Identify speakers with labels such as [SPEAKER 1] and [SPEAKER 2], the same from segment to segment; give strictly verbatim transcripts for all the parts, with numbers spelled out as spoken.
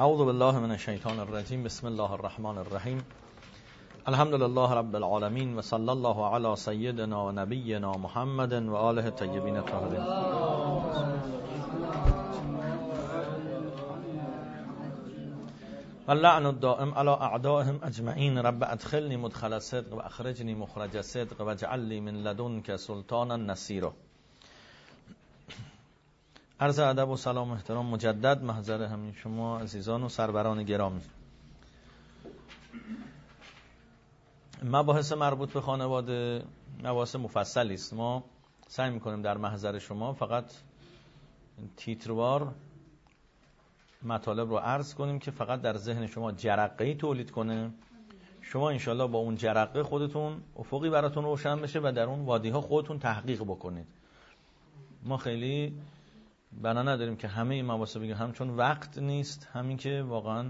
[SPEAKER 1] اعوذ بالله من الشیطان الرجیم. بسم الله الرحمن الرحیم. الحمد لله رب العالمین و صلی الله علی سیدنا و نبینا محمد و آله الطیبین الطاهرین. اللعن الدائم على اعدائهم اجمعین. رب ادخلنی مدخل صدق و اخرجنی مخرج صدق و اجعل لی من لدنک سلطانا نصیرا. عرض ادب و سلام و احترام مجدد محضر همین شما عزیزان و سروران گرامی. مباحث مربوط به خانواده مباحث مفصلی است. ما سعی میکنیم در محضر شما فقط تیتروار مطالب رو عرض کنیم که فقط در ذهن شما جرقه‌ای تولید کنه. شما انشالله با اون جرقه خودتون افقی براتون روشن بشه و در اون وادی‌ها خودتون تحقیق بکنید. ما خیلی بنا نداریم که همه این مباحث بگیم، هم چون وقت نیست، همین که واقعا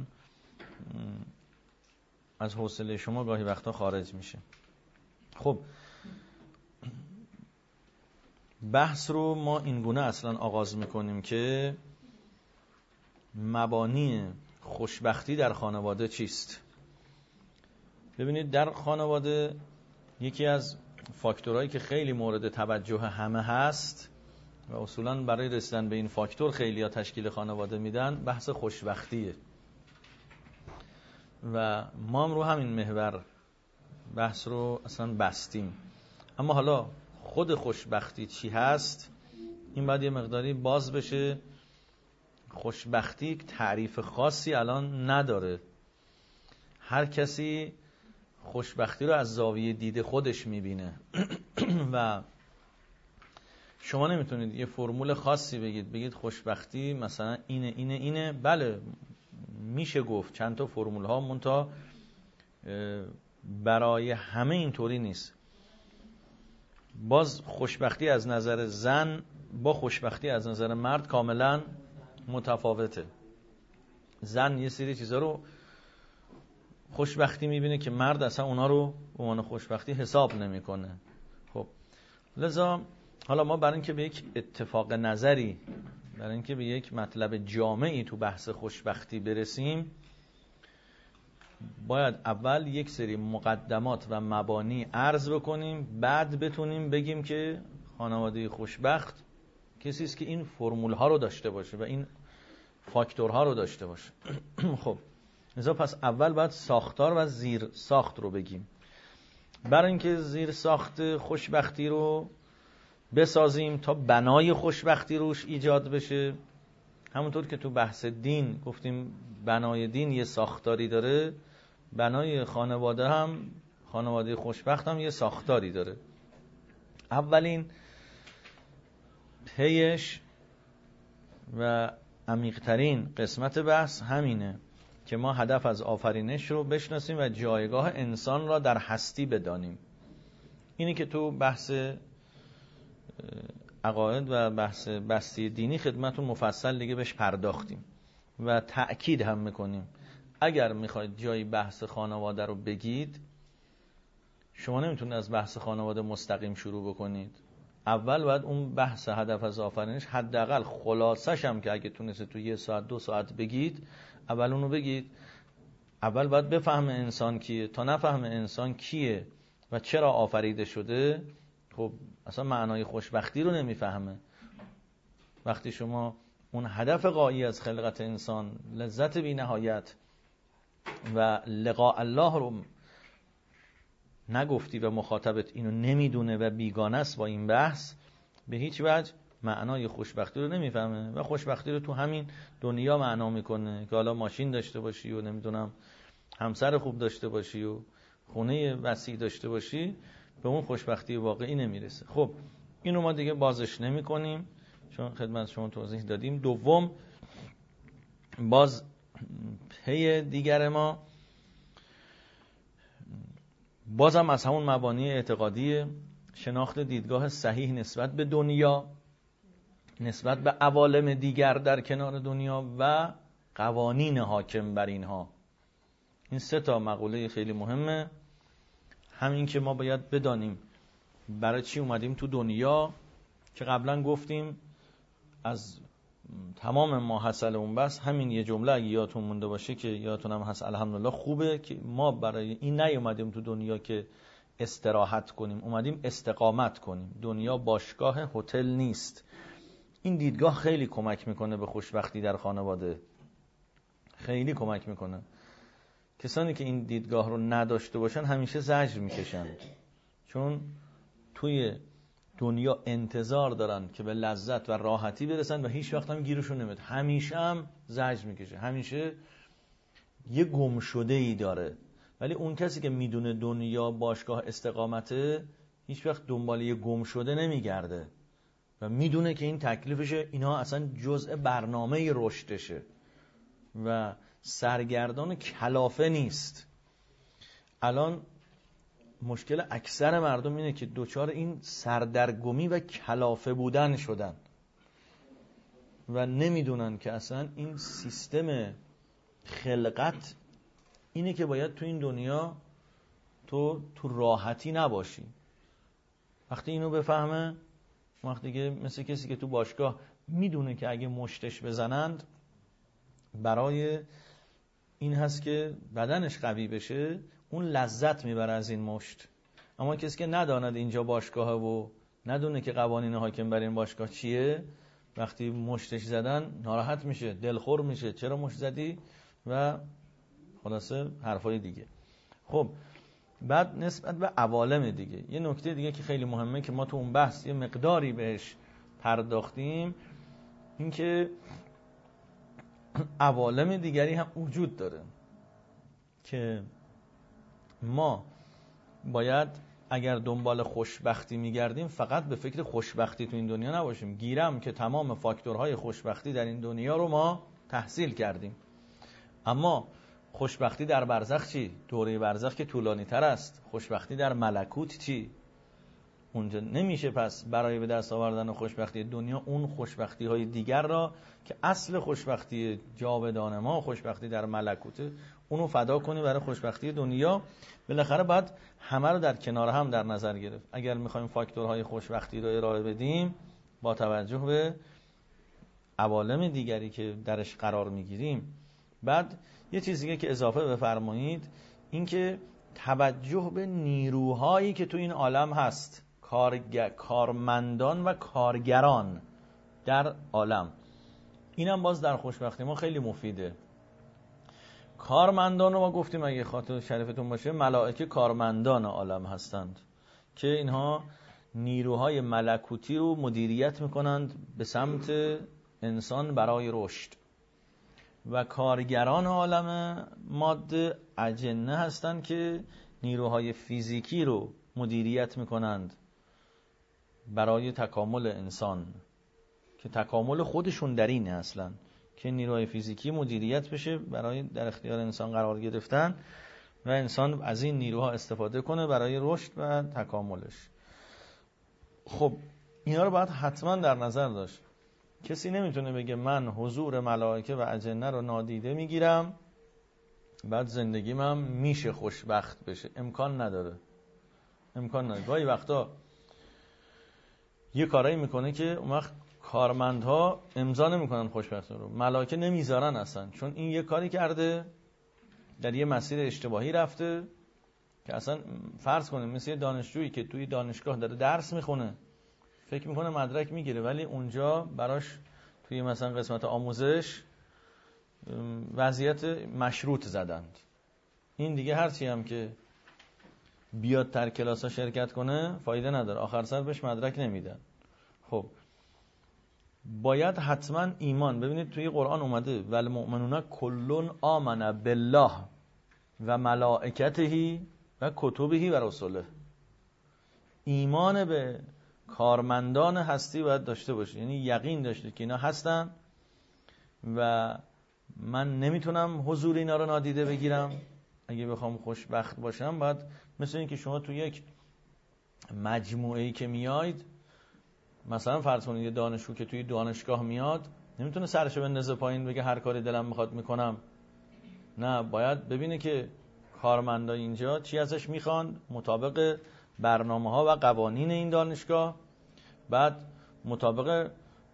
[SPEAKER 1] از حوصله شما گاهی وقتا خارج میشه. خب بحث رو ما اینگونه اصلا آغاز میکنیم که مبانی خوشبختی در خانواده چیست؟ ببینید در خانواده یکی از فاکتورهایی که خیلی مورد توجه همه هست و اصولا برای رسیدن به این فاکتور خیلی ها تشکیل خانواده میدن، بحث خوشبختیه و ما هم رو همین محور بحث رو اصلا بستیم. اما حالا خود خوشبختی چی هست؟ این باید یه مقداری باز بشه. خوشبختی تعریف خاصی الان نداره. هر کسی خوشبختی رو از زاویه دید خودش میبینه و شما نمیتونید یه فرمول خاصی بگید بگید خوشبختی مثلا اینه اینه اینه. بله میشه گفت چند تا فرمول ها، منتها برای همه اینطوری نیست. باز خوشبختی از نظر زن با خوشبختی از نظر مرد کاملا متفاوته. زن یه سری چیزا رو خوشبختی میبینه که مرد اصلا اونا رو به عنوان خوشبختی حساب نمیکنه. خب لذا حالا ما برای اینکه به یک اتفاق نظری، برای اینکه به یک مطلب جامعی تو بحث خوشبختی برسیم، باید اول یک سری مقدمات و مبانی عرض بکنیم، بعد بتونیم بگیم که خانواده خوشبخت کسی است که این فرمول ها رو داشته باشه و این فاکتورها رو داشته باشه. خب لذا پس اول باید ساختار و زیر ساخت رو بگیم. برای اینکه زیر ساخت خوشبختی رو بسازیم تا بنای خوشبختی روش ایجاد بشه، همونطور که تو بحث دین گفتیم بنای دین یه ساختاری داره، بنای خانواده هم، خانواده خوشبخت هم یه ساختاری داره. اولین پیش و عمیق‌ترین قسمت بحث همینه که ما هدف از آفرینش رو بشناسیم و جایگاه انسان را در هستی بدانیم. اینی که تو بحث عقاید و بحث بستی دینی خدمتون مفصل دیگه بهش پرداختیم و تأکید هم میکنیم اگر میخواید جایی بحث خانواده رو بگید، شما نمیتونید از بحث خانواده مستقیم شروع بکنید. اول باید اون بحث هدف از آفرینش حداقل خلاصش هم که اگه تونسته تو یه ساعت دو ساعت بگید، اول اونو بگید. اول باید بفهمه انسان کیه. تا نفهمه انسان کیه و چرا آفریده شده، خب اصلا معنای خوشبختی رو نمیفهمه. وقتی شما اون هدف غایی از خلقت انسان، لذت بی نهایت و لقاء الله رو نگفتی و مخاطبت اینو نمیدونه و بیگانه است با این بحث، به هیچ وجه معنای خوشبختی رو نمیفهمه و خوشبختی رو تو همین دنیا معنا میکنه که حالا ماشین داشته باشی و نمیدونم همسر خوب داشته باشی و خونه وسیع داشته باشی، به اون خوشبختی واقعی نمیرسه. خب اینو ما دیگه بازش نمی کنیم چون خدمت شما توضیح دادیم. دوم، باز پی دیگر ما بازم از همون مبانی اعتقادی، شناخت دیدگاه صحیح نسبت به دنیا، نسبت به عوالم دیگر در کنار دنیا و قوانین حاکم بر اینها. این سه تا مقوله خیلی مهمه. همین که ما باید بدانیم برای چی اومدیم تو دنیا، که قبلا گفتیم از تمام ما حاصل اون بس همین یه جمله اگه یادتون مونده باشه که یادتون هم هست الحمدلله خوبه که ما برای این نیومدیم تو دنیا که استراحت کنیم، اومدیم استقامت کنیم. دنیا باشگاه هتل نیست. این دیدگاه خیلی کمک میکنه به خوشبختی در خانواده، خیلی کمک میکنه. کسانی که این دیدگاه رو نداشته باشن همیشه زجر میکشند، چون توی دنیا انتظار دارن که به لذت و راحتی برسن و هیچ وقت هم گیرشون نمیاد، همیشه هم زجر میکشه، همیشه یه گم شده ای داره. ولی اون کسی که میدونه دنیا باشگاه استقامته هیچ وقت دنبال یه گم شده نمیگرده و میدونه که این تکلیفشه، اینا اصلا جزء برنامه رشدشه و سرگردان کلافه نیست. الان مشکل اکثر مردم اینه که دوچار این سردرگمی و کلافه بودن شدن و نمیدونن که اصلا این سیستم خلقت اینه که باید تو این دنیا تو تو راحتی نباشی. وقتی اینو بفهمه، وقتی که مثل کسی که تو باشگاه میدونه که اگه مشتش بزنند برای این هست که بدنش قوی بشه، اون لذت میبره از این مشت. اما کسی که نداند اینجا باشگاهه و ندونه که قوانین حاکم بر این باشگاه چیه، وقتی مشتش زدن ناراحت میشه، دلخور میشه، چرا مشت زدی و خلاصه حرفای دیگه. خب بعد نسبت به عوالم دیگه، یه نکته دیگه که خیلی مهمه که ما تو اون بحث یه مقداری بهش پرداختیم، این که عوالم دیگری هم وجود داره که ما باید اگر دنبال خوشبختی میگردیم فقط به فکر خوشبختی تو این دنیا نباشیم. گیرم که تمام فاکتورهای خوشبختی در این دنیا رو ما تحصیل کردیم، اما خوشبختی در برزخ چی؟ دوره برزخ که طولانی تر است. خوشبختی در ملکوت چی؟ اونجا نمیشه پس برای به دست آوردن خوشبختی دنیا اون خوشبختی های دیگر را که اصل خوشبختی جاودان ما خوشبختی در ملکوت، اونو فدا کنی برای خوشبختی دنیا. بالاخره باید همه رو در کنار هم در نظر گرفت. اگر میخوایم فاکتورهای خوشبختی رو ارائه بدیم با توجه به عوالم دیگری که درش قرار میگیریم. بعد یه چیزی که اضافه بفرمایید، این که توجه به نیروهایی که تو این عالم هست، کارگ... کارمندان و کارگران در عالم، اینم باز در خوشبختی ما خیلی مفیده. کارمندان رو ما گفتیم اگه خاطر شریفتون باشه ملائکه کارمندان عالم هستند که اینها نیروهای ملکوتی رو مدیریت میکنند به سمت انسان برای رشد، و کارگران عالم ماده اجنه هستند که نیروهای فیزیکی رو مدیریت میکنند برای تکامل انسان، که تکامل خودشون در اینه اصلا که نیروهای فیزیکی مدیریت بشه برای در اختیار انسان قرار گرفتن و انسان از این نیروها استفاده کنه برای رشد و تکاملش. خب اینا رو باید حتما در نظر داشت. کسی نمیتونه بگه من حضور ملائکه و اجنه رو نادیده میگیرم بعد زندگیم هم میشه خوشبخت بشه. امکان نداره، امکان نداره. گاهی وقتا یه کارایی میکنه که اون وقت کارمندها امضا نمیکنن خوشبختی رو، ملائکه نمیذارن اصلا، چون این یه کاری کرده در یه مسیر اشتباهی رفته که اصلا فرض کنیم مثل یه دانشجویی که توی دانشگاه داره درس میخونه، فکر میکنه مدرک میگیره، ولی اونجا براش توی مثلا قسمت آموزش وضعیت مشروط زدند. این دیگه هرچی هم که بیاد در کلاس ها شرکت کنه فایده نداره، آخر سر بهش مدرک نمیدن. خب باید حتما ایمان، ببینید توی قرآن اومده والمؤمنون کلون آمن بالله و ملائکته و کتبه و رسله. ایمان به کارمندان هستی باید داشته باشه، یعنی یقین داشته که اینا هستن و من نمیتونم حضور اینا رو نادیده بگیرم. اگه بخوام خوشبخت باشم باید مثل این که شما تو یک مجموعه‌ای که میاید، مثلا فرض کنید یه دانشجو که توی دانشگاه میاد نمیتونه سرشو بندازه پایین بگه هر کاری دلم میخواد میکنم. نه، باید ببینه که کارمندای اینجا چی ازش میخوان مطابق برنامه ها و قوانین این دانشگاه، بعد مطابق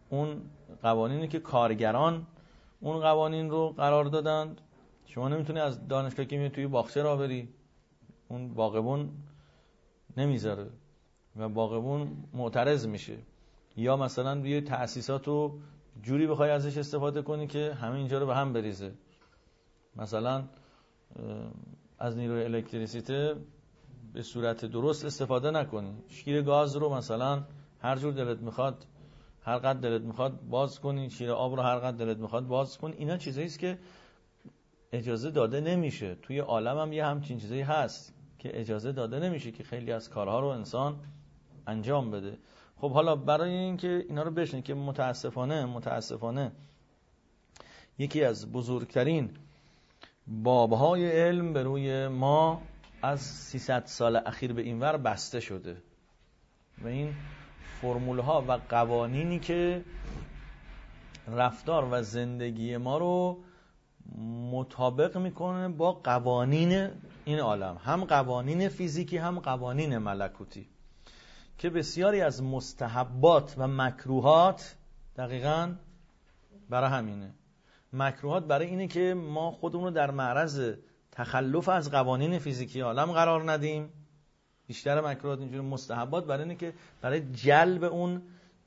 [SPEAKER 1] اون قوانینی که کارگران اون قوانین رو قرار دادند. شما نمیتونی از دانشگاه که میای توی باغچه راه بری، اون باغبون نمیذاره و باغبون معترض میشه. یا مثلا بیای تأسیسات رو جوری بخوای ازش استفاده کنی که همه اینجا رو به هم بریزه. مثلا از نیروی الکتریسیته به صورت درست استفاده نکنی، شیر گاز رو مثلا هر جور دلت میخواد، هر قد دلت میخواد باز کنی، شیر آب رو هر قد دلت میخواد باز کنی. اینا چیزایی است که اجازه داده نمیشه. توی عالم هم یه همچین چیزایی هست که اجازه داده نمیشه که خیلی از کارها رو انسان انجام بده. خب حالا برای اینکه اینا رو بشنید که متاسفانه متاسفانه یکی از بزرگترین بابهای علم به روی ما از سیصد سال اخیر به اینور بسته شده و این فرمول ها و قوانینی که رفتار و زندگی ما رو مطابق میکنه با قوانین این عالم، هم قوانین فیزیکی هم قوانین ملکوتی، که بسیاری از مستحبات و مکروهات دقیقاً برای همینه. مکروهات برای اینه که ما خودمون رو در معرض تخلف از قوانین فیزیکی عالم قرار ندیم. بیشتر مکروهات اینجوری. مستحبات برای اینه که برای جلب اون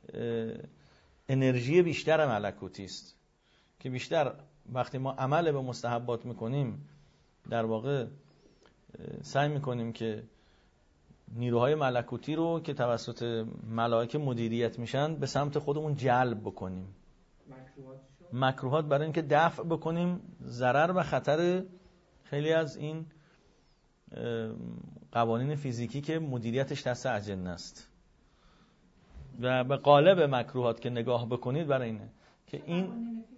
[SPEAKER 1] انرژی بیشتر ملکوتی است که بیشتر وقتی ما عمل به مستحبات میکنیم در واقع سعی میکنیم که نیروهای ملکوتی رو که توسط ملائکه مدیریت میشن به سمت خودمون جلب بکنیم. مکروهات برای اینکه دفع بکنیم ضرر و خطر خیلی از این قوانین فیزیکی که مدیریتش دست اجنه است. و به قالب مکروهات که نگاه بکنید برای اینه که این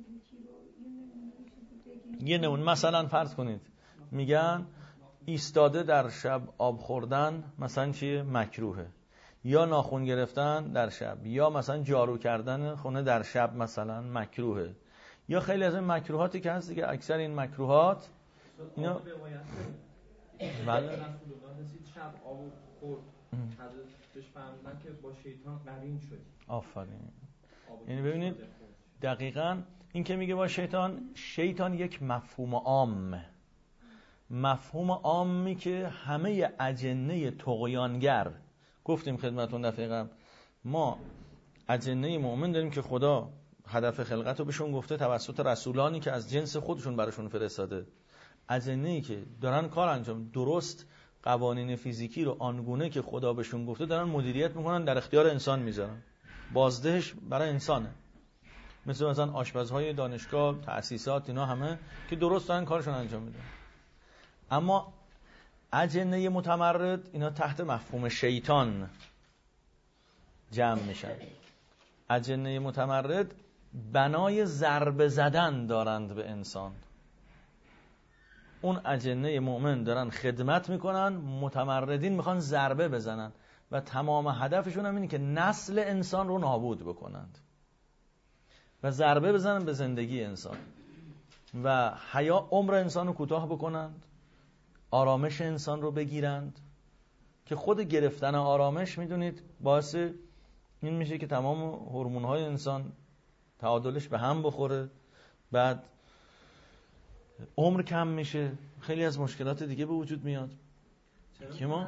[SPEAKER 1] یه نمونه مثلا فرض کنید میگن ایستاده در شب آب خوردن مثلا چیه؟ مکروهه. یا ناخن گرفتن در شب، یا مثلا جارو کردن خونه در شب مثلا مکروهه. یا خیلی از این مکروهاتی که هست دیگه، اکثر این مکروهات اینا
[SPEAKER 2] بله شب آب خورد حضرتش فهمیدن که با شیطان قرین شد.
[SPEAKER 1] آفرین. یعنی ببینید دقیقاً این که میگه با شیطان، شیطان یک مفهوم عامه، مفهوم عامی که همه اجنه طغیانگر، گفتیم خدمتون دفعه قبل ما اجنه مؤمن داریم که خدا هدف خلقت رو بهشون گفته توسط رسولانی که از جنس خودشون براشون فرستاده. اجنه‌ای که دارن کار انجام درست قوانین فیزیکی رو آنگونه که خدا بهشون گفته دارن مدیریت میکنن، در اختیار انسان میذارن، بازدهش برای انسانه. مثل مثلا آشپزهای دانشگاه، تأسیسات، اینا همه که درست دارن کارشون انجام میدن. اما اجنه متمرد اینا تحت مفهوم شیطان جمع میشن. اجنه متمرد بنای ضربه زدن دارند به انسان. اون اجنه مؤمن دارن خدمت میکنن، متمردین میخوان ضربه بزنن و تمام هدفشون هم اینه که نسل انسان رو نابود بکنند و ضربه بزنن به زندگی انسان و حیا عمر انسان رو کوتاه بکنند، آرامش انسان رو بگیرند، که خود گرفتن آرامش میدونید باعث این میشه که تمام هورمون‌های انسان تعادلش به هم بخوره، بعد عمر کم میشه، خیلی از مشکلات دیگه به وجود میاد. که ما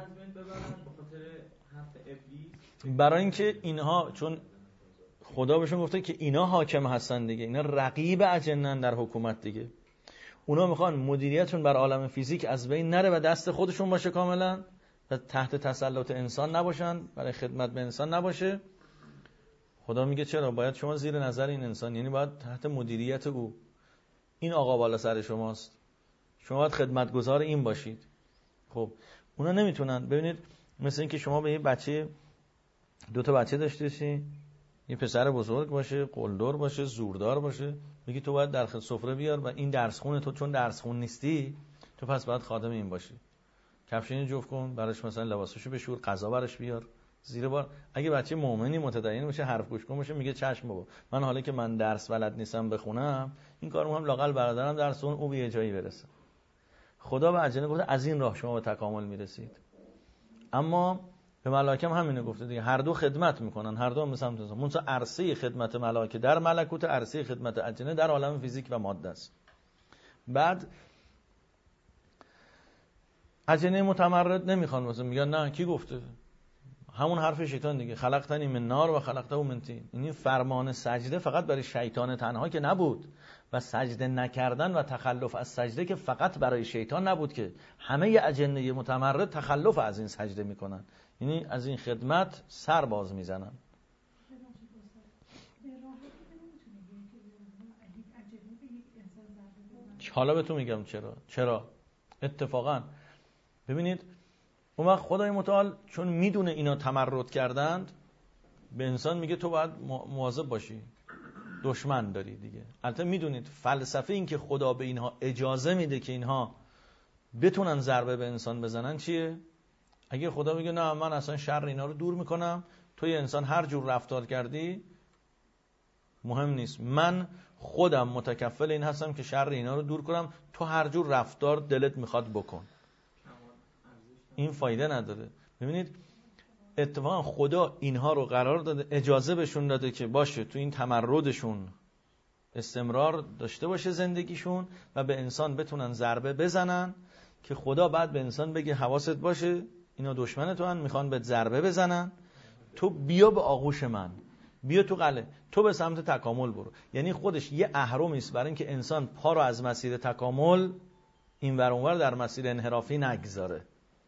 [SPEAKER 1] برای اینکه اینها، چون خدا بهشون گفته که اینا حاکم هستن دیگه، اینا رقیب اجنن در حکومت دیگه، اونا میخوان مدیریتشون بر عالم فیزیک از بین نره و دست خودشون باشه کاملا و تحت تسلط انسان نباشن، برای خدمت به انسان نباشه. خدا میگه چرا؟ باید شما زیر نظر این انسان، یعنی باید تحت مدیریت او. این آقا بالا سر شماست، شما باید خدمتگزار این باشید. خب اونا نمیتونن. ببینید مثل این که شما به یه بچه، دو تا بچه داشته باشی، یه پسر بزرگ باشه، قلدر باشه، زوردار باشه، میگی تو باید در سفره بیار و این درس خونه تو چون درس خون نیستی تو پس باید خادم این باشی. کفشین جفت کن، براش مثلا لباساشو بشور، غذا براش بیار، زیر بار. اگه بچه مؤمنی متدین باشه، حرف گوش کن باشه، میگه چشم بابا، من حالا که من درس بلد نیستم بخونم، این کارو هم لاقل برادرم درس اون او به یه جایی برسه. خدا به اجنه گفته از این راه شما به تکامل میرسید. اما به ملائکه هم همینو گفته دیگه، هر دو خدمت میکنن، هر دو هم مثل هم تنظیم. منتها عرصه خدمت ملائکه در ملکوت، عرصه خدمت اجنه در عالم فیزیک و ماده است. بعد اجنه متمرد نمیخوان، مثلا میگن نه کی گفته، همون حرف شیطان دیگه، خلقتنی من نار و خلقته من طین. یعنی فرمان سجده فقط برای شیطان تنها که نبود و سجده نکردن و تخلف از سجده که فقط برای شیطان نبود، که همه اجنه متمرد تخلف از این سجده میکنن، یعنی از این خدمت سر باز میزنن. حالا به تو میگم چرا. چرا اتفاقا ببینید اون وقت خدای متعال چون میدونه اینا تمرد کردند، به انسان میگه تو باید مواظب باشی، دشمن داری دیگه. البته میدونید فلسفه این که خدا به اینها اجازه میده که اینها بتونن ضربه به انسان بزنن چیه؟ اگه خدا میگه نه من اصلا شر اینا رو دور میکنم، تو یه انسان هر جور رفتار کردی مهم نیست، من خودم متکفل این هستم که شر اینا رو دور کنم، تو هر جور رفتار دلت میخواد بکن. این فایده نداره. ببینید اتفاقا خدا اینها رو قرار داده، اجازه بهشون داده که باشه تو این تمردشون استمرار داشته باشه زندگیشون و به انسان بتونن ضربه بزنن، که خدا بعد به انسان بگه حواست باشه اینا دشمن تو هن، میخوان بهت ضربه بزنن، تو بیا به آغوش من، بیا تو قلعه، تو به سمت تکامل برو. یعنی خودش یه اهرمی است برای اینکه انسان پا رو از مسیر تکامل این ور اون ور در مسیر انحرافی نگذاره.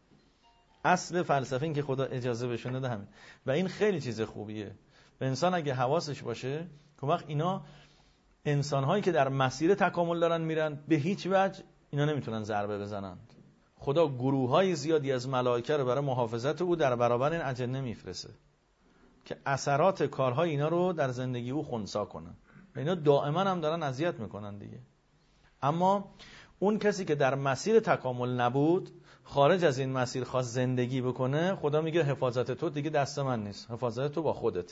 [SPEAKER 1] اصل فلسفه این که خدا اجازه بهشون داده همین، و این خیلی چیز خوبیه. به انسان اگه حواسش باشه که وقت اینا انسان‌هایی که در مسیر تکامل دارن میرن، به هیچ وجه اینا نمیتونن ضربه بزنند. خدا گروه‌های زیادی از ملائکه رو برای محافظت او در برابر این اجنه میفرسته که اثرات کارهای اینا رو در زندگی او خنثی کنن. و اینا دائما هم دارن اذیت میکنن دیگه. اما اون کسی که در مسیر تکامل نبود، خارج از این مسیر خواست زندگی بکنه، خدا میگه حفاظت تو دیگه دست من نیست، حفاظت تو با خودت.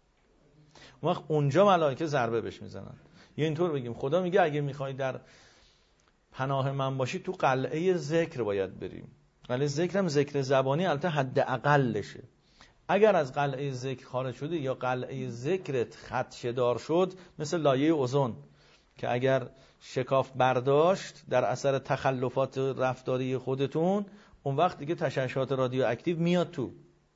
[SPEAKER 1] اون وقت اونجا ملائکه ضربه بهش میزنن. یا اینطور بگیم خدا میگه اگه میخوای در پناه من باشی تو قلعه ذکر باید بریم. قلعه ذکر هم ذکر زبانی البته حد اقلشه. اگر از قلعه ذکر خارج شدی یا قلعه ذکرت خدشه‌دار شد، مثل لایه اوزون که اگر شکاف برداشت در اثر تخلفات رفتاری خودتون، اون وقت دیگه تشعشعات رادیواکتیو میاد تو.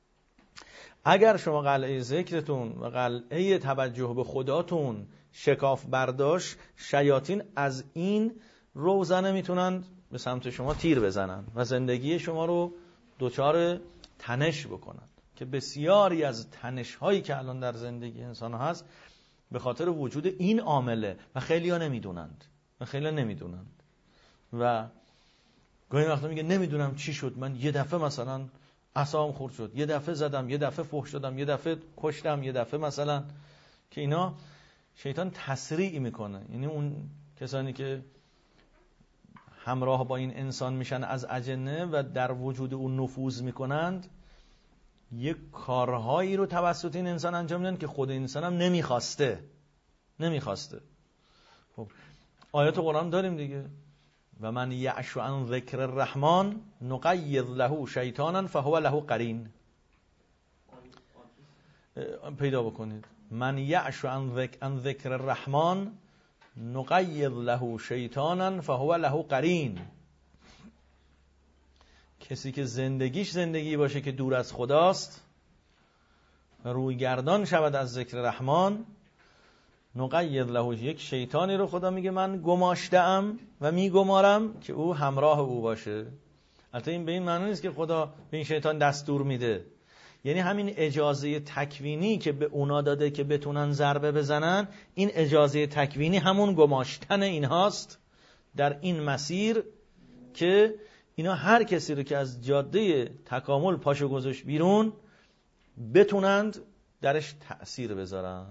[SPEAKER 1] اگر شما قلعه ذکرتون و قلعه توجه به خداتون شکاف برداشت، شیاطین از این روزنه میتونن به سمت شما تیر بزنن و زندگی شما رو دوچار تنش بکنن، که بسیاری از تنش هایی که الان در زندگی انسان ها هست به خاطر وجود این عامله و خیلی ها نمیدونند و خیلی ها نمیدونند و گاهی وقتا میگه نمیدونم چی شد، من یه دفعه مثلا اعصابم خورد شد، یه دفعه زدم، یه دفعه فحش دادم، یه دفعه کشتم، یه دفعه مثلا، که اینا شیطان تسریع میکنه. یعنی اون کسانی که همراه با این انسان میشن از اجنه و در وجود اون نفوذ میکنند، یک کارهایی رو توسط این انسان انجام میدن که خود انسان هم نمیخواسته نمیخواسته خب آیات قرآن داریم دیگه، و من یعش عن ذکر الرحمن نقید له شیطانا فهو له قرین. پیدا بکنید من یعش عن ذکر الرحمن نقید له شیطانا فهو له قرین. کسی که زندگیش زندگی باشه که دور از خداست و روی گردان شود از ذکر رحمان، نقید له، یک شیطانی رو خدا میگه من گماشتم و میگمارم که او همراه او باشه. البته این به این معنی نیست که خدا به این شیطان دستور میده، یعنی همین اجازه تکوینی که به اونا داده که بتونن ضربه بزنن، این اجازه تکوینی همون گماشتن اینهاست در این مسیر، که اینا هر کسی رو که از جاده تکامل پاشو گذاشت بیرون بتونند درش تأثیر بذارن.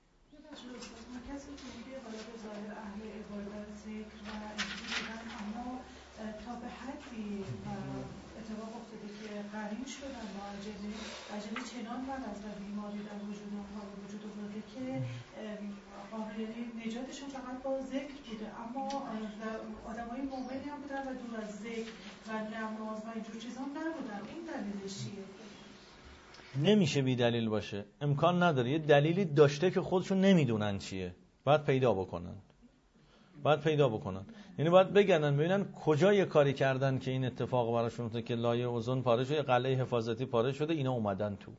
[SPEAKER 3] قرین شدن با اجنه اجنه چنان بعد از بیماری در وجود آنها به وجود آورده که قابل نجاتشون فقط با ذکر بوده، اما آدمای مومنی هم بودن و دور از ذکر و نماز و اینجور چیزا نبودن. این دلیلش چیه؟
[SPEAKER 1] نمیشه بی دلیل باشه، امکان نداره. یه دلیلی داشته که خودشون نمیدونن چیه، باید پیدا بکنن باید پیدا بکنن یعنی باید بگردن ببینن کجا یه کاری کردن که این اتفاق براشون افتاد که لایه اوزون پاره شده، قلعه حفاظتی پاره شده، اینا اومدن تو.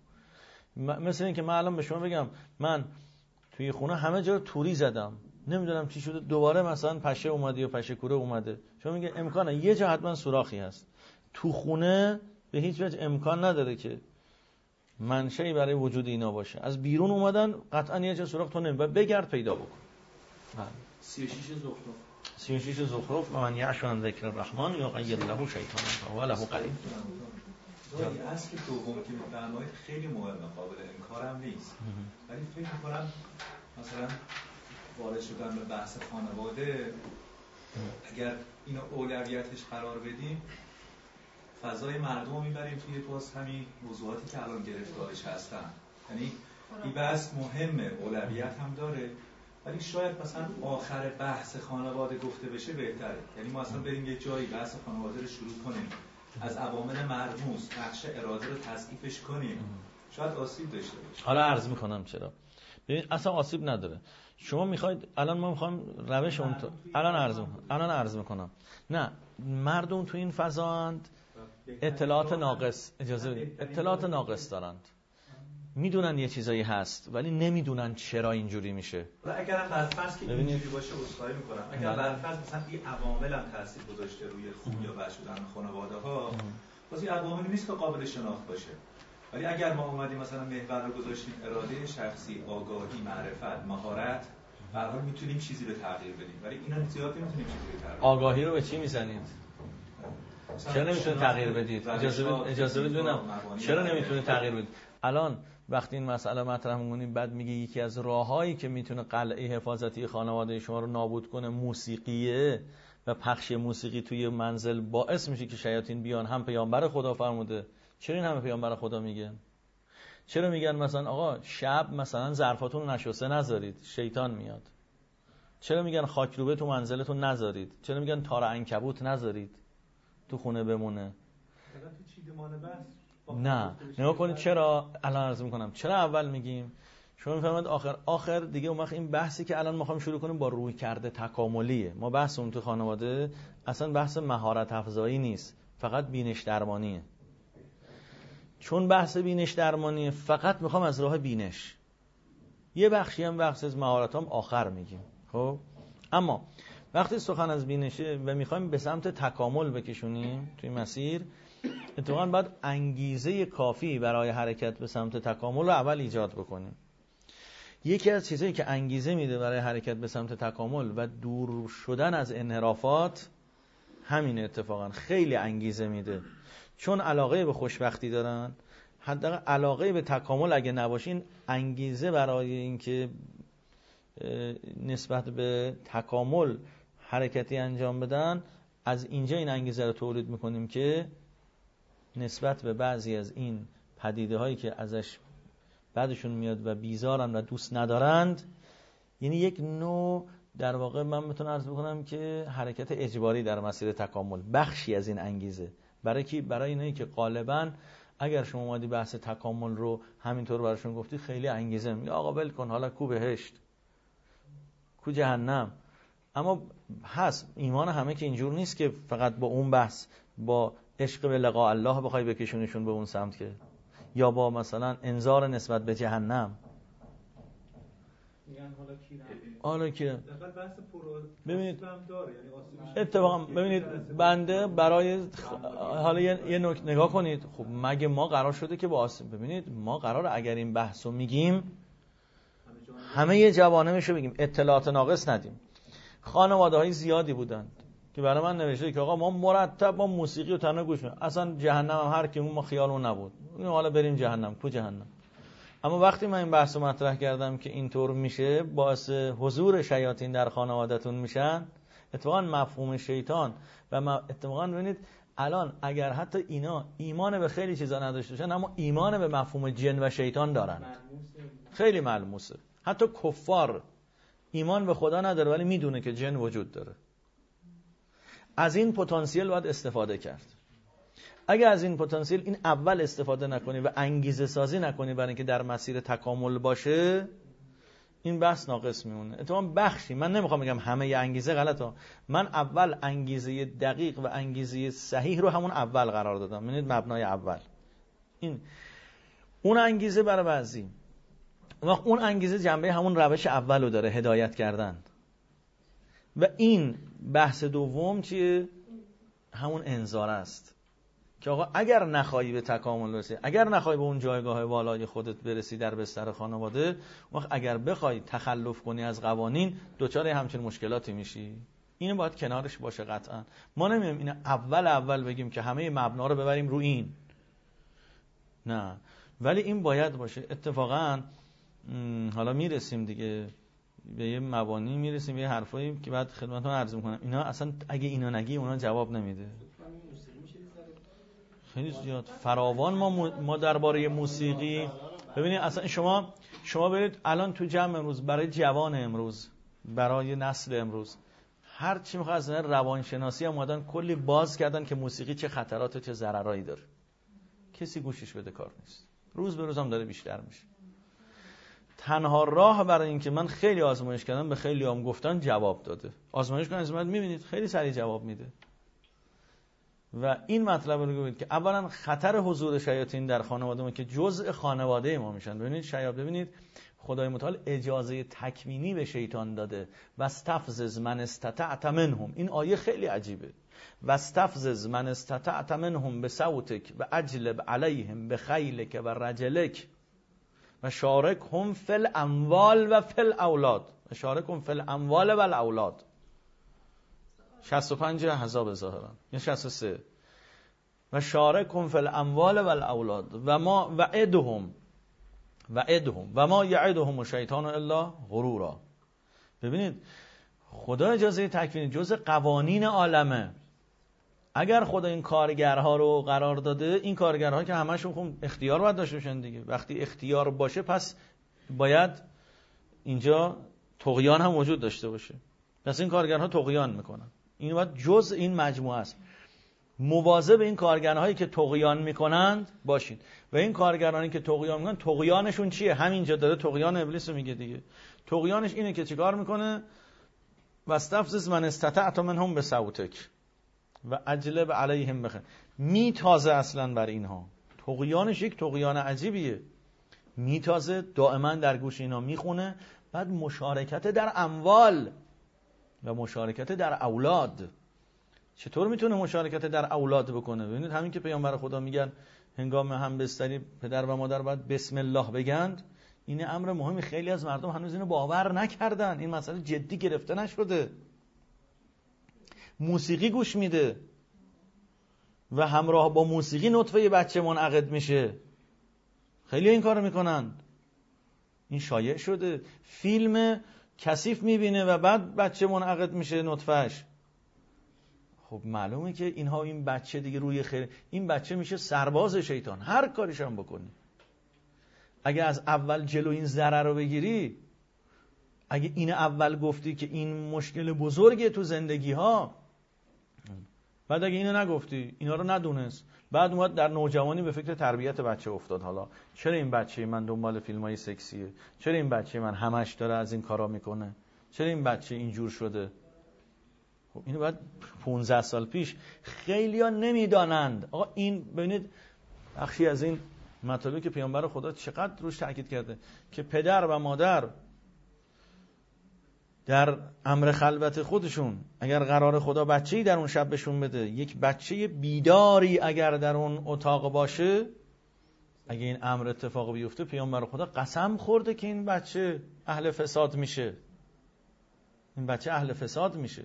[SPEAKER 1] مثل این که من الان به شما بگم من توی خونه همه جا رو توری زدم، نمیدونم چی شده، دوباره مثلا پشه اومده یا پشه کوره اومده. شما میگه امکانه یه جا حتما سوراخی هست. تو خونه به هیچ وجه امکان نداره که منشأی برای وجود اینا باشه. از بیرون اومدن، قطعا یه جا سوراخ تو نمیبره، بگرد پیدا بکن.
[SPEAKER 2] سی و شش زخرف
[SPEAKER 1] سی و شش زخرف و من یعش عن ذکر الرحمن یغیر له شیطانا فهو له قرین.
[SPEAKER 4] جایی اصل دوم که می‌فرمایید خیلی مهمه، قابل انکار هم نیست، ولی فکر می‌کنم مثلا وارد شدن به بحث خانواده اگر اینو اولویتش قرار بدیم، فضای مردم رو میبریم توی باز همین موضوعاتی که الان گرفتارش هستن. یعنی این بحث مهمه، اولویت هم داره، ولی شاید مثلا آخر بحث خانواده گفته بشه بهتره. یعنی ما اصلا بریم یه جایی بحث خانواده رو شروع کنیم، از عوامل مرموز نقش اراده رو تضعیفش کنیم، شاید آسیب داشته باشه.
[SPEAKER 1] حالا عرض میکنم چرا. ببین اصلا آسیب نداره. شما میخواید الان ما میخوایم روش اون تو الان عرض میکنم الان عرض میکنم نه، مردم تو این فضاند اطلاعات ناقص، اجازه بدید، اطلاعات ناقص دارند، میدونن یه چیزایی هست ولی نمیدونن چرا اینجوری میشه.
[SPEAKER 4] و اگرم برفرض که اینجوری باشه عذرخواهی میکنم، اگر برفرض مثلا این عوامل هم تاثیر گذاشته روی خوب یا بد شدن خانواده ها، واسه این عوامل نیست که قابل شناخت باشه. ولی اگر ما اومدیم مثلا محور رو گذاشتیم اراده شخصی، آگاهی، معرفت، مهارت، به هر حال میتونیم چیزی رو تغییر بدیم، ولی اینا زیاد نمیتونیم چیزی رو تغییر بدیم.
[SPEAKER 1] آگاهی رو به چی میزنید؟ چرا نمیتونید تغییر بدید؟ اجازه بدید اجازه بدونم چرا نمیتونید تغییر بدید؟ الان وقتی این مسئله مطرح می‌کنیم بعد میگه یکی از راههایی که میتونه قلعه حفاظتی خانواده شما رو نابود کنه موسیقیه و پخش موسیقی توی منزل باعث میشه که شیاطین بیان. هم پیامبر خدا فرموده. چرا این همه پیامبر خدا میگن؟ چرا میگن مثلا آقا شب مثلا ظرفاتون رو نشسته نذارید شیطان میاد؟ چرا میگن خاکروبه تو منزلتون نذارید؟ چرا میگن تار عنکبوت نذارید تو خونه بمونه؟ نه نگاه کنید چرا الان عرض میکنم چرا اول میگیم. شما میفهمید آخر آخر دیگه اون وقت این بحثی که الان میخوایم شروع کنیم با روی کرده تکاملیه. ما بحث اون تو خانواده اصلا بحث مهارت افزایی نیست، فقط بینش درمانیه. چون بحث بینش درمانیه فقط میخوام از راه بینش، یه بخشی هم بحث از مهارت هم آخر میگیم. خب اما وقتی سخن از بینشه و میخوایم به سمت تکامل بکشونیم توی مسیر، اتفاقاً باید انگیزه کافی برای حرکت به سمت تکامل رو اول ایجاد بکنیم. یکی از چیزایی که انگیزه میده برای حرکت به سمت تکامل و دور شدن از انحرافات همین اتفاقاً خیلی انگیزه میده. چون علاقه به خوشبختی دارن، حداقل علاقه به تکامل اگه نباشین، انگیزه برای اینکه نسبت به تکامل حرکتی انجام بدن، از اینجا این انگیزه رو تولید میکنیم که نسبت به بعضی از این پدیده هایی که ازش بعدشون میاد و بیزارن و دوست ندارند، یعنی یک نوع در واقع من میتونم عرض بکنم که حرکت اجباری در مسیر تکامل، بخشی از این انگیزه. برای کی؟ برای اینایی که غالباً اگر شما اومدی بحث تکامل رو همینطور براشون گفتی خیلی انگیزه میگه آقا ول کن، حالا کو بهشت کو جهنم. اما هست ایمان همه که اینجور نیست که فقط با اون بحث با عشق به لقاء الله بخوای بکشونشون به اون سمت، که یا با مثلا انذار نسبت به جهنم.
[SPEAKER 2] میگن حالا کی
[SPEAKER 1] حالا کی
[SPEAKER 2] بحث پرو
[SPEAKER 1] ببینید
[SPEAKER 2] داره، یعنی
[SPEAKER 1] اتفاقا ببینید بنده برای حالا یه نکته نگاه کنید. خب مگه ما قرار شده که با آسیب، ببینید ما قرار اگر این بحثو میگیم همه یه جوانبشو بگیم، اطلاعات ناقص ندیم. خانواده‌های زیادی بودند که برای من نوشته که آقا ما مرتب ما موسیقی و تنها گوش میدیم، اصلا جهنم هم هر کی اون ما خیالمون نبود، حالا بریم جهنم. کو جهنم؟ اما وقتی من این بحثو مطرح کردم که اینطور میشه باعث حضور شیاطین در خانواده‌تون میشن، اتفاقا مفهوم شیطان و اتفاقا ببینید الان اگر حتی اینا ایمان به خیلی چیزا نداشته باشن، اما ایمان به مفهوم جن و شیطان دارن، خیلی ملموسه. حتی کفار ایمان به خدا نداره ولی میدونه که جن وجود داره. از این پتانسیل باید استفاده کرد. اگه از این پتانسیل این اول استفاده نکنی و انگیزه سازی نکنی برای اینکه در مسیر تکامل باشه، این بحث ناقص میمونه. اتفاقا بخشی، من نمیخوام بگم همه ی انگیزه غلطه، من اول انگیزه دقیق و انگیزه صحیح رو همون اول قرار دادم. ببینید مبنای اول این، اون انگیزه برای بعضی، اون انگیزه جنبه همون روش اول رو داره، هدایت کردن. و این بحث دوم چیه؟ همون انذار است که آقا اگر نخواهی به تکامل برسی، اگر نخواهی به اون جایگاه والای خودت برسی در بستر خانواده، وقت اگر بخوای تخلف کنی از قوانین دوچار همچین مشکلاتی میشی. اینو باید کنارش باشه قطعا. ما نمیگیم این اول اول بگیم که همه مبنا رو ببریم رو این، نه، ولی این باید باشه. اتفاقا حالا میرسیم دیگه به یه مبانی، میرسیم به یه حرفایی که بعد خدمتتون عرض میکنم. اینا اصلا اگه اینا نگی اونا جواب نمیده. خیلی زیاد فراوان ما ما درباره موسیقی. ببینید اصلا شما شما برید الان تو جمع امروز برای جوان امروز، برای نسل امروز، هر چی میخواد از روانشناسی هم اومدن کلی باز کردن که موسیقی چه خطرات و چه ضررایی داره. کسی گوشش بده کار نیست. روز به روز هم داره بیشتر میشه. تنها راه برای این که من خیلی آزمایش کردم، به خیلی هم گفتن جواب داده. آزمایش کنید از من میبینید خیلی سریع جواب میده. و این مطلب رو بگید که اولا خطر حضور شیاطین در خانواده ما که جزء خانواده ما میشن. ببینید شیاط، ببینید خدای متعال اجازه تکوینی به شیطان داده. واستفزز من استطعت منهم. این آیه خیلی عجیبه. واستفزز من استطعت منهم بصوتک و اجلب علیهم بخیلک و رجلک و شارکهم فی الاموال و فی الاولاد و شارکهم فی الاموال و الاولاد. شصت و پنج احزاب ظاهرا یا شصت و سه. و شارکهم فی الاموال و الاولاد و ما وعدهم وعدهم و ما یعدهم الشیطان الا غرورا. ببینید خدا اجازه تکوین جزء قوانین عالمه. اگر خدا این کارگرها رو قرار داده، این کارگرها که همشون خب اختیار باید داشته باشن دیگه. وقتی اختیار باشه پس باید اینجا طغیان هم وجود داشته باشه. پس این کارگرها طغیان میکنن. این باید جزء این مجموعه است. مواظب این کارگرهایی که طغیان میکنند باشین. و این کارگرانی که طغیان میکنن، طغیانشون چیه؟ همینجا داره طغیان ابلیس رو میگه دیگه. طغیانش اینه که چیکار میکنه؟ واستفزز من استطعت منهم بصوتک و اجلب علیهم بخ. میتازه اصلا بر اینها. طغیانش یک طغیان عجیبیه. میتازه، دائما در گوش اینا میخونه. بعد مشارکت در اموال و مشارکت در اولاد. چطور میتونه مشارکت در اولاد بکنه؟ ببینید همین که پیامبر خدا میگن هنگام هم بستری پدر و مادر باید بسم الله بگند، این امر مهمی. خیلی از مردم هنوز اینو باور نکردن. این مسئله جدی گرفته نشده. موسیقی گوش میده و همراه با موسیقی نطفه بچه منعقد میشه. خیلی این کارو میکنن. این شایع شده. فیلم کثیف میبینه و بعد بچه منعقد میشه نطفهش. خب معلومه که اینها، این بچه دیگه روی خیر، این بچه میشه سرباز شیطان. هر کاریش هم بکنی. اگه از اول جلو این ضرر رو بگیری، اگه این اول گفتی که این مشکل بزرگه تو زندگی ها، بعد اگه اینو نگفتی، اینا رو ندونست، بعد اومد در نوجوانی به فکر تربیت بچه افتاد. حالا چرا این بچه من دنبال فیلمای سکسیه؟ چرا این بچه من همش داره از این کارا میکنه؟ چرا این بچه اینجور شده؟ خب اینو بعد پانزده سال پیش خیلی‌ها نمیدانند. آقا این ببینید بخشی از این مطالبی که پیامبر خدا چقدر روش تاکید کرده که پدر و مادر در امر خلوت خودشون اگر قرار خدا بچه‌ای در اون شب بهشون بده، یک بچه بیداری اگر در اون اتاق باشه، اگه این امر اتفاق بیفته، پیامبر خدا قسم خورده که این بچه اهل فساد میشه. این بچه اهل فساد میشه.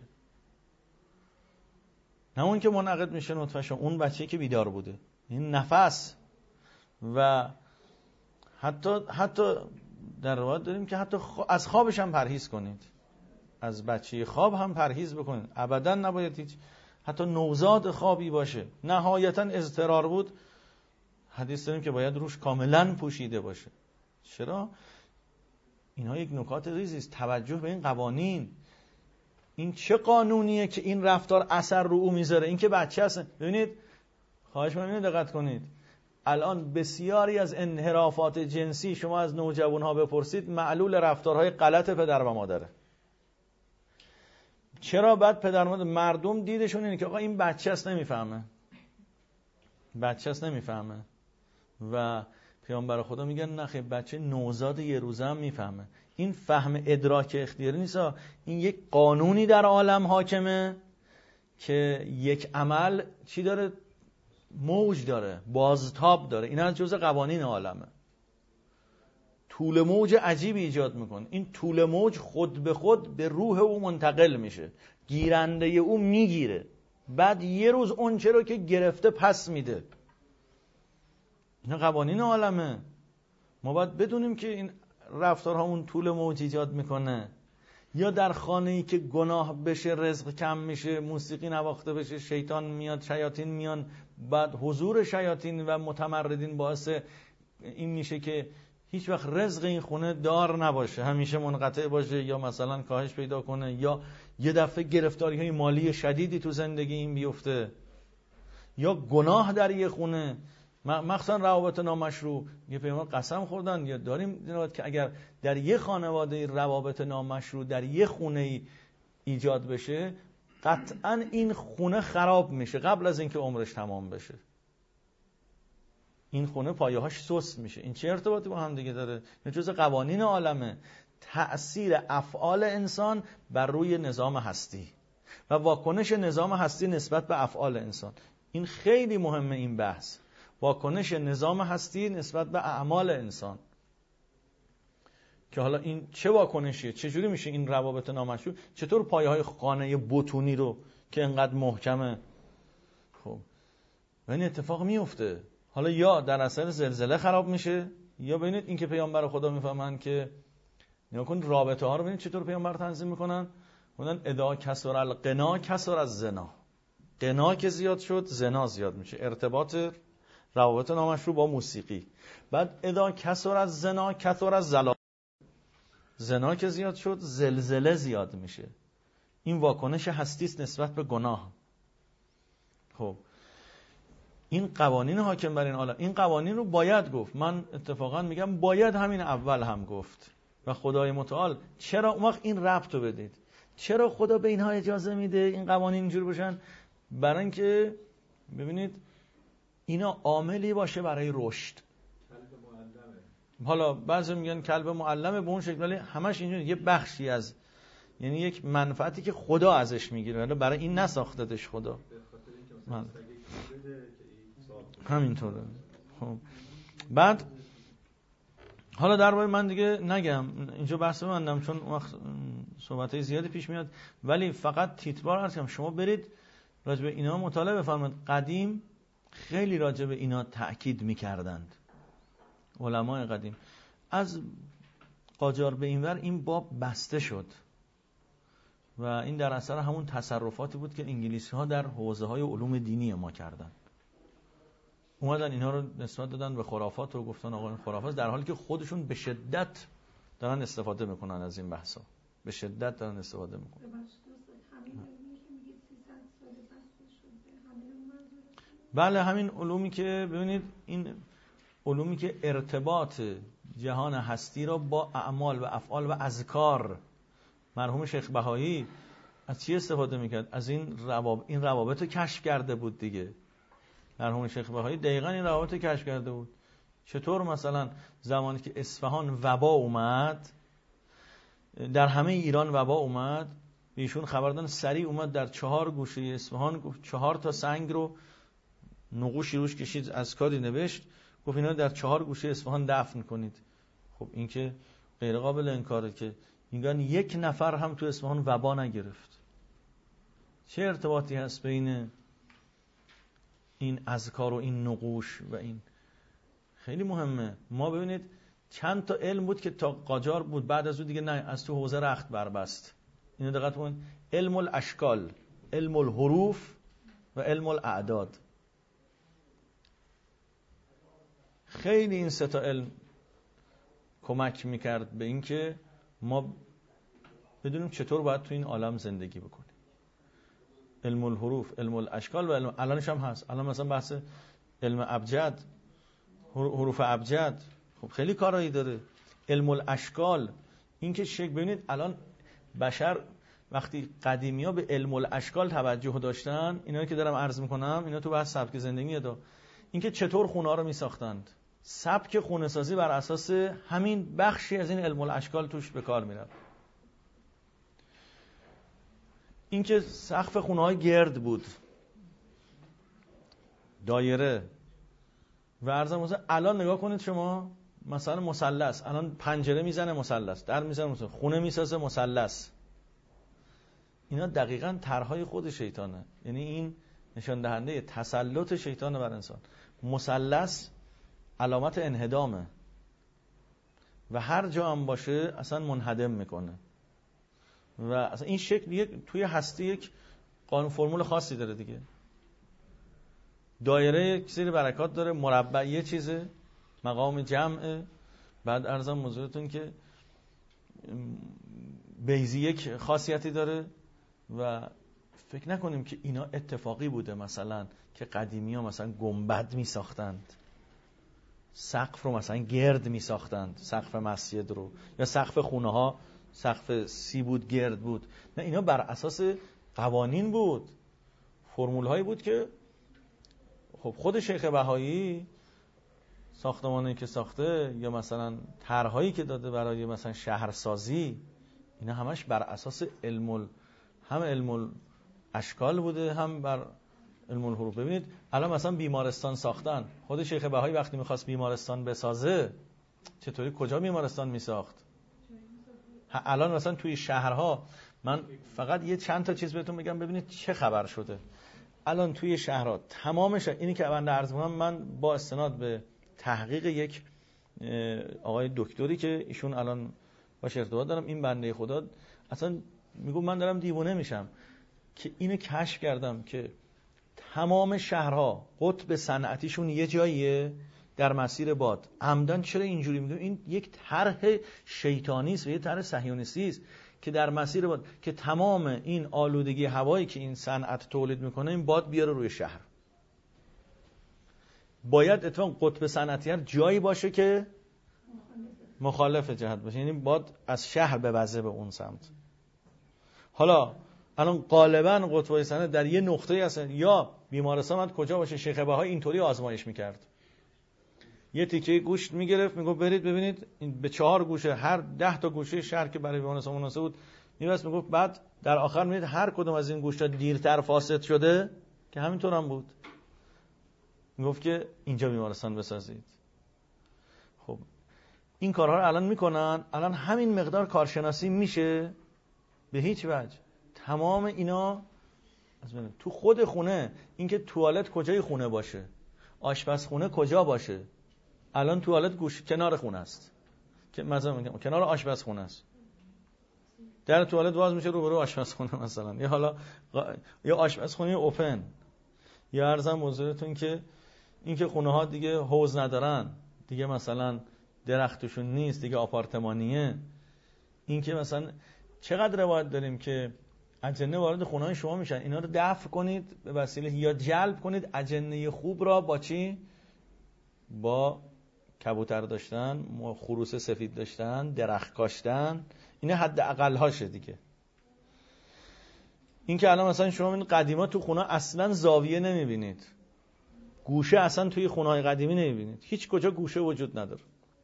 [SPEAKER 1] نه اون که منعقد میشه نطفه‌ش، اون بچه‌ای که بیدار بوده. این نفس. و حتی حتی در روایت داریم که حتی از خوابش هم پرهیز کنید. از بچه خواب هم پرهیز بکنید. ابدا نباید هیچ، حتی نوزاد خوابی باشه نهایتا اضطرار بود، حدیث داریم که باید روش کاملا پوشیده باشه. چرا؟ اینها یک نکات ریزی است. توجه به این قوانین. این چه قانونیه که این رفتار اثر رو او میذاره؟ این که بچه هست. ببینید خواهش می‌کنم دقت کنید. الان بسیاری از انحرافات جنسی شما از نوجوان‌ها بپرسید معلول رفتارهای غلط پدر و مادره. چرا بعد پدر و مادر مردم دیدشون اینه که آقا این بچه است نمیفهمه. بچه است نمیفهمه. و پیامبر خدا میگن نه خیر بچه نوزاد یه روزه هم میفهمه. این فهم ادراک اختیاری نیست، این یک قانونی در عالم حاکمه که یک عمل چی داره؟ موج داره، بازتاب داره. این از جزء قوانین عالمه. طول موج عجیبی ایجاد میکنه. این طول موج خود به خود به روح او منتقل میشه، گیرنده او میگیره، بعد یه روز اون چه رو که گرفته پس میده. اینا قوانین عالمه. ما باید بدونیم که این رفتارها اون طول موج ایجاد میکنه. یا در خانه‌ای که گناه بشه، رزق کم میشه، موسیقی نواخته بشه، شیطان میاد، شیاطین میان، بعد حضور شیاطین و متمردین باعث این میشه که هیچ وقت رزق این خونه دار نباشه، همیشه منقطع باشه یا مثلا کاهش پیدا کنه، یا یه دفعه گرفتاری های مالی شدیدی تو زندگی این بیفته، یا گناه در یه خونه، مخصوصا روابط نامشروع. یه پیامبر قسم خوردن یا داریم که اگر در یه خانواده روابط نامشروع در یه خونه ایجاد بشه، قطعا این خونه خراب میشه قبل از اینکه عمرش تمام بشه. این خونه پایه‌هاش سست میشه. این چه ارتباطی با هم دیگه داره؟ این جزء قوانین عالمه. تأثیر افعال انسان بر روی نظام هستی و واکنش نظام هستی نسبت به افعال انسان. این خیلی مهمه این بحث. واکنش نظام هستی نسبت به اعمال انسان، که حالا این چه واکنشیه؟ چجوری میشه این روابط نامشروع؟ چطور پایه‌های خانه بتونی رو که انقدر محکمه، خب این اتفاق میفته. حالا یا در اثر زلزله خراب میشه، یا ببینید این که پیامبر خدا میفهمن که نگاه کن رابطه ها رو ببینید چطور پیامبر تنظیم میکنن. میگن ادا کسر القنا کسر از زنا. قنا که زیاد شد زنا زیاد میشه. ارتباط روابط نامشروع با موسیقی. بعد ادا کسر از زنا کسر از زلزله. زنا که زیاد شد زلزله زیاد میشه. این واکنش هستی است نسبت به گناه. خب این قوانین حاکم بر این عالم، این قوانین رو باید گفت. من اتفاقا میگم باید همین اول هم گفت. و خدای متعال چرا اون وقت این ربط رو بدید؟ چرا خدا به اینها اجازه میده این قوانین اینجور باشن؟ برای اینکه ببینید اینا عاملی باشه برای رشد. حالا بعضی میگن کلب معلمه به اون شکل، ولی همش اینجوری یه بخشی از، یعنی یک منفعتی که خدا ازش میگیره، ولی برای این نساختدش خدا. من. همینطوره. خب بعد حالا درباره من دیگه نگم، اینجا بحث بندم چون وقت صحبتای زیادی پیش میاد، ولی فقط تیتروار عرض کنم شما برید راجع به اینا مطالعه بفرمایید. قدیم خیلی راجع به اینا تأکید میکردند علمای قدیم. از قاجار به اینور این باب بسته شد و این در اثر همون تصرفاتی بود که انگلیسی ها در حوزه های علوم دینی ما کردن. اومدن اینها رو نسبت دادن به خرافات و گفتن آقا این خرافات، در حالی که خودشون به شدت دارن استفاده میکنن از این بحثا، به شدت دارن استفاده میکنن. بله همین علومی که ببینید، این علومی که ارتباط جهان هستی را با اعمال و افعال و اذکار. مرحوم شیخ بهایی از چی استفاده میکرد؟ از این روابط، این روابط رو کشف کرده بود دیگه. مرحوم شیخ بهایی دقیقاً این روابط رو کشف کرده بود. چطور مثلا زمانی که اصفهان وبا اومد، در همه ایران وبا اومد، ایشون خبر دادن، سریع اومد در چهار گوشه اصفهان گفت چهار تا سنگ رو نقوشی روش کشید، از کاری نوشت، گفت اینا در چهار گوشه اصفهان دفن کنید. خب این که غیر قابل انکاره که میگن یک نفر هم تو اصفهان وبا نگرفت. چه ارتباطی هست بین این اذکار و این نقوش و این؟ خیلی مهمه. ما ببینید چند تا علم بود که تا قاجار بود، بعد از اون دیگه نه، از تو حوزه رخت بربست. اینو دقت کن، علم الاشکال، علم الحروف و علم الاعداد. خیلی این سه تا علم کمک میکرد به این که ما بدونیم چطور باید تو این عالم زندگی بکنیم. علم الحروف، علم الاشکال و علم الانش هم هست. الان مثلا بحث علم ابجد، حروف ابجد، خب خیلی کارایی داره. علم الاشکال، این که شکل، ببینید الان بشر وقتی قدیمی‌ها به علم الاشکال توجه داشتن، اینا که دارم عرض میکنم اینا تو بحث سبک زندگی دا، این که چطور خونه ها رو میساختند، سبک خونه سازی بر اساس همین بخشی از این علم الاشکال توش به کار میرفت. این که سقف خونه های گرد بود، دایره، و عرضم موزه الان نگاه کنید شما مثلا مثلث، الان پنجره میزنه مثلث، در میزنه مثلث، خونه میسازه مثلث. اینا دقیقاً طرحهای خود شیطانه، یعنی این نشان دهنده تسلط شیطان بر انسان. مثلث علامت انهدامه و هر جا هم باشه اصلا منهدم میکنه و اصلا این شکل یک توی هستی یک قانون فرمول خاصی داره دیگه. دایره یک سری برکات داره، مربع یه چیزه، مقام جمعه. بعد عرضم موضوعتون که بیضی یک خاصیتی داره و فکر نکنیم که اینا اتفاقی بوده، مثلا که قدیمی ها مثلا گنبد می ساختند، سقف رو مثلا گرد می ساختند، سقف مسجد رو، یا سقف خونه ها سقف سی بود گرد بود. نه، اینا بر اساس قوانین بود، فرمول هایی بود که خب خود شیخ بهایی ساختمانی که ساخته یا مثلا طرحهایی که داده برای مثلا شهرسازی، اینا همش بر اساس علم ال... هم علم الاشکال بوده، هم بر علم الحروف. ببینید الان مثلا بیمارستان ساختن، خود شیخ بهایی وقتی میخواست بیمارستان بسازه چطوری کجا بیمارستان میساخت؟ الان مثلا توی شهرها، من فقط یه چند تا چیز بهتون بگم ببینید چه خبر شده. الان توی شهرها تمامش، اینی که بنده عرض می‌کنم من با استناد به تحقیق یک آقای دکتری که ایشون الان باشه ارتباط دارم، این بنده خدا اصلا میگم من دارم دیوانه میشم که اینو کشف کردم که تمام شهرها قطب صنعتیشون یه جاییه در مسیر باد. عمدن چرا اینجوری میگم؟ این یک طرح شیطانی است و یک طرح صهیونیستی است که در مسیر باد، که تمام این آلودگی هوایی که این صنعت تولید میکنه این باد بیاره روی شهر. باید اتفاقا قطب صنعتی جایی باشه که مخالف جهت باشه، یعنی باد از شهر بوزه به اون سمت. حالا الان غالبا قطبای صنعت در یه نقطه‌ای هستن، یا بیمارستان باید کجا باشه؟ شیخ بهایی اینطوری آزمایش میکرد، یه تیکه گوشت میگرفت میگفت برید ببینید این به چهار گوشه، هر ده تا گوشه شهر که برای بیمارستان مناسب بود میبست، میگفت بعد در آخر میدید هر کدوم از این گوشتا دیرتر فاسد شده که همینطور هم بود، میگفت که اینجا بیمارستان بسازید. خب این کارها رو الان میکنن، الان همین مقدار کارشناسی میشه؟ به هیچ وجه. تمام اینا تو خود خونه، اینکه توالت کجای خونه باشه، آشپزخونه کجا باشه. الان توالت گوش کنار خونه است، که مثلا میگم کنار آشپزخونه است، در توالت باز میشه روبرو آشپزخونه مثلا، یا حالا یا آشپزخونه اوپن. یا عرضم حضورتون که اینکه خونه ها دیگه حوض ندارن، دیگه مثلا درختشون نیست، دیگه آپارتمانیه. اینکه مثلا چقدر روایت داریم که اجنه وارد خونه های شما میشن، اینا رو دفع کنید به وسیله یا جلب کنید اجنه خوب را با چی؟ با کبوتر داشتن، خروس سفید داشتن، درخت کاشتن. اینا حد اقل هاشه دیگه. این که الان مثلا شما این قدیما تو خونه اصلا زاویه نمیبینید، گوشه اصلا توی خونه های قدیمی نمیبینید، هیچ کجا گوشه وجود نداره،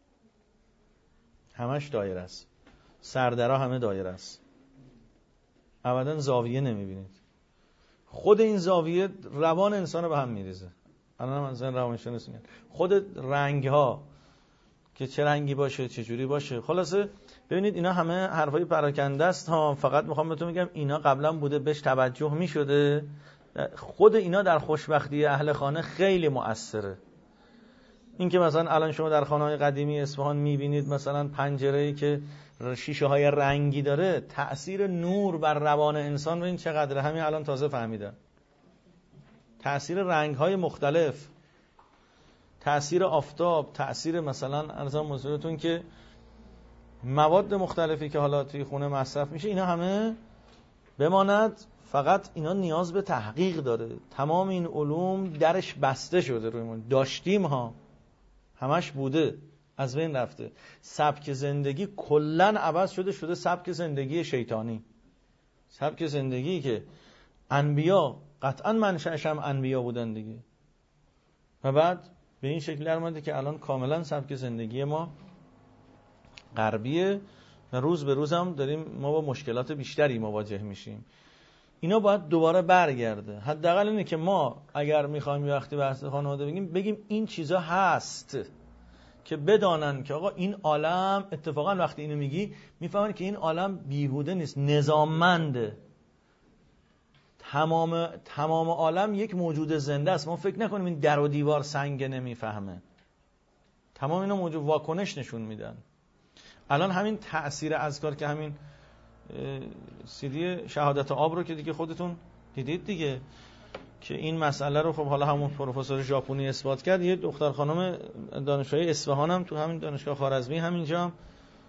[SPEAKER 1] همش دایره است، سردرا همه دایره است، ابدا زاویه نمیبینید. خود این زاویه روان انسان رو به هم میریزه. الان من زن روانشناسی میگم خود رنگ ها که چه رنگی باشه، چه جوری باشه. خلاصه ببینید اینا همه حرفای پراکنده است ها. فقط میخوام بهتون میگم اینا قبلا بوده، بهش توجه میشده. خود اینا در خوشبختی اهل خانه خیلی مؤثره. این که مثلا الان شما در خانه‌های قدیمی اصفهان میبینید مثلا پنجره‌ای که شیشه های رنگی داره، تأثیر نور بر روان انسان رو این چقدره همین الان تازه فهمیدم. تأثیر رنگ‌های مختلف، تأثیر آفتاب، تأثیر مثلا ارزان موضوعتون که مواد مختلفی که حالا توی خونه مصرف میشه، اینا همه بماند فقط اینا نیاز به تحقیق داره. تمام این علوم درش بسته شده روی ما، داشتیم ها، همش بوده، از بین رفته. سبک زندگی کلن عوض شده، شده سبک زندگی شیطانی، سبک زندگی که انبیا قطعا منشأش هم انبیا بودن دیگه، و بعد به این شکل در اومده که الان کاملا سبک زندگی ما غربیه و روز به روز هم داریم ما با مشکلات بیشتری مواجه میشیم. اینا باید دوباره برگرده. حداقل اینه که ما اگر میخوایم یه وقتی بحث خانواده بگیم بگیم این چیزا هست که بدانن که آقا این عالم، اتفاقا وقتی اینو میگی میفهمن که این عالم بیهوده نیست، نظاممنده. تمام تمام عالم یک موجود زنده است. ما فکر نکنیم این در و دیوار سنگ نمیفهمه. تمام اینا موجود واکنش نشون میدن. الان همین تأثیر اذکار که همین سیدی شهادت آب رو که دیگه خودتون دیدید دیگه، که این مسئله رو خب حالا همون پروفسور ژاپنی اثبات کرد. یه دختر خانم دانشگاه اصفهان هم تو همین دانشگاه خوارزمی همینجا هم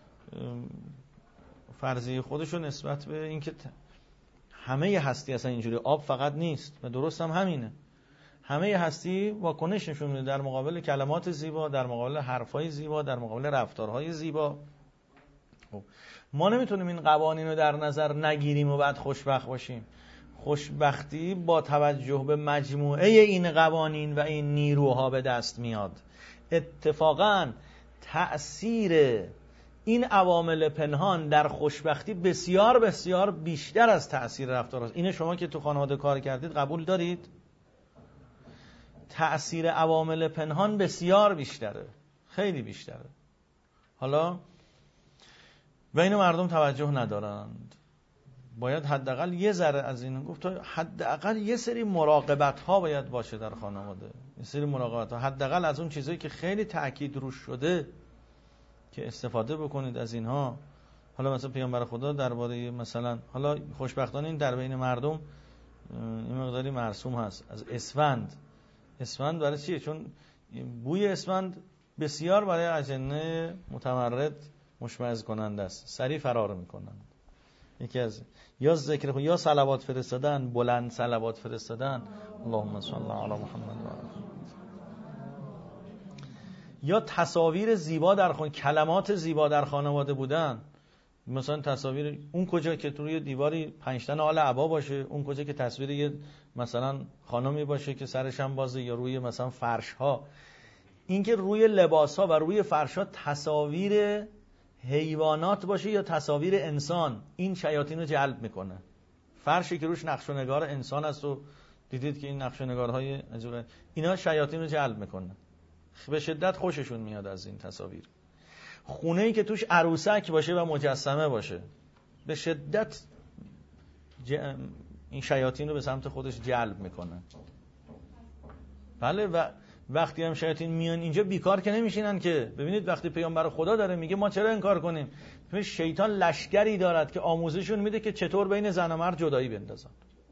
[SPEAKER 1] فرضیه خودشو نسبت به اینکه همه هستی اصلا اینجوری، آب فقط نیست، و درست هم همینه. همه هستی واکنش نشون میده در مقابل کلمات زیبا، در مقابل حرفای زیبا، در مقابل رفتارهای زیبا. خب ما نمیتونیم این قوانین رو در نظر نگیریم و بعد خوشبخت باشیم. خوشبختی با توجه به مجموعه این قوانین و این نیروها به دست میاد. اتفاقاً تأثیر این عوامل پنهان در خوشبختی بسیار بسیار بیشتر از تأثیر رفتار است. اینه شما که تو خانواده کار کردید قبول دارید؟ تأثیر عوامل پنهان بسیار بیشتره، خیلی بیشتره. حالا و اینو مردم توجه ندارند. باید حداقل یه ذره از این گفت، حداقل یه سری مراقبت ها باید باشه در خانواده، یه سری مراقبت ها، حداقل از اون چیزایی که خیلی تأکید روش شده که استفاده بکنید از اینها. حالا مثلا پیامبر خدا درباره مثلا، حالا خوشبختانه این در بین مردم این مقداری مرسوم هست، از اسفند. اسفند برای چیه؟ چون بوی اسفند بسیار برای اجنه متمرد مشمئز کننده است، سریع فرار میکنند. یکی از یا ذکر خود یا صلوات فرستادن، بلند صلوات فرستادن، اللهم صل علی محمد و آله، یا تصاویر زیبا در خانواده، کلمات زیبا در خانواده بودن. مثلا تصاویر اون کجا که روی دیواری پنج تا آل عبا باشه، اون کجا که تصویر یه مثلا خانمی باشه که سرش هم بازه، یا روی مثلا فرش ها. این که روی لباس ها و روی فرش ها تصاویر حیوانات باشه یا تصاویر انسان، این شیاطین رو جلب میکنه. فرشی که روش نقش و نگار انسان است و دیدید که این نقش و نگارهای عجوبه، اینا شیاطین رو جلب میکنه. به شدت خوششون میاد از این تصاویر. خونه‌ای که توش عروسک باشه و مجسمه باشه، به شدت ج... این شیاطین رو به سمت خودش جلب میکنه. بله، و وقتی هم شیاطین میان اینجا بیکار که نمیشینن که. ببینید وقتی پیامبر خدا داره میگه ما چرا انکار کنیم، شیطان لشکری دارد که آموزشون میده که چطور بین زن و مرد جدایی بندازن،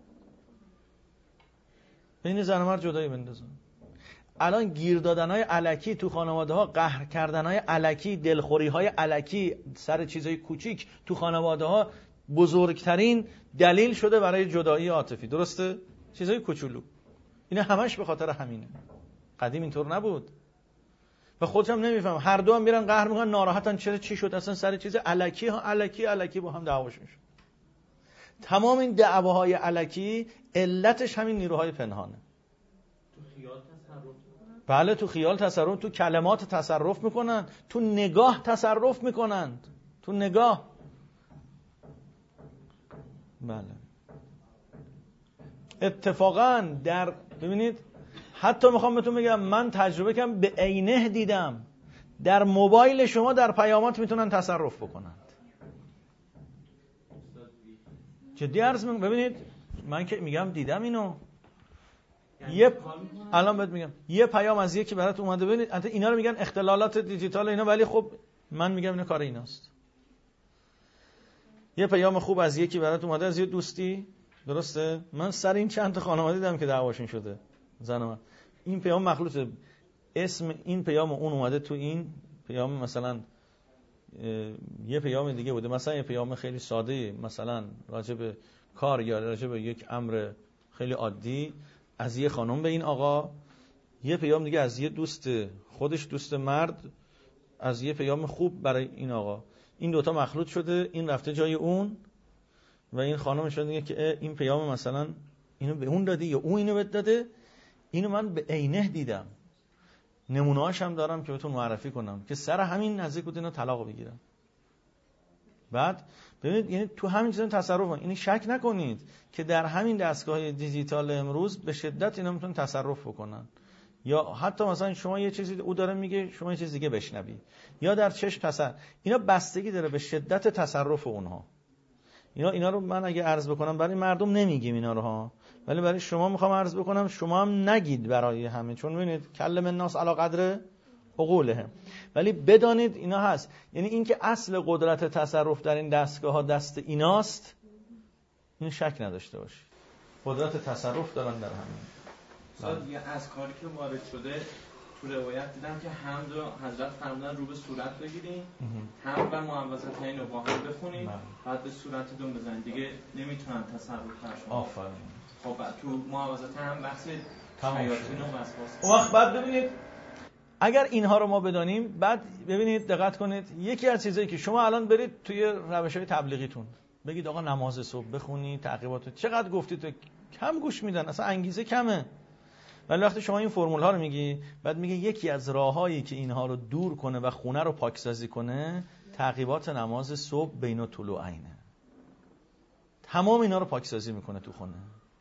[SPEAKER 1] بین زن و مرد جدایی بندازن. الان گیر دادن‌های الکی تو خانواده ها، قهر کردن‌های الکی، دلخوری‌های الکی سر چیزای کوچیک تو خانواده ها بزرگترین دلیل شده برای جدایی عاطفی. درسته؟ چیزای کوچولو. اینا همش به خاطر همینه. قدیم اینطور نبود. و خودم نمیفهم، هر دو هم میرن قهر میکنن، ناراحتن، چرا چی شد؟ اصلا سر چیز الکی ها الکی الکی با هم دعواشون شد. تمام این دعواهای الکی علتش همین نیروهای پنهانه.
[SPEAKER 2] تو خیال تصرف.
[SPEAKER 1] بله، تو خیال تصرف، تو کلمات تصرف میکنن، تو نگاه تصرف میکنند، تو نگاه. بله. اتفاقا در ببینید، حتی میخوام بهتون بگم، من تجربه کردم، به عینه دیدم، در موبایل شما در پیامات میتونن تصرف بکنند. جدی عرض میکنم. ببینید من که میگم دیدم اینو. یه الان بهت میگم یه پیام از یکی برات اومده، ببینید البته اینا رو میگن اختلالات دیجیتال اینا، ولی خب من میگم اینا کار ایناست. یه پیام خوب از یکی برات اومده، از یه دوستی، درسته؟ من سر این چند تا خانواده دیدم که دعواشون شده، زن و مرد. این پیام مخلوطه، اسم این پیام اون اومده تو این پیام، مثلا یه پیام دیگه بوده، مثلا یه پیام خیلی ساده مثلا راجع به کار یا راجع به یک امر خیلی عادی از یه خانم به این آقا، یه پیام دیگه از یه دوست خودش، دوست مرد، از یه پیام خوب برای این آقا. این دوتا مخلوط شده، این رفته جای اون و این خانم شده دیگه که این پیام مثلا اینو به اون دادی یا اون اینو بهت داده. اینو من به عینه دیدم، نمونه‌هاش هم دارم که بهتون معرفی کنم که سر همین نزدیک بود اینا طلاق بگیرن. بعد ببینید یعنی تو همین چیزا تصرف کنید، یعنی شک نکنید که در همین دستگاه دیجیتال امروز به شدت اینا میتونن تصرف بکنن. یا حتی مثلا شما یه چیزی او داره میگه شما یه چیز دیگه بشنوی، یا در چشم تصرف، اینا بستگی داره به شدت تصرف اونها. اینا اینا رو من اگه عرض بکنم برای مردم نمیگیم اینا رو ها، ولی برای شما میخوام عرض بکنم، شما هم نگید برای همه، چون ببینید کلم الناس علی قدر عقولهم، ولی بدانید اینا هست. یعنی اینکه اصل قدرت تصرف در این دستگاه ها دست ایناست، این شک نداشته باشید، قدرت تصرف دارن در همین.
[SPEAKER 2] استاد یه از کاری که وارد شده تو روایت دیدم که حمد و حضرت فرمودن رو به صورت بگیریم، حمد و معوذتین رو با هم بخونیم، بعد به صورتتون بزنید، دیگه نمیتونن تصرف کنن.
[SPEAKER 1] آفرین.
[SPEAKER 2] خب تو معوذتین هم بحث
[SPEAKER 1] شیاطین
[SPEAKER 2] و وسواس.
[SPEAKER 1] اون وقت بعد ببینید اگر اینها رو ما بدانیم، بعد ببینید دقت کنید، یکی از چیزایی که شما الان برید توی روش‌های تبلیغیتون بگید آقا نماز صبح بخونید، تعقیبات چقدر گفتید، تو کم گوش میدن، اصلا انگیزه کمه. ولی وقتی شما این فرمول ها رو میگی، بعد میگه یکی از راههایی که اینها رو دور کنه و خونه رو پاکسازی کنه تعقیبات نماز صبح بین طلوعینه. تمام اینا رو پاکسازی میکنه تو خونه.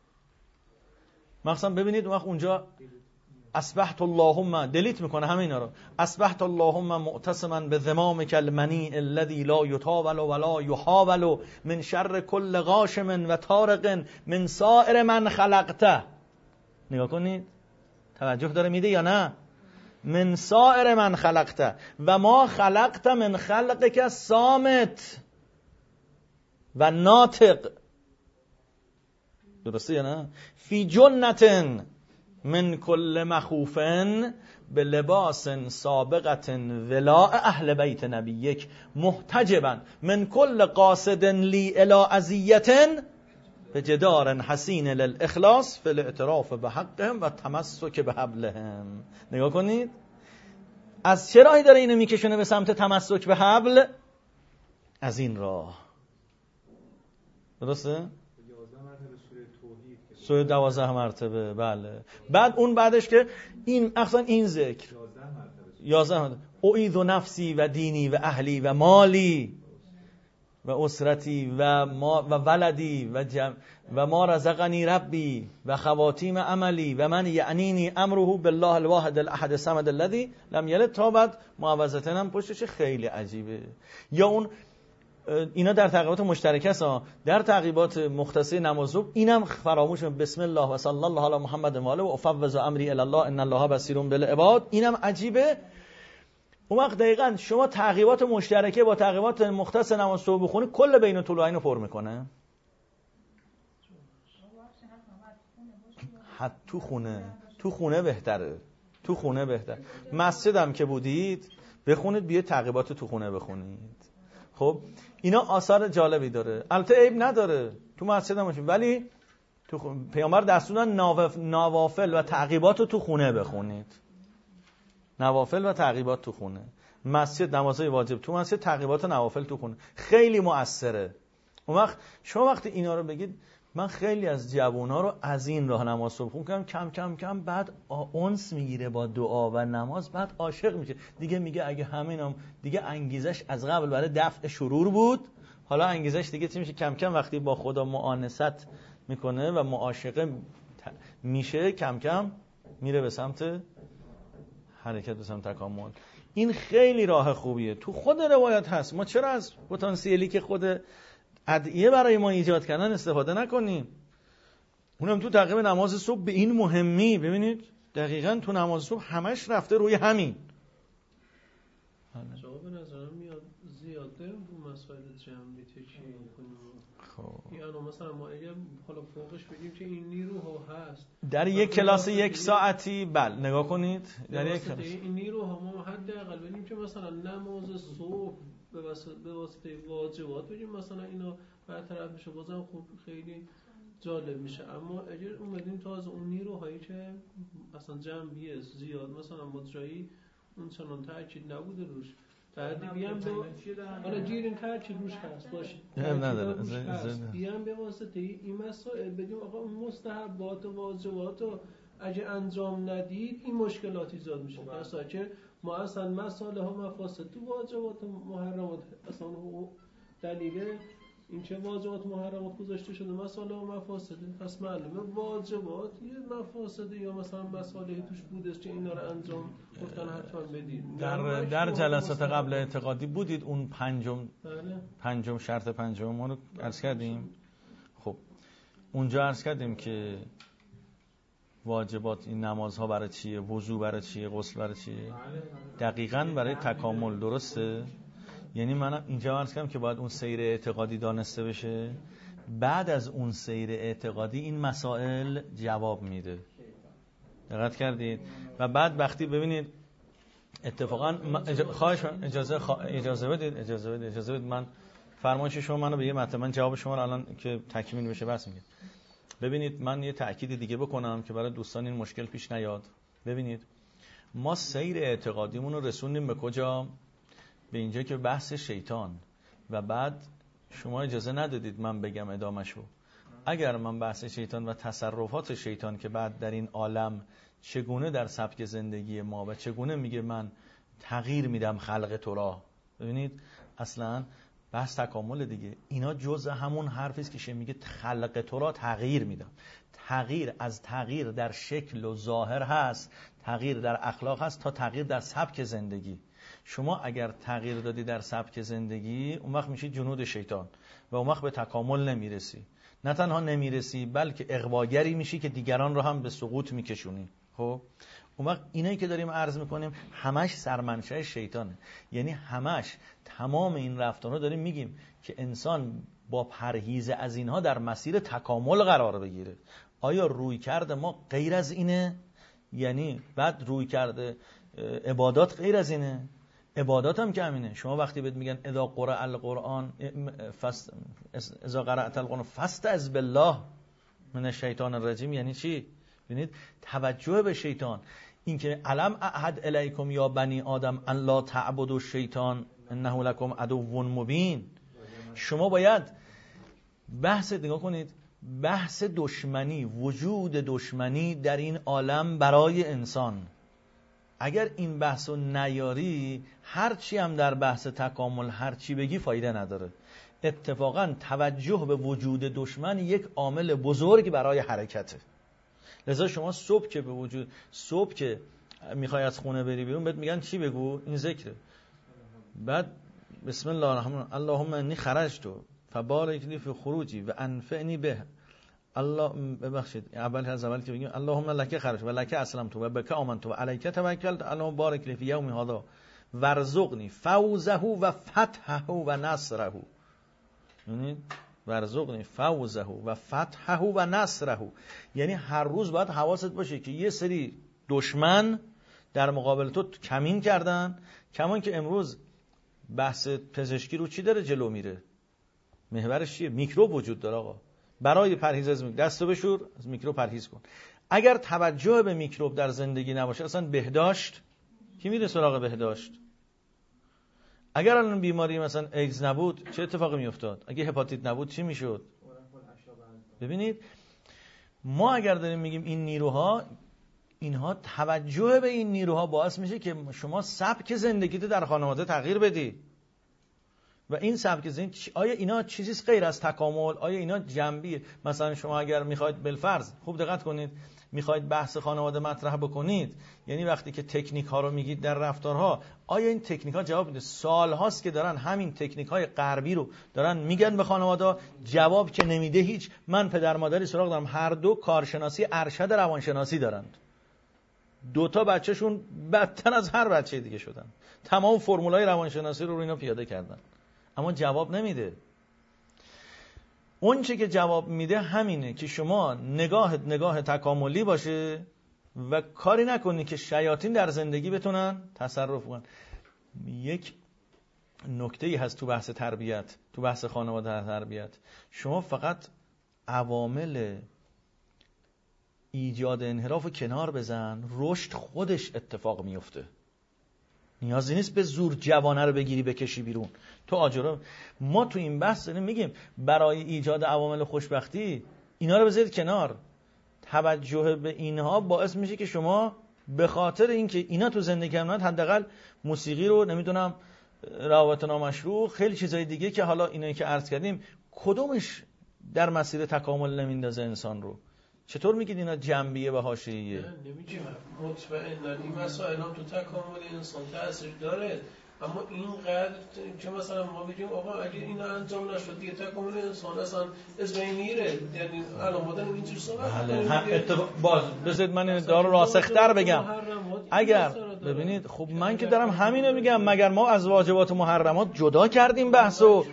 [SPEAKER 1] مثلا ببینید اون وقت اونجا اصبحت اللهم دلیت میکنه همه اینا رو، اصبحت اللهم معتصما بذمامک المنیع الذی لا یطاول ولا یحاول من شر کل غاشم و طارق من سائر من خلقته. نگاه کنید توجه داره میده یا نه؟ من سائر من خلقته و ما خلقت من خلقک صامت و ناطق. درسته یا نه؟ فی جنتن من کل مخوفن به لباس سابقت ولاء اهل بیت نبیک محتجبا من کل قاصد لی الی اذیتن به جدار حسین للاخلاص فی الاعتراف به حقهم و تمسک به حبلهم. نگاه کنید از چه راهی داره اینو میکشونه به سمت تمسک به حبل؟ از این راه. درسته؟ سوره دوازده مرتبه. بله. بعد اون بعدش که این اصلا این ذکر یازده مرتبه اعیذ نفسی و دینی و اهلی و مالی و اسرتی و ما و ولدی و جم و ما رزقنی ربی و خواتیم عملی و من یعنینی امره بالله الواحد الاحد الصمد الذی لم یلد. تا بعد معوذتین هم پشتش خیلی عجیبه. یا اون اینا در تعقیبات مشترکه است، در تعقیبات مختصر نماز صبح اینم فراموش بسم الله و صلی الله علی محمد و آله و افوض امری الی الله ان الله بصیر بالعباد. اینم عجیبه. اون وقت دقیقاً شما تعقیبات مشترکه با تعقیبات مختص نماز صبح بخونی کل بین طلوعین رو پر میکنه. حتی تو خونه تو خونه بهتره، تو خونه بهتر. مسجدم که بودید بخونید، بیاید تعقیبات تو خونه بخونید. خب اینا آثار جالبی داره، البته عیب نداره تو مسجدم باشید، ولی تو خون... پیامبر دستور نوافل و تعقیبات رو تو خونه بخونید. نوافل و تعقیبات تو خونه. مسجد نمازهای واجب تو مسجد، تعقیبات و نوافل تو خونه. خیلی مؤثره. اون وقت شما وقتی اینا رو بگید، من خیلی از جوونا رو از این راه نماز صبح خون کردم، کم کم کم بعد اونس میگیره با دعا و نماز، بعد عاشق میشه دیگه. میگه اگه همینم دیگه انگیزش از قبل برای دفع شرور بود، حالا انگیزش دیگه چی میشه؟ کم کم وقتی با خدا معانست میکنه و معاشقه میشه، کم کم میره به سمت حرکت، به سمت تکامل. این خیلی راه خوبیه. تو خود روایت هست. ما چرا از پتانسیلی که خود ادعیه برای ما ایجاد کردن استفاده نکنیم؟ اونم تو تعقیب نماز صبح به این مهمی. ببینید دقیقاً تو نماز صبح همش رفته روی همین.
[SPEAKER 5] جواب به نظرم میاد زیاد داریم رو مسائل جمعی تکیه میکنیم. خب یعنی مثلا ما اگه حالا فوقش بگیم که این نیروها هست
[SPEAKER 1] در یک کلاس یک ساعتی، بله نگاه کنید در یک کلاس
[SPEAKER 5] این نیروها ما حداقل ببینیم که مثلا نماز صبح به واسطه به واسطه واجبات بگیم مثلا اینا برطرف میشه بازم خوب خیلی جالب میشه. اما اگر اومدیم تازه اون نیروهایی که مثلا جنبیه زیاد مثلا مجرایی اون چنان تاکید نبوده روش بعد بیام به حالا گیرین تاکید روش هست باشه
[SPEAKER 1] نداره
[SPEAKER 5] بیام به واسطه این مسائل بگیم آقا اون مستحبات و واجبات و اگه انجام ندید این مشکلات ایجاد میشه. مثلا که ما اصلا مسائل ها مفاسد تو واجبات و محرمات اصلا دلیل این که واجبات محرمات گذاشته شده مسائل و مفاسده، پس معلومه واجبات یه مفاسده یا مثلا مسائلی توش بوده که اینا رو انجام گفتن حتما بدید.
[SPEAKER 1] در در جلسات قبل اعتقادی بودید اون پنجم
[SPEAKER 5] بله.
[SPEAKER 1] پنجم شرط پنجم ما رو عرض کردیم. خب اونجا عرض کردیم که واجبات این نمازها برای چیه، وضو برای چیه، غسل برای چیه، دقیقاً برای تکامل. درسته؟ یعنی من اینجا عرض کردم که باید اون سیر اعتقادی دانسته بشه، بعد از اون سیر اعتقادی این مسائل جواب میده. دقت کردید؟ و بعد وقتی ببینید اتفاقا خواهش اجازه خوا... اجازه بدید اجازه بدید اجازه بدید من فرمایش شما منو به یه مطلب من جواب شما رو الان که تکمیل بشه بس میگم. ببینید من یه تأکید دیگه بکنم که برای دوستان این مشکل پیش نیاد. ببینید ما سیر اعتقادیمون رو رسوندیم به کجا؟ به اینجا که بحث شیطان و بعد شما اجازه ندادید من بگم ادامه‌شو. اگر من بحث شیطان و تصرفات شیطان که بعد در این عالم چگونه در سبک زندگی ما و چگونه میگه من تغییر میدم خلق تو را، ببینید اصلا بحث تکامل دیگه، اینا جزء همون حرفی است که شه میگه خلق تو را تغییر میدم. تغییر از تغییر در شکل و ظاهر هست، تغییر در اخلاق هست تا تغییر در سبک زندگی. شما اگر تغییر دادی در سبک زندگی اون وقت میشی جنود شیطان و اون وقت به تکامل نمیرسی. نه تنها نمیرسی بلکه اغواگری میشی که دیگران رو هم به سقوط میکشونی. خب اون وقت اینایی که داریم عرض میکنیم همش سرمنشأ شیطانه. یعنی همش تمام این رفتارها داریم میگیم که انسان با پرهیز از اینها در مسیر تکامل قرار بگیره. آیا روی کرده ما غیر از اینه؟ یعنی بعد روی کرده عبادات غیر از اینه؟ عبادات هم که همینه. شما وقتی بهت میگن اذا قرأ القرآن فست اذا قرأت القرآن فاستعذ بالله من الشیطان الرجیم، یعنی چی؟ ببینید توجه به شیطان. اینکه علم اعهد الیکم یا بنی آدم ان لا تعبدوا الشیطان انه لکم عدو مبین. شما باید بحث نگاه کنید، بحث دشمنی، وجود دشمنی در این عالم برای انسان، اگر این بحثو نیاری هر چی هم در بحث تکامل هر چی بگی فایده نداره. اتفاقا توجه به وجود دشمن یک عامل بزرگ برای حرکته. لذا شما صبح که به وجود صبح که میخوای از خونه بری بیرون بهت میگن چی بگو؟ این ذکره. بعد بسم الله الرحمن الرحیم اللهم انی خرجت فبارک لی فی خروجی و انفعنی به. الله ببخشید اول از اول که بگیم اللهم لک خرجت و لک اسلمت و بک آمنت و علیک توکلت اللهم بارک لی فی یوم هذا وارزقنی فوزه و فتحه و نصره. یعنی ورزقنی فوزه و فتحه و نصره، یعنی هر روز باید حواست باشه که یه سری دشمن در مقابل تو کمین کردن. کمان که امروز بحث پزشکی رو چی داره جلو میره؟ محورش چیه؟ میکروب وجود داره آقا. برای پرهیز از میکروب دستو بشور، از میکروب پرهیز کن. اگر توجه به میکروب در زندگی نباشه اصلا بهداشت کی میره سراغ بهداشت؟ اگر الان بیماری مثلا ایدز نبود چه اتفاقی میافتاد؟ اگه هپاتیت نبود چی میشد؟ ببینید ما اگر داریم میگیم این نیروها، اینها توجه به این نیروها باعث میشه که شما سبک زندگیت در خانواده تغییر بدی. و این سبک زندگی آیا اینا چیزیست غیر از تکامل؟ آیا اینا جنبیه؟ مثلا شما اگر میخواید بالفرض خوب دقت کنید، میخواید بحث خانواده مطرح بکنید، یعنی وقتی که تکنیک ها رو میگید در رفتارها، آیا این تکنیک ها جواب میده؟ سال هاست که دارن همین تکنیک های غربی رو دارن میگن به خانواده، جواب که نمیده هیچ. من پدر مادری سراغ دارم هر دو کارشناسی ارشد روانشناسی دارند، دوتا بچهشون بدتر از هر بچه دیگه شدن، تمام فرمولای روانشناسی رو رو اینا پیاده کردن، اما جواب نمیده. اون چه که جواب میده همینه که شما نگاه نگاه تکاملی باشه و کاری نکنی که شیاطین در زندگی بتونن تصرف کنن. یک نکته‌ای هست تو بحث تربیت، تو بحث خانواده تربیت. شما فقط عوامل ایجاد انحراف کنار بزن، رشد خودش اتفاق میفته. نیازی نیست به زور جوانه رو بگیری بکشی بیرون. تو آجرا ما تو این بحث داریم میگیم برای ایجاد عوامل خوشبختی اینا رو بذارید کنار. توجه به اینها باعث میشه که شما به خاطر اینکه اینا تو زندگی هم ناد، حداقل موسیقی رو، نمیدونم روابط نامشروع، خیلی چیزای دیگه که حالا اینایی که عرض کردیم کدومش در مسیر تکامل نمیندازه انسان رو. چطور میگید اینا جنبیه و حاشیه‌ایه؟
[SPEAKER 5] نه نمیگیم مطمئنا این مسائل هم تو تکامل انسان تاثیر داره، اما اینقدر که مثلا ما بگیم آقا اگه اینا انجام نشد دیگه تکامل انسان اصلا از بین میره، یعنی الان ما داریم اینجور صحبت
[SPEAKER 1] می‌کنیم. باز بذارید من این دارو راسختر بگم. اگر ببینید خب من که دارم همینو میگم، مگر ما از واجبات و محرمات جدا کردیم بحثو؟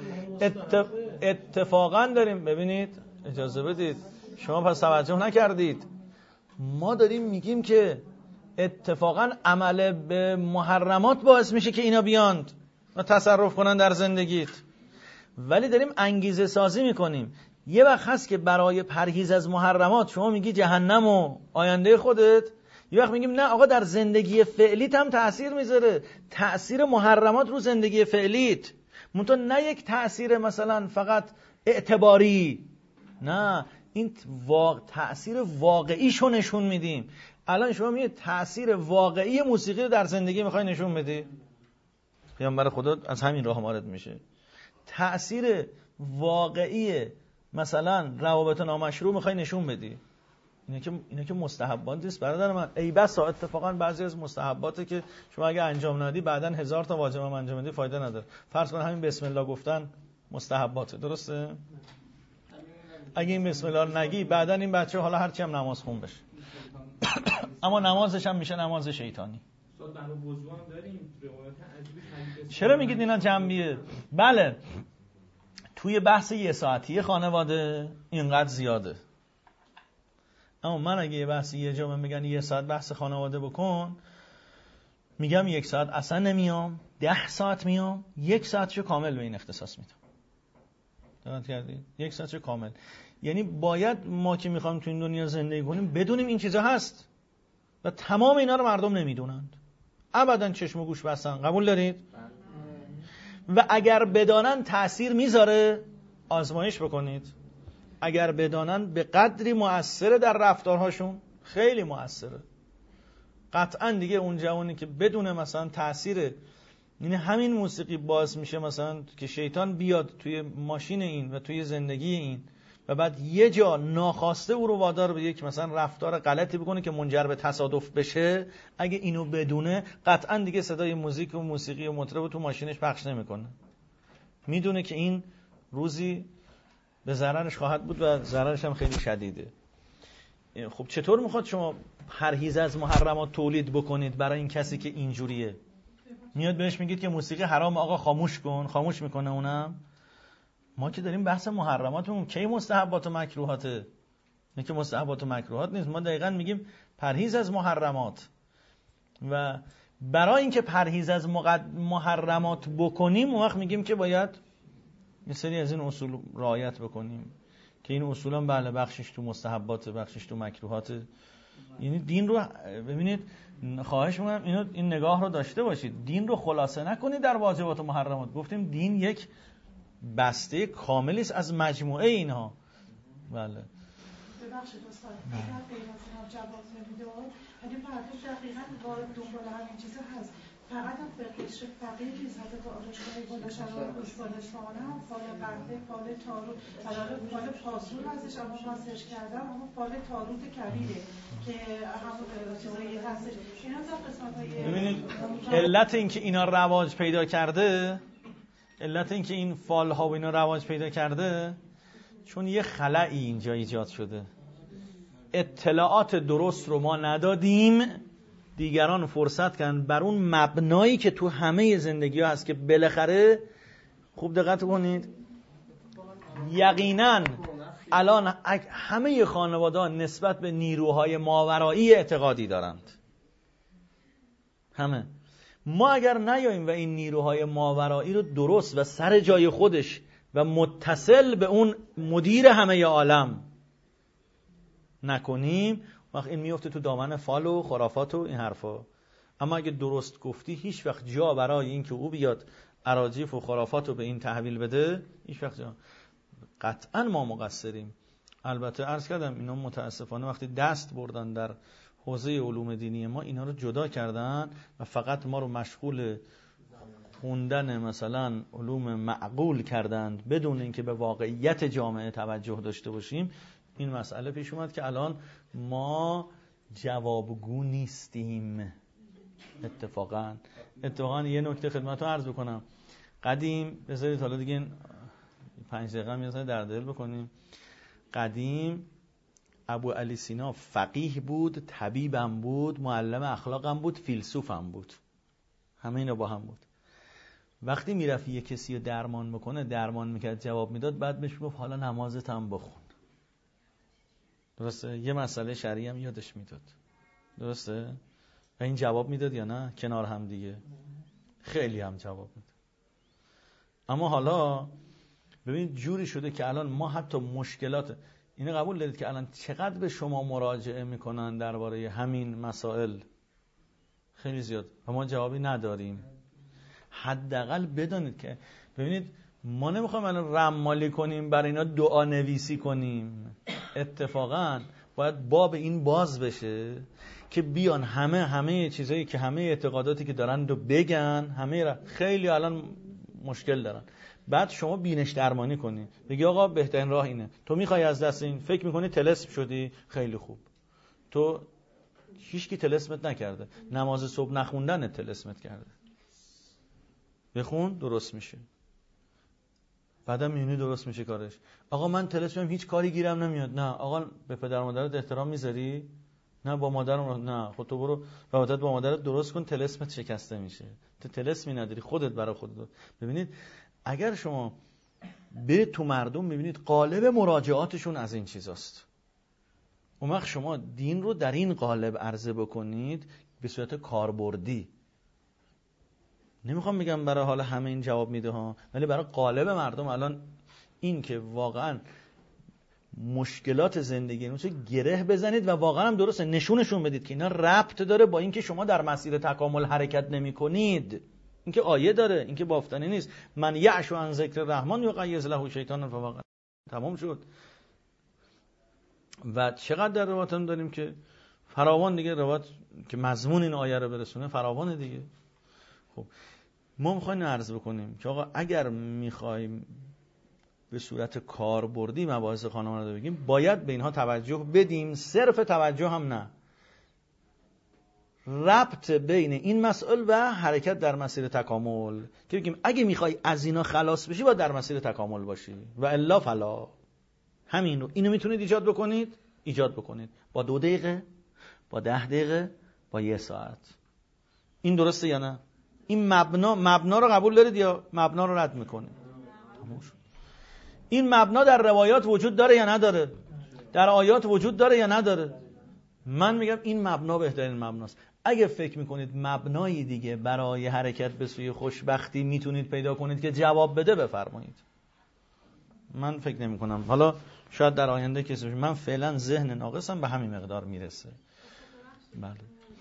[SPEAKER 1] اتفاقا داریم، ببینید اجازه بدید، شما پس توجه نکردید. ما داریم میگیم که اتفاقا عمل به محرمات باعث میشه که اینا بیاند و تصرف کنن در زندگیت، ولی داریم انگیزه سازی میکنیم. یه وقت هست که برای پرهیز از محرمات شما میگی جهنم و آینده خودت، یه وقت میگیم نه آقا در زندگی فعلیت هم تأثیر میذاره، تأثیر محرمات رو زندگی فعلیت، منتها نه یک تأثیر مثلا فقط اعتباری، نه این واقع تأثیر واقعیشو نشون میدیم. الان شما میگید تأثیر واقعی موسیقی در زندگی میخوای نشون بدی؟ پیامبر خدا از همین راه وارد میشه. تأثیر واقعی مثلا روابط نامشروع میخوای نشون بدی؟ اینا که اینا که مستحبات نیست برادر من. ای بسا اتفاقا بعضی از مستحباته که شما اگه انجام ندی بعدن هزار تا واجب هم انجام بدی فایده نداره. فرض کن همین بسم الله گفتن مستحباته، درسته؟ اگه این بسم الله نگی بعدن این بچه حالا هرچی هم نماز خون بشه اما نمازش هم میشه نماز شیطانی. چرا میگید اینا جنبیه؟ بله توی بحث یه ساعتی خانواده اینقدر زیاده، اما من اگه یه بحث یه جا من بگن یه ساعت بحث خانواده بکن، میگم یک ساعت اصلا نمیام، ده ساعت میام، یک ساعتشو کامل به این اختصاص میدم. دقت کردید؟ یک ساعتشو کامل. یعنی باید ما که میخوایم تو این دنیا زندگی کنیم بدونیم این چیزا هست و تمام اینا رو مردم نمیدونند. ابدا چشم و گوش بستن. قبول دارید؟ و اگر بدانن تأثیر میذاره آزمایش بکنید. اگر بدانن به قدری مؤثره در رفتارهاشون، خیلی مؤثره. قطعا دیگه اون جوانی که بدونه مثلا تأثیر، یعنی همین موسیقی باعث میشه مثلا که شیطان بیاد توی ماشین این و توی زندگی این و بعد یه جا ناخواسته او رو وادار به یک مثلا رفتار غلطی بکنه که منجر به تصادف بشه، اگه اینو بدونه قطعا دیگه صدای موزیک و موسیقی و مطرب تو ماشینش پخش نمیکنه. میدونه که این روزی به ضررش خواهد بود و ضررش هم خیلی شدیده. خب چطور میخواد شما پرهیز از محرمات تولید بکنید برای این کسی که اینجوریه؟ میاد بهش میگید که موسیقی حرام، آقا خاموش کن، خاموش میکنه اونم. ما که داریم بحث محرماتمون کی مستحبات و مکروهاته؟ نه که مستحبات و مکروهات نیست، ما دقیقاً میگیم پرهیز از محرمات. و برای اینکه پرهیز از محرمات بکنیم اون وقت میگیم که باید یه سری از این اصول رعایت بکنیم که این اصول هم بله بخشش تو مستحبات، بخشش تو مکروهات. یعنی دین رو ببینید، خواهش میکنم اینو این نگاه رو داشته باشید، دین رو خلاصه نکنید در واجبات و محرمات. گفتیم دین یک بسته کاملی است از مجموعه اینها. بله
[SPEAKER 3] ببخشید استاد اگر غیر از اینا جواب نمیداد، یعنی پرهیز دقیقاً وارد دنبال همین چیزا هست. فقط هم به قشر فقیه که حضرت آرشگاهی بالا شرار خوشبالشانه هم فال قهوه، فال تارو، فال پاسور هستش، اما ما سرچ کردم اما فال تاروت کبیره که همون چیزایی هستش. اینا در قسمت های
[SPEAKER 1] ببینید علت این که اینا رواج پیدا کرده، علت این که این فال ها و اینا رواج پیدا کرده، چون یه خلایی اینجا ایجاد شده. اطلاعات درست رو ما ندادیم، دیگران فرصت کردن بر اون مبنایی که تو همه زندگی ها هست که بالاخره، خوب دقت کنید، یقینا الان همه خانواده ها نسبت به نیروهای ماورایی اعتقادی دارند. همه ما اگر نیاییم و این نیروهای ماورایی رو درست و سر جای خودش و متصل به اون مدیر همه عالم نکنیم، وقت این میفته تو دامن فال و خرافات و این حرفا. اما اگه درست گفتی هیچ وقت جا برای این که او بیاد اراجیف و خرافات رو به این تحویل بده هیچ وقت جا. قطعا ما مقصریم. البته عرض کردم اینا متاسفانه وقتی دست بردن در حوزه علوم دینی ما اینا رو جدا کردن و فقط ما رو مشغول خوندن مثلا علوم معقول کردند بدون اینکه به واقعیت جامعه توجه داشته باشیم. این مسئله پیش اومد که الان ما جوابگو نیستیم. اتفاقا اتفاقا یه نکته خدمتتون عرض بکنم. قدیم بذارید حالا دیگه پنج دقیقه هم یه در دل بکنیم. قدیم ابو علی سینا فقیه بود، طبیبم بود، معلم اخلاقم بود، فیلسوفم بود. همه اینا با هم بود. وقتی میرفت یه کسی رو درمان بکنه، درمان میکرد، جواب میداد، بعد بهش میگفت حالا نمازت هم بخون. درسته؟ یه مسئله شرعی هم یادش میداد. درسته؟ و این جواب میداد یا نه؟ کنار هم دیگه خیلی هم جواب میداد. اما حالا ببینید جوری شده که الان ما حتی مشکلات اینو قبول دارید که الان چقدر به شما مراجعه میکنن درباره همین مسائل؟ خیلی زیاد و ما جوابی نداریم. حداقل بدانید که ببینید ما نمیخوایم الان رمالی کنیم برای اینا دعا نویسی کنیم. اتفاقا باید باب این باز بشه که بیان همه همه چیزایی که همه اعتقاداتی که دارن رو بگن. همه را خیلی الان مشکل دارن. بعد شما بینش درمانی کنی، بگی آقا بهترین راه اینه. تو میخوای از دست این فکر میکنی طلسم شدی، خیلی خوب. تو هیچکی طلسمت نکرده، نماز صبح نخوندن طلسمت کرده. بخون درست میشه. بعدم میونی درست میشه کارش. آقا من طلسمم هیچ کاری گیرم نمیاد. نه آقا به پدر مادرت احترام میذاری؟ نه با مادرم نه. خود تو برو رابطت با مادرت درست کن، طلسمت شکسته میشه. تو طلسمی نداری، خودت برای خودت. ببینید اگر شما به تو مردم میبینید قالب مراجعاتشون از این چیزاست، اون وقت شما دین رو در این قالب عرضه بکنید به صورت کاربردی. نمیخوام بگم برای حال همه این جواب میده ها، ولی برای قالب مردم الان این که واقعا مشکلات زندگی رو گره بزنید و واقعا هم درسته نشونشون بدید که اینا ربط داره با این که شما در مسیر تکامل حرکت نمی کنید. این که آیه داره، این که بافتنی نیست. من یعش عن ذکر الرحمن یقیض له شیطان فوق. تمام شد. و چقدر در روایت هم داریم که فراوان دیگه روایت که مضمون این آیه رو برسونه فراوانه دیگه. خب ما میخوایم عرض بکنیم که آقا اگر میخوایم به صورت کاربردی مباحث خانواده رو بگیم باید به اینها توجه بدیم. صرف توجه هم نه، ربط بین این مسئله و حرکت در مسیر تکامل که بگیم اگه میخوای از اینا خلاص بشی باید در مسیر تکامل باشی و الا فلا. همین رو اینو میتونید ایجاد بکنید ایجاد بکنید با دو دقیقه، با ده دقیقه، با یه ساعت. این درسته یا نه؟ این مبنا مبنا رو قبول دارید یا مبنا رو رد میکنید؟ این مبنا در روایات وجود داره یا نداره؟ در آیات وجود داره یا نداره؟ من میگم این مبنا بهترین مبناست. اگه فکر میکنید مبنای دیگه برای حرکت به سوی خوشبختی میتونید پیدا کنید که جواب بده بفرمایید. من فکر نمی کنم. حالا شاید در آینده کسی باشه. من فعلا ذهن ناقصم به همین مقدار میرسه. بله.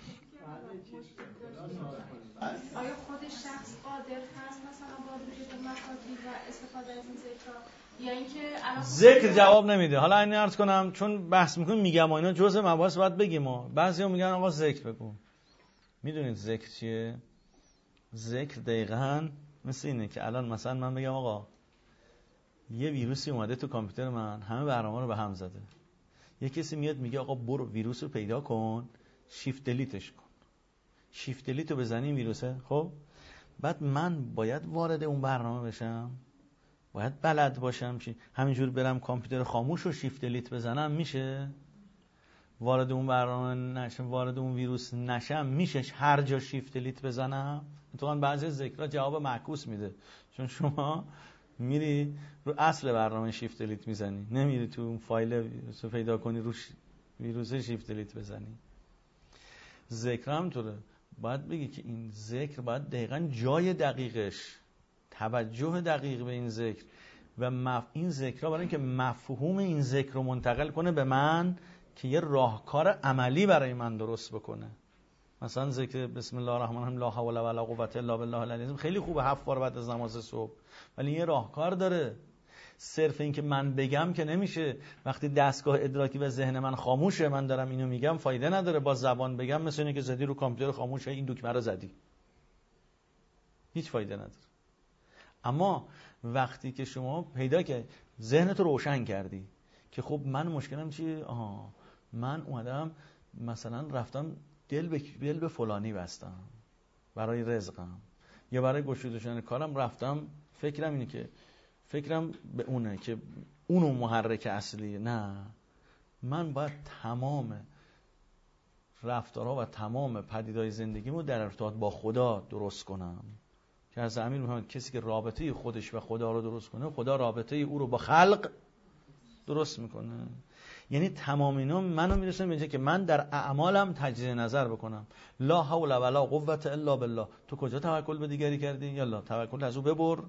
[SPEAKER 6] آیا خود شخص قادر هست مثلا با وجود مکاتیب و استفاده از این ذکر یا اینکه
[SPEAKER 1] ذکر جواب نمیده؟ حالا این عرض کنم چون بحث میکنیم میگم اینا جزء مباحث باید بگیم. ما بعضیا میگن آقا ذکر بگو. میدونید ذکر چیه؟ ذکر دقیقاً مثل اینه که الان مثلا من بگم آقا یه ویروسی اومده تو کامپیوتر من، همه برنامه رو به هم زده. یه کسی میاد میگه آقا برو ویروس رو پیدا کن، شیفت دلیتش کن. شیفت دلیت رو بزنی ویروسه. خب بعد من باید وارد اون برنامه بشم، باید بلد باشم چی. همینجور برم کامپیوتر خاموش رو شیفت دلیت بزنم میشه؟ وارد اون برنامه نشم، وارد اون ویروس نشم میشه هر جا شیفت دلیت بزنم؟ اتفاقا بعضی ذکرها جواب معکوس میده، چون شما میری رو اصل برنامه شیفت دلیت میزنی، نمیری تو اون فایل ویروس پیدا کنی رو ویروس شیفت دلیت بزنی. ذکر هم طوره. باید بگی که این ذکر باید دقیقاً جای دقیقش، توجه دقیق به این ذکر و مف... این ذکرها برای اینکه مفهوم این ذکر رو منتقل کنه به من که یه راهکار عملی برای من درست بکنه. مثلا ذکر بسم الله الرحمن الرحیم لا حول ولا قوة الا بالله العلی العظیم خیلی خوبه هفت بار بعد از نماز صبح، ولی یه راهکار داره. صرف این که من بگم که نمیشه. وقتی دستگاه ادراکی و ذهن من خاموشه، من دارم اینو میگم، فایده نداره. با زبان بگم مثل اینه که زدی رو کامپیوتر خاموشه، این دکمه رو زدی، هیچ فایده نداره. اما وقتی که شما پیدا که ذهنت رو روشن کردی که خب من مشکلم چیه؟ آها من اومدم مثلا رفتم دل به دل به فلانی بستم برای رزقم یا برای گشوده شدن کارم، رفتم فکرم اینه که فکرم به اونه که اونو محرک اصلیه. نه، من باید تمام رفتارها و تمام پدیدهای زندگیمو در ارتباط با خدا درست کنم که از امیر میگم کسی که رابطه خودش و خدا رو درست کنه، خدا رابطه او رو با خلق درست میکنه. یعنی تمام اینا منو میرسونه به اینجا که من در اعمالم تجدید نظر بکنم. لا حول ولا قوة الا بالله. تو کجا توکل به دیگری کردی؟ یالا توکل از او ببر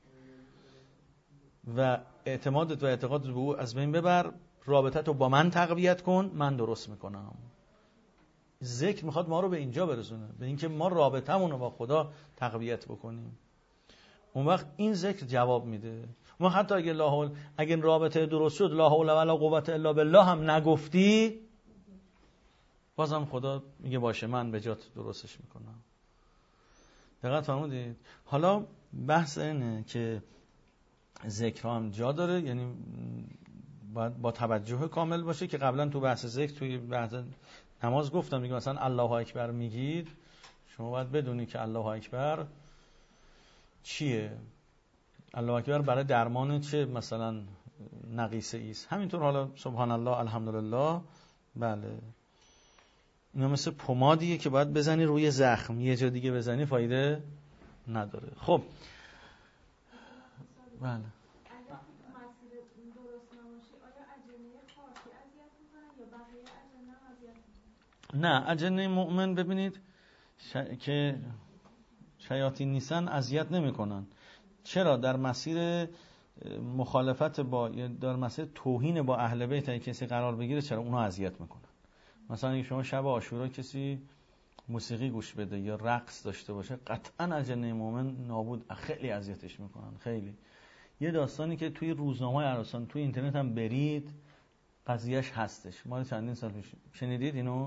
[SPEAKER 1] و اعتمادت و اعتقادت به او از بین ببر، رابطت رو با من تقویت کن، من درست میکنم. ذکر میخواد ما رو به اینجا برسونه، به اینکه ما رابطمون رو با خدا تقویت بکنیم. اون وقت این ذکر جواب میده. ما حتی اگه لا حول، اگه رابطه درست شد لا حول ولا قوة الا بالله هم نگفتی، بازم خدا میگه باشه من به جات درستش میکنم. دقت فرمودید؟ حالا بحث اینه که ذکر هم جا داره، یعنی باید با توجه کامل باشه که قبلا تو بحث ذکر توی بحث نماز گفتم دیگه، مثلا الله اکبر میگید شما باید بدونی که الله اکبر چیه. الله اکبر برای درمان چه مثلا نقیصه ایست. همینطور حالا سبحان الله الحمدلله، بله اینا مثل پمادیه که باید بزنی روی زخم، یه جا دیگه بزنی فایده نداره. خب بله نه، اجنه مؤمن ببینید ش... که شیاطین نیستن اذیت نمیکنن. چرا؟ در مسیر مخالفت با یا در مسیر توهین با اهل بیت اگه کسی قرار بگیره، چرا اونا اذیت میکنن؟ مثلا اگه شما شب عاشورا کسی موسیقی گوش بده یا رقص داشته باشه، قطعا اجنه مؤمن نابود، خیلی اذیتش میکنن. خیلی یه داستانی که توی روزنامه عربستان توی اینترنت هم برید قضیهش هستش، مال چندین سال پیش. شنیدید اینو؟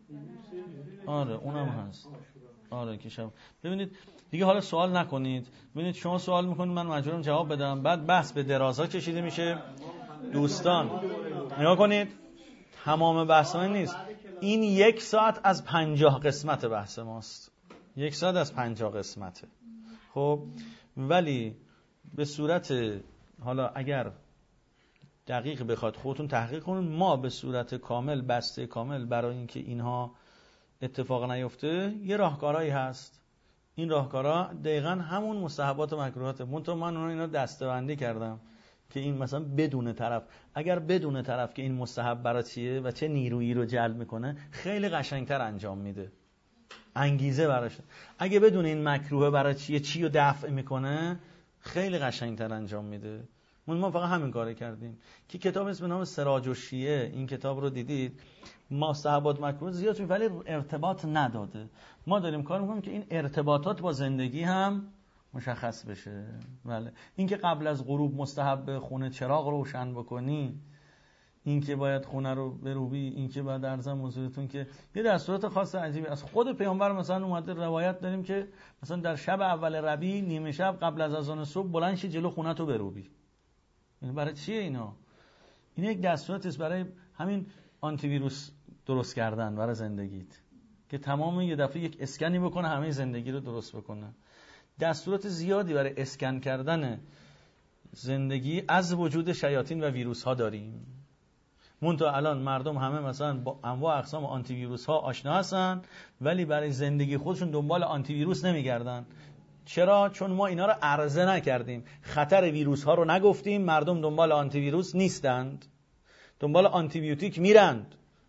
[SPEAKER 1] آره اونم هست. آره که شب ببینید دیگه، حالا سوال نکنید. ببینید شما سوال میکنید من مجبورم جواب بدم، بعد بحث به درازا کشیده میشه. دوستان نگاه کنید، تمام بحث ما نیست. این یک ساعت از پنجاه قسمت بحث ماست، یک ساعت از پنجاه قسمته. خب ولی به صورت حالا اگر دقیق بخواد خودتون تحقیق کنید، ما به صورت کامل، بسته کامل برای اینکه اینها اتفاق نیفته یه راهکارهایی هست. این راهکارها دقیقاً همون مستحبات و مکروهات. منتها من اون اینا دسته‌بندی کردم که این مثلا بدون طرف، اگر بدون طرف که این مستحب برای چیه و چه نیرویی رو جلب میکنه، خیلی قشنگتر انجام میده، انگیزه براش. اگه بدون این مکروه برای چیه چی رو دفع میکنه، خیلی قشنگتر انجام میده. ما فقط همین کارو کردیم که کتاب اسم نام سراج الشیعه، این کتاب رو دیدید، مستحبات مکروه زیاد ولی ارتباط نداده. ما داریم کار میکنیم که این ارتباطات با زندگی هم مشخص بشه. بله این که قبل از غروب مستحب خونه چراغ روشن بکنی، این که باید خونه رو بروبی، این که باید ارزم حضورتون که یه دستورات خاص عجیبی از خود پیامبر مثلا اومده، روایت داریم که مثلا در شب اول ربیع نیمه شب قبل از اذان صبح بلند شی جلو خونه تو بروبی. این برای چیه اینا؟ این یک دستورات است برای همین آنتی ویروس درست کردن برای زندگیت که تمام یه دفعه یک اسکنی بکنه همه زندگی رو درست بکنه. دستورات زیادی برای اسکن کردن زندگی از وجود شیاطین و ویروس ها داریم. منتها الان مردم همه مثلا با انواع اقسام آنتی ویروس ها آشنا هستن، ولی برای زندگی خودشون دنبال آنتی ویروس نمیگردن. چرا؟ چون ما اینا رو عرضه نکردیم، خطر ویروس ها رو نگفتیم، مردم دنبال آنتی ویروس نیستند، دنبال آنتی بیوتیک میرند.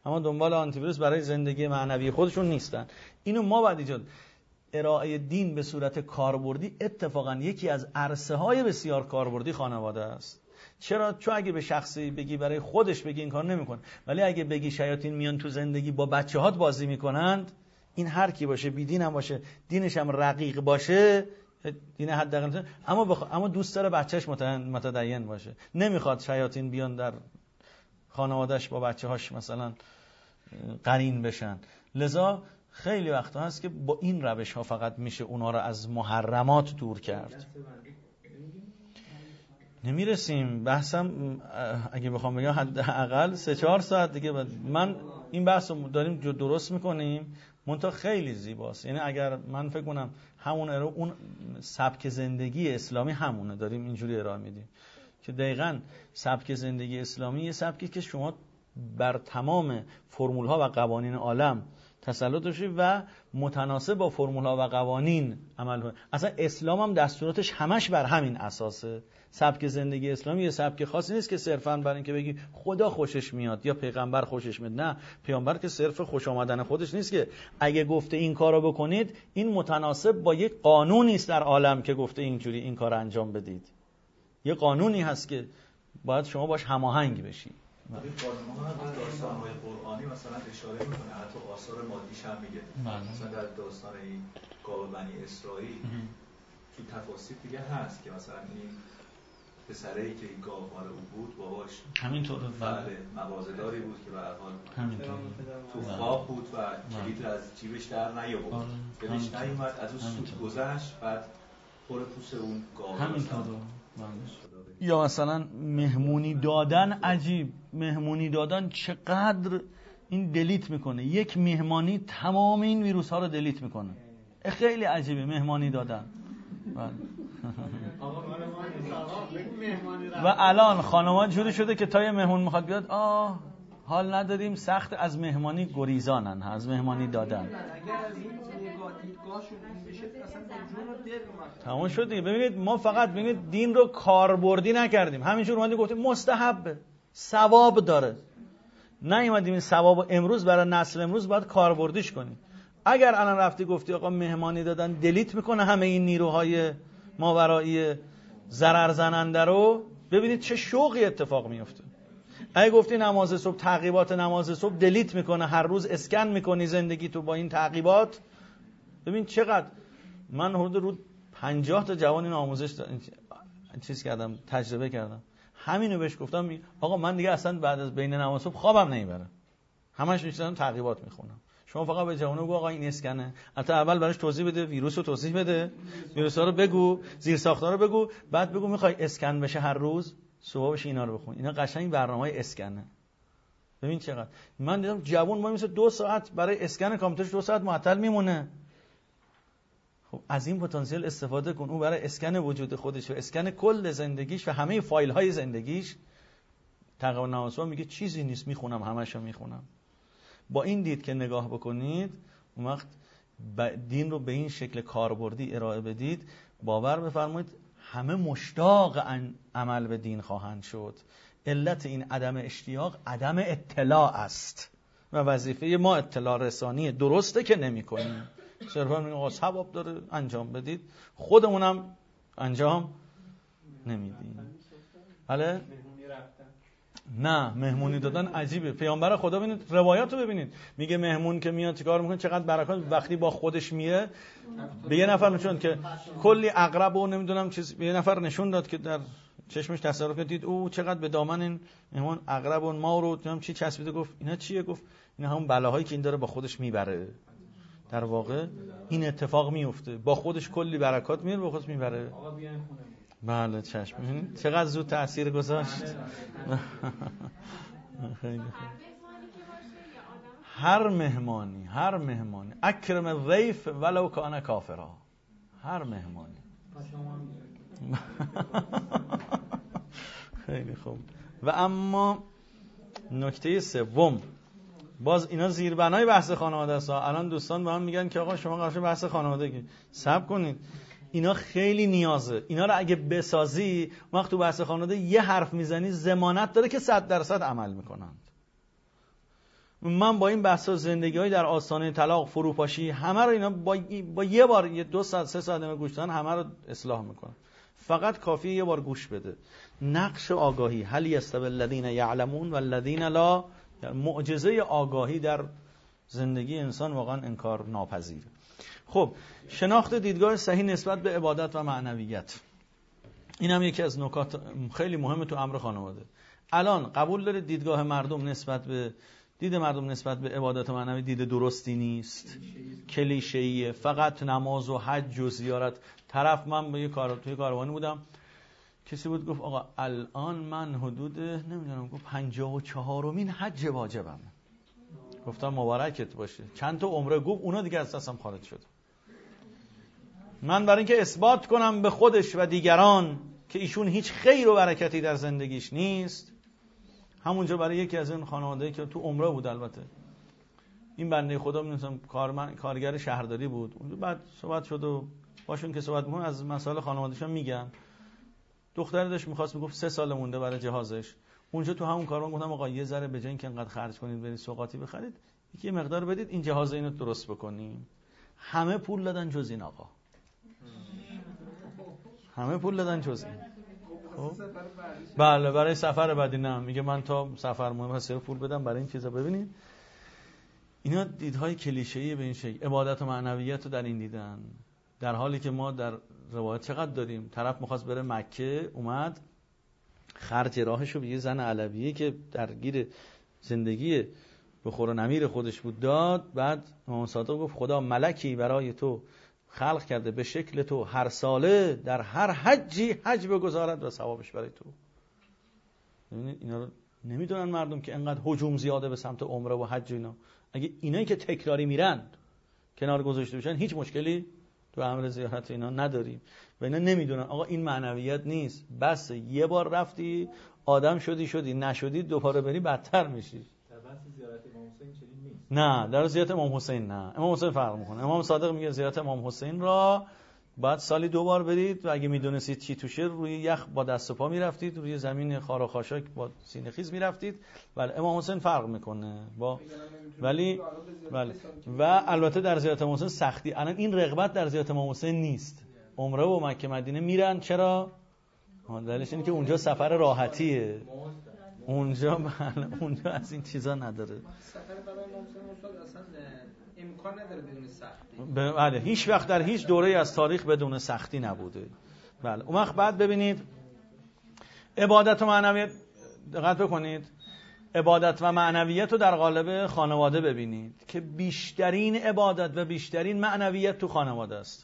[SPEAKER 1] اما دنبال آنتی ویروس برای زندگی معنوی خودشون نیستن. اینو ما باید ایجاد. ارائه دین به صورت کاربردی اتفاقا یکی از عرصه های بسیار کاربردی خانواده است. چرا؟ چون اگه به شخصی بگی برای خودش بگی این کار نمیکنه، ولی اگه بگی شیاطین میان تو زندگی با بچه‌هات بازی میکنند، این هر کی باشه، بی دین هم باشه، دینش هم رقیق باشه، دین حداقل، اما بخ... اما دوست داره بچه‌ش متدین باشه، نمیخواد شیاطین بیان در خانواده‌اش با بچه‌هاش مثلا قرین بشن. لذا خیلی وقتا هست که با این روش ها فقط میشه اونا رو از محرمات دور کرد. نمیرسیم، بحثم اگه بخوام بگم حداقل سه چهار ساعت دیگه بعد. من این بحث رو داریم درست میکنیم، منتها خیلی زیباست. یعنی اگر من فکر کنم همون ارائه اون سبک زندگی اسلامی همونه داریم اینجوری ارائه میدیم که دقیقاً سبک زندگی اسلامی یه سبکی که شما بر تمام فرمول ها و قوانین عالم تسلط داشته و متناسب با فرمول ها و قوانین عمل کنید. اصلا اسلام هم دستوراتش همش بر همین اساسه. سبک زندگی اسلامی یه سبک خاصی نیست که صرفاً برای اینکه بگی خدا خوشش میاد یا پیغمبر خوشش میاد. نه، پیامبر که صرف خوش آمدن خودش نیست که اگه گفته این کارو بکنید، این متناسب با یک قانونی است در عالم که گفته اینجوری این کار انجام بدید. یه قانونی هست که باید شما باش هماهنگ بشید.
[SPEAKER 4] این قانون‌ها هم در داستان‌های قرآنی مثلا اشاره می‌کنه، حتی آثار مادیش هم میگه. مثلا در داستان این گاو بنی اسرائیل تو تفاسیر دیگه هست که مثلا این پسری که این گاو مال او بود باباش
[SPEAKER 1] همینطور
[SPEAKER 4] بله مغازه‌داری بود که به هر حال تو خواب بود و کلید از جیبش در نیاورد، دلش نیومد، از اون سود گذشت، بعد پر پوست اون گاو
[SPEAKER 1] همینطور. یا مثلا مهمونی دادن، عجیب، مهمونی دادن چقدر این دلیت میکنه. یک مهمانی تمام این ویروس ها رو دلیت میکنه. خیلی عجیبه مهمانی دادن. و الان خانواد جوری شده که تا یه مهمون میخواد بیاد، آه حال نداریم، سخت، از مهمانی گریزانن، از مهمانی دادن. تمام شد دیگه. ببینید ما فقط ببینید دین رو کاربردی نکردیم، همینجور اومدیم گفتیم مستحبه، ثواب داره، نیومدیم این ثوابو امروز برای نسل امروز باید کاربردیش کنیم. اگر الان رفتی گفتی آقا مهمانی دادن دلیت میکنه همه این نیروهای ماورایی ضرر زننده رو، ببینید چه شوقی اتفاق میفته. اگه گفتی نماز صبح، تعقیبات نماز صبح دلیت میکنه، هر روز اسکن میکنی زندگی تو با این تعقیبات، ببین چقدر. من حدود رو پنجاه تا جوان این آموزش چیز کردم، تجربه کردم، همینو بهش گفتم آقا من دیگه اصلا بعد از بین نماز صبح خوابم نمیبره، همش میشینم تعقیبات میخونم. شما فقط به جوانو بگو آقا این اسکنه، البته اول براش توضیح بده، ویروس رو توضیح بده، ویروسا رو بگو، زیر ساختار رو بگو، بعد بگو میخوای اسکن بشه هر روز صبح بشه اینا رو بخون. اینا قشنگ برنامه‌های اسکنه. ببین چقدر من دیدم جوان ما مثلا دو ساعت برای اسکن کامپیوترش دو ساعت معطل میمونه. خب از این پتانسیل استفاده کن. اون برای اسکن وجود خودش و اسکن کل زندگیش و همه فایل های زندگیش تقریبا نامسوا میگه چیزی نیست، میخونم همشو میخونم. با این دید که نگاه بکنید، اون وقت دین رو به این شکل کاربردی ارائه بدید، باور بفرمایید همه مشتاق عمل به دین خواهند شد. علت این عدم اشتیاق عدم اطلاع است و وظیفه ما اطلاع رسانی درسته که نمی کنیم، صرفا میگیم آقا ثواب داره انجام بدید، خودمونم انجام نمیدیم. بله؟ نه، مهمونی دادن عجیبه. پیامبر خدا ببینید روایات رو ببینید، میگه مهمون که میاد چیکار میکنه، چقدر برکات. وقتی با خودش میره به یه نفر نشون که کلی عقرب و نمیدونم چیز، به یه نفر نشون داد که در چشمش تصرف دید او چقدر به دامن این مهمون عقرب و مار و نمیدونم چی چسبیده. گفت اینا چیه؟ گفت اینا همون بلاهایی که این داره با خودش میبره. در واقع این اتفاق میفته، با خودش کلی برکات میاره با خودش میبره. بله چشم. ببینید چقدر زود تأثیر گذاشت. خیلی خوب. هر مهمانی، هر مهمانی اکرم الضیف ولو کان کافرا. هر مهمانی. خیلی خوب. و اما نکته سوم، باز اینا زیربنای بحث خانواده است. الان دوستان به من میگن که آقا شما قراره بحث خانوادگی صبر کنید، اینا خیلی نیازه. اینا رو اگه بسازی، وقت تو بحث خانواده یه حرف میزنی ضمانت داره که صد درصد عمل میکنند. من با این بحثا زندگی‌های در آستانه طلاق، فروپاشی، همه رو اینا با, با یه بار یه دو ساعت سه ساعت گوش دادن همه رو اصلاح میکنم. فقط کافیه یه بار گوش بده. نقش آگاهی، هل یستوی الذین یعلمون والذین لا، معجزه آگاهی در زندگی انسان واقعا انکار ناپذیره. خب شناخت دیدگاه صحیح نسبت به عبادت و معنویت، این هم یکی از نکات خیلی مهمه تو امر خانواده. الان قبول داره دیدگاه مردم نسبت به دید مردم نسبت به عبادت و معنوی دید درستی نیست، کلیشه‌ایه، فقط نماز و حج و زیارت. طرف من به یه کار توی کاروانی بودم، کسی بود گفت آقا الان من حدود نمیدونم گفت پنجاه و چهارمین حج واجبم. گفتم مبارکت باشه، چند تا عمره. گفت اونا دیگه از دستم خارج شد. من برای اینکه اثبات کنم به خودش و دیگران که ایشون هیچ خیر و برکتی در زندگیش نیست، همونجا برای یکی از این خانواده‌ای که تو عمره بود، البته این بنده خدا می‌دونم کارمن کارگر شهرداری بود، اونجا بعد صحبت شد و باشون که صحبت می‌کنم از مسائل خانواده‌شون میگم. دختری داشت می‌خواست، میگفت سه سال مونده برای جهازش. اونجا تو همون کارون گفتم آقا یه ذره به جای اینکه انقدر خرج کنید برید سوغاتی بخرید، یکی مقدار بدید این جهاز اینو درست بکنیم. همه پول دادن جز این آقا. همه پول دادن جز این. خب بله برای سفر بعدی نه، میگه من تا سفر مهم هست پول بدم برای این چیزا. ببینید اینا دیدهای کلیشه‌ای به این شکل عبادت و معنویت رو در این دیدن، در حالی که ما در روایت چقدر داریم. طرف می‌خواست بره مکه، اومد خرج راهشو به یه زن علویه که درگیر زندگی بخور و نمیر خودش بود داد. بعد امام صادق گفت خدا ملکی برای تو خلق کرده به شکل تو، هر ساله در هر حجی حج بگذارد و ثوابش برای تو. ببینید اینا رو نمیدونن مردم که انقدر هجوم زیاده به سمت عمره و حج. اینا اگه اینایی که تکراری میرن کنار گذاشته بشن هیچ مشکلی تو امر زیارت اینا نداریم. و اینا نمیدونن آقا این معنویت نیست، بس یه بار رفتی آدم شدی شدی، نشدی دوباره بری بدتر میشی.
[SPEAKER 4] در بحث زیارت امام حسین چنین نیست.
[SPEAKER 1] نه در زیارت امام حسین نه، امام حسین فرق میکنه. امام صادق میگه زیارت امام حسین را بعد سالی دو بار برید و اگه میدونستید چی توشه روی یخ با دست و پا میرفتید، روی زمین خار و خاشاک با سینه خیز میرفتید. ولی امام حسین فرق میکنه با ولی ولی و البته در زیارت امام حسین سختی. الان این رغبت در زیارت امام حسین نیست. عمره و مکه مدینه میرن، چرا؟ دلیلش اینه که اونجا سفر راحتیه، اونجا اونجا از این چیزا نداره.
[SPEAKER 7] سفر برای امام حسین استاد اصلا امکان نداره بدون سختی.
[SPEAKER 1] بله هیچ وقت در هیچ دوره از تاریخ بدون سختی نبوده. بله اون وقت بعد ببینید عبادت و معنویت دقت بکنید، عبادت و معنویت رو در قالب خانواده ببینید که بیشترین عبادت و بیشترین معنویت تو خانواده است.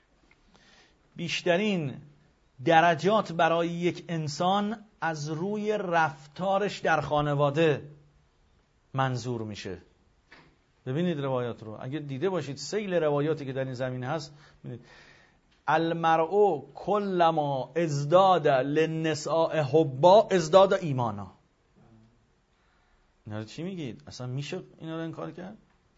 [SPEAKER 1] بیشترین درجات برای یک انسان از روی رفتارش در خانواده منظور میشه. ببینید روایات رو اگه دیده باشید، سیل روایاتی که در این زمینه هست، ببینید المرء کلما ازداد للنساء حبا ازداد ایمانا. اینا رو چی میگید؟ اصلا میشه اینا رو انکار کرد؟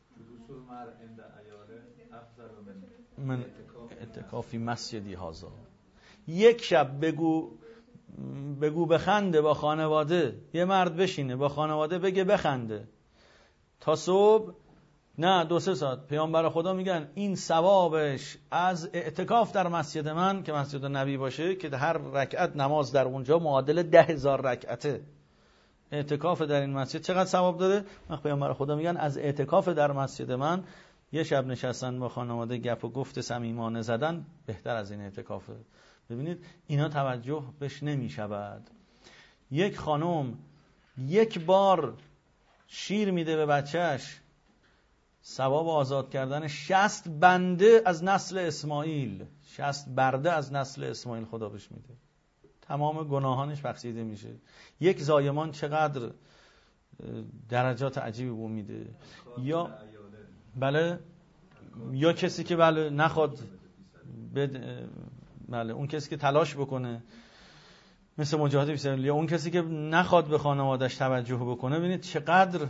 [SPEAKER 1] من اعتکافی مسجدی هازا. یک شب بگو بگو بخنده با خانواده، یه مرد بشینه با خانواده بگه بخنده تا صبح، نه دو سه ساعت. پیامبر خدا میگن این ثوابش از اعتکاف در مسجد من که مسجد نبی باشه که هر رکعت نماز در اونجا معادل ده هزار رکعته. اعتکاف در این مسجد چقدر ثواب داره؟ وقت پیامبر خدا میگن از اعتکاف در مسجد من یه شب نشستن با خانواده گپ و گفت صمیمانه زدن بهتر از این اعتکافه. ببینید اینا توجه بهش نمیشود. یک خانم یک بار شیر میده به بچهش، ثواب آزاد کردن شصت بنده از نسل اسماعیل، شصت برده از نسل اسماعیل خدا بهش میده، تمام گناهانش بخشیده میشه. یک زایمان چقدر درجات عجیبی به میده. یا بله یا کسی که بله نخواد بد... بله اون کسی که تلاش بکنه مثل مجاهد فی سبیل الله، یا اون کسی که نخواد به خانواده‌اش توجه بکنه، ببینید چقدر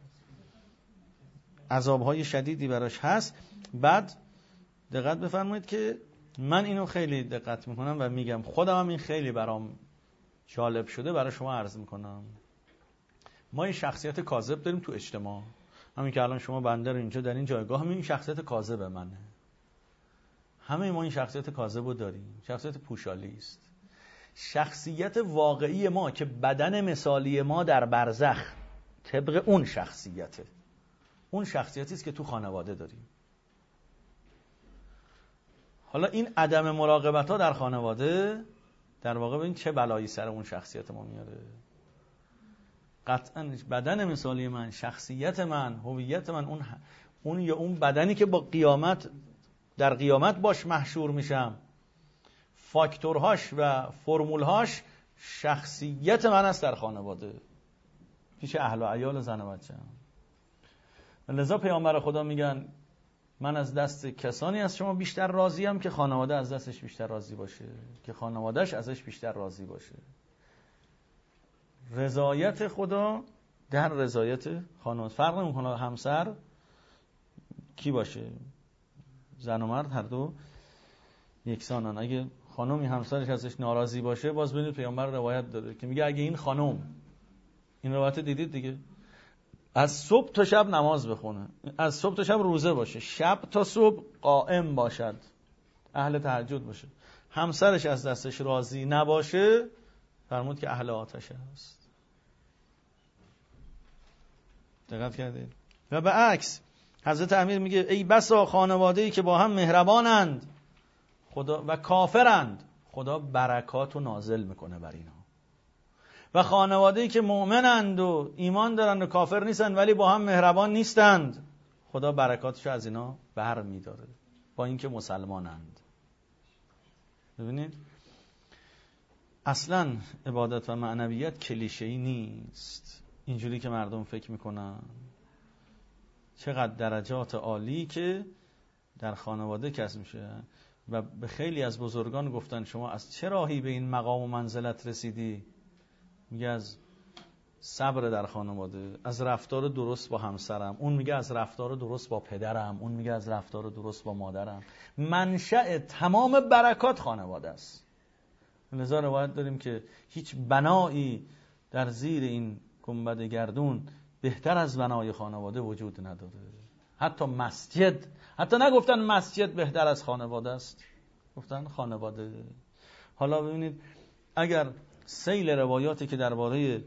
[SPEAKER 1] عذاب‌های شدیدی براش هست. بعد دقت بفرمایید که من اینو خیلی دقت میکنم و میگم خودم هم این خیلی برام جالب شده، برای شما عرض میکنم. ما یه شخصیت کاذب داریم تو اجتماع. همین که الان شما بنده رو اینجا در این جایگاه، همین شخصیت کاذب منه. همه ما این شخصیت کاذب رو داریم. شخصیت پوشالی است. شخصیت واقعی ما که بدن مثالی ما در برزخ طبق اون شخصیته، اون شخصیتی است که تو خانواده داریم. حالا این عدم مراقبت ها در خانواده در واقع ببین چه بلایی سر اون شخصیت ما میاره. قطعا بدن مثالی من، شخصیت من، هویت من، اون اون یا اون بدنی که با قیامت در قیامت باش محشور میشم، فاکتورهاش و فرمولهاش شخصیت من است در خانواده پیش اهل و عیال و زن و بچه. لذا پیامبر خدا میگن من از دست کسانی از شما بیشتر راضیم که خانواده از دستش بیشتر راضی باشه، که خانوادهش ازش بیشتر راضی باشه. رضایت خدا در رضایت خانواده. فرق نمیکنه همسر کی باشه، زن و مرد هر دو یکسانن. اگه خانمی همسرش ازش ناراضی باشه، باز ببینید پیامبر روایت داره که میگه اگه این خانم، این روایت دیدید دیگه، از صبح تا شب نماز بخونه، از صبح تا شب روزه باشه، شب تا صبح قائم باشد، اهل تهجد باشه، همسرش از دستش راضی نباشه، فرمود که اهل آتش است. دقت کردید؟ و به عکس حضرت امیر میگه ای بسا خانواده‌ای که با هم مهربانند خدا و کافرند، خدا برکاتو نازل میکنه بر اینا. و خانواده‌ای که مؤمنند و ایمان دارند و کافر نیستند ولی با هم مهربان نیستند، خدا برکاتشو از اینا بر میداره با اینکه مسلمانند. ببینید اصلا عبادت و معنویت کلیشه‌ای نیست اینجوری که مردم فکر میکنن. چقدر درجات عالی که در خانواده کسب میشه. و به خیلی از بزرگان گفتن شما از چه راهی به این مقام و منزلت رسیدی؟ میگه از صبر در خانواده، از رفتار درست با همسرم، اون میگه از رفتار درست با پدرم، اون میگه از رفتار درست با مادرم. منشأ تمام برکات خانواده است. لذا روایت داریم که هیچ بنایی در زیر این گنبد گردون بهتر از بنای خانواده وجود نداره. حتی مسجد، حتی نگفتن مسجد بهتر از خانواده است، گفتن خانواده. حالا ببینید اگر سیل روایاتی که درباره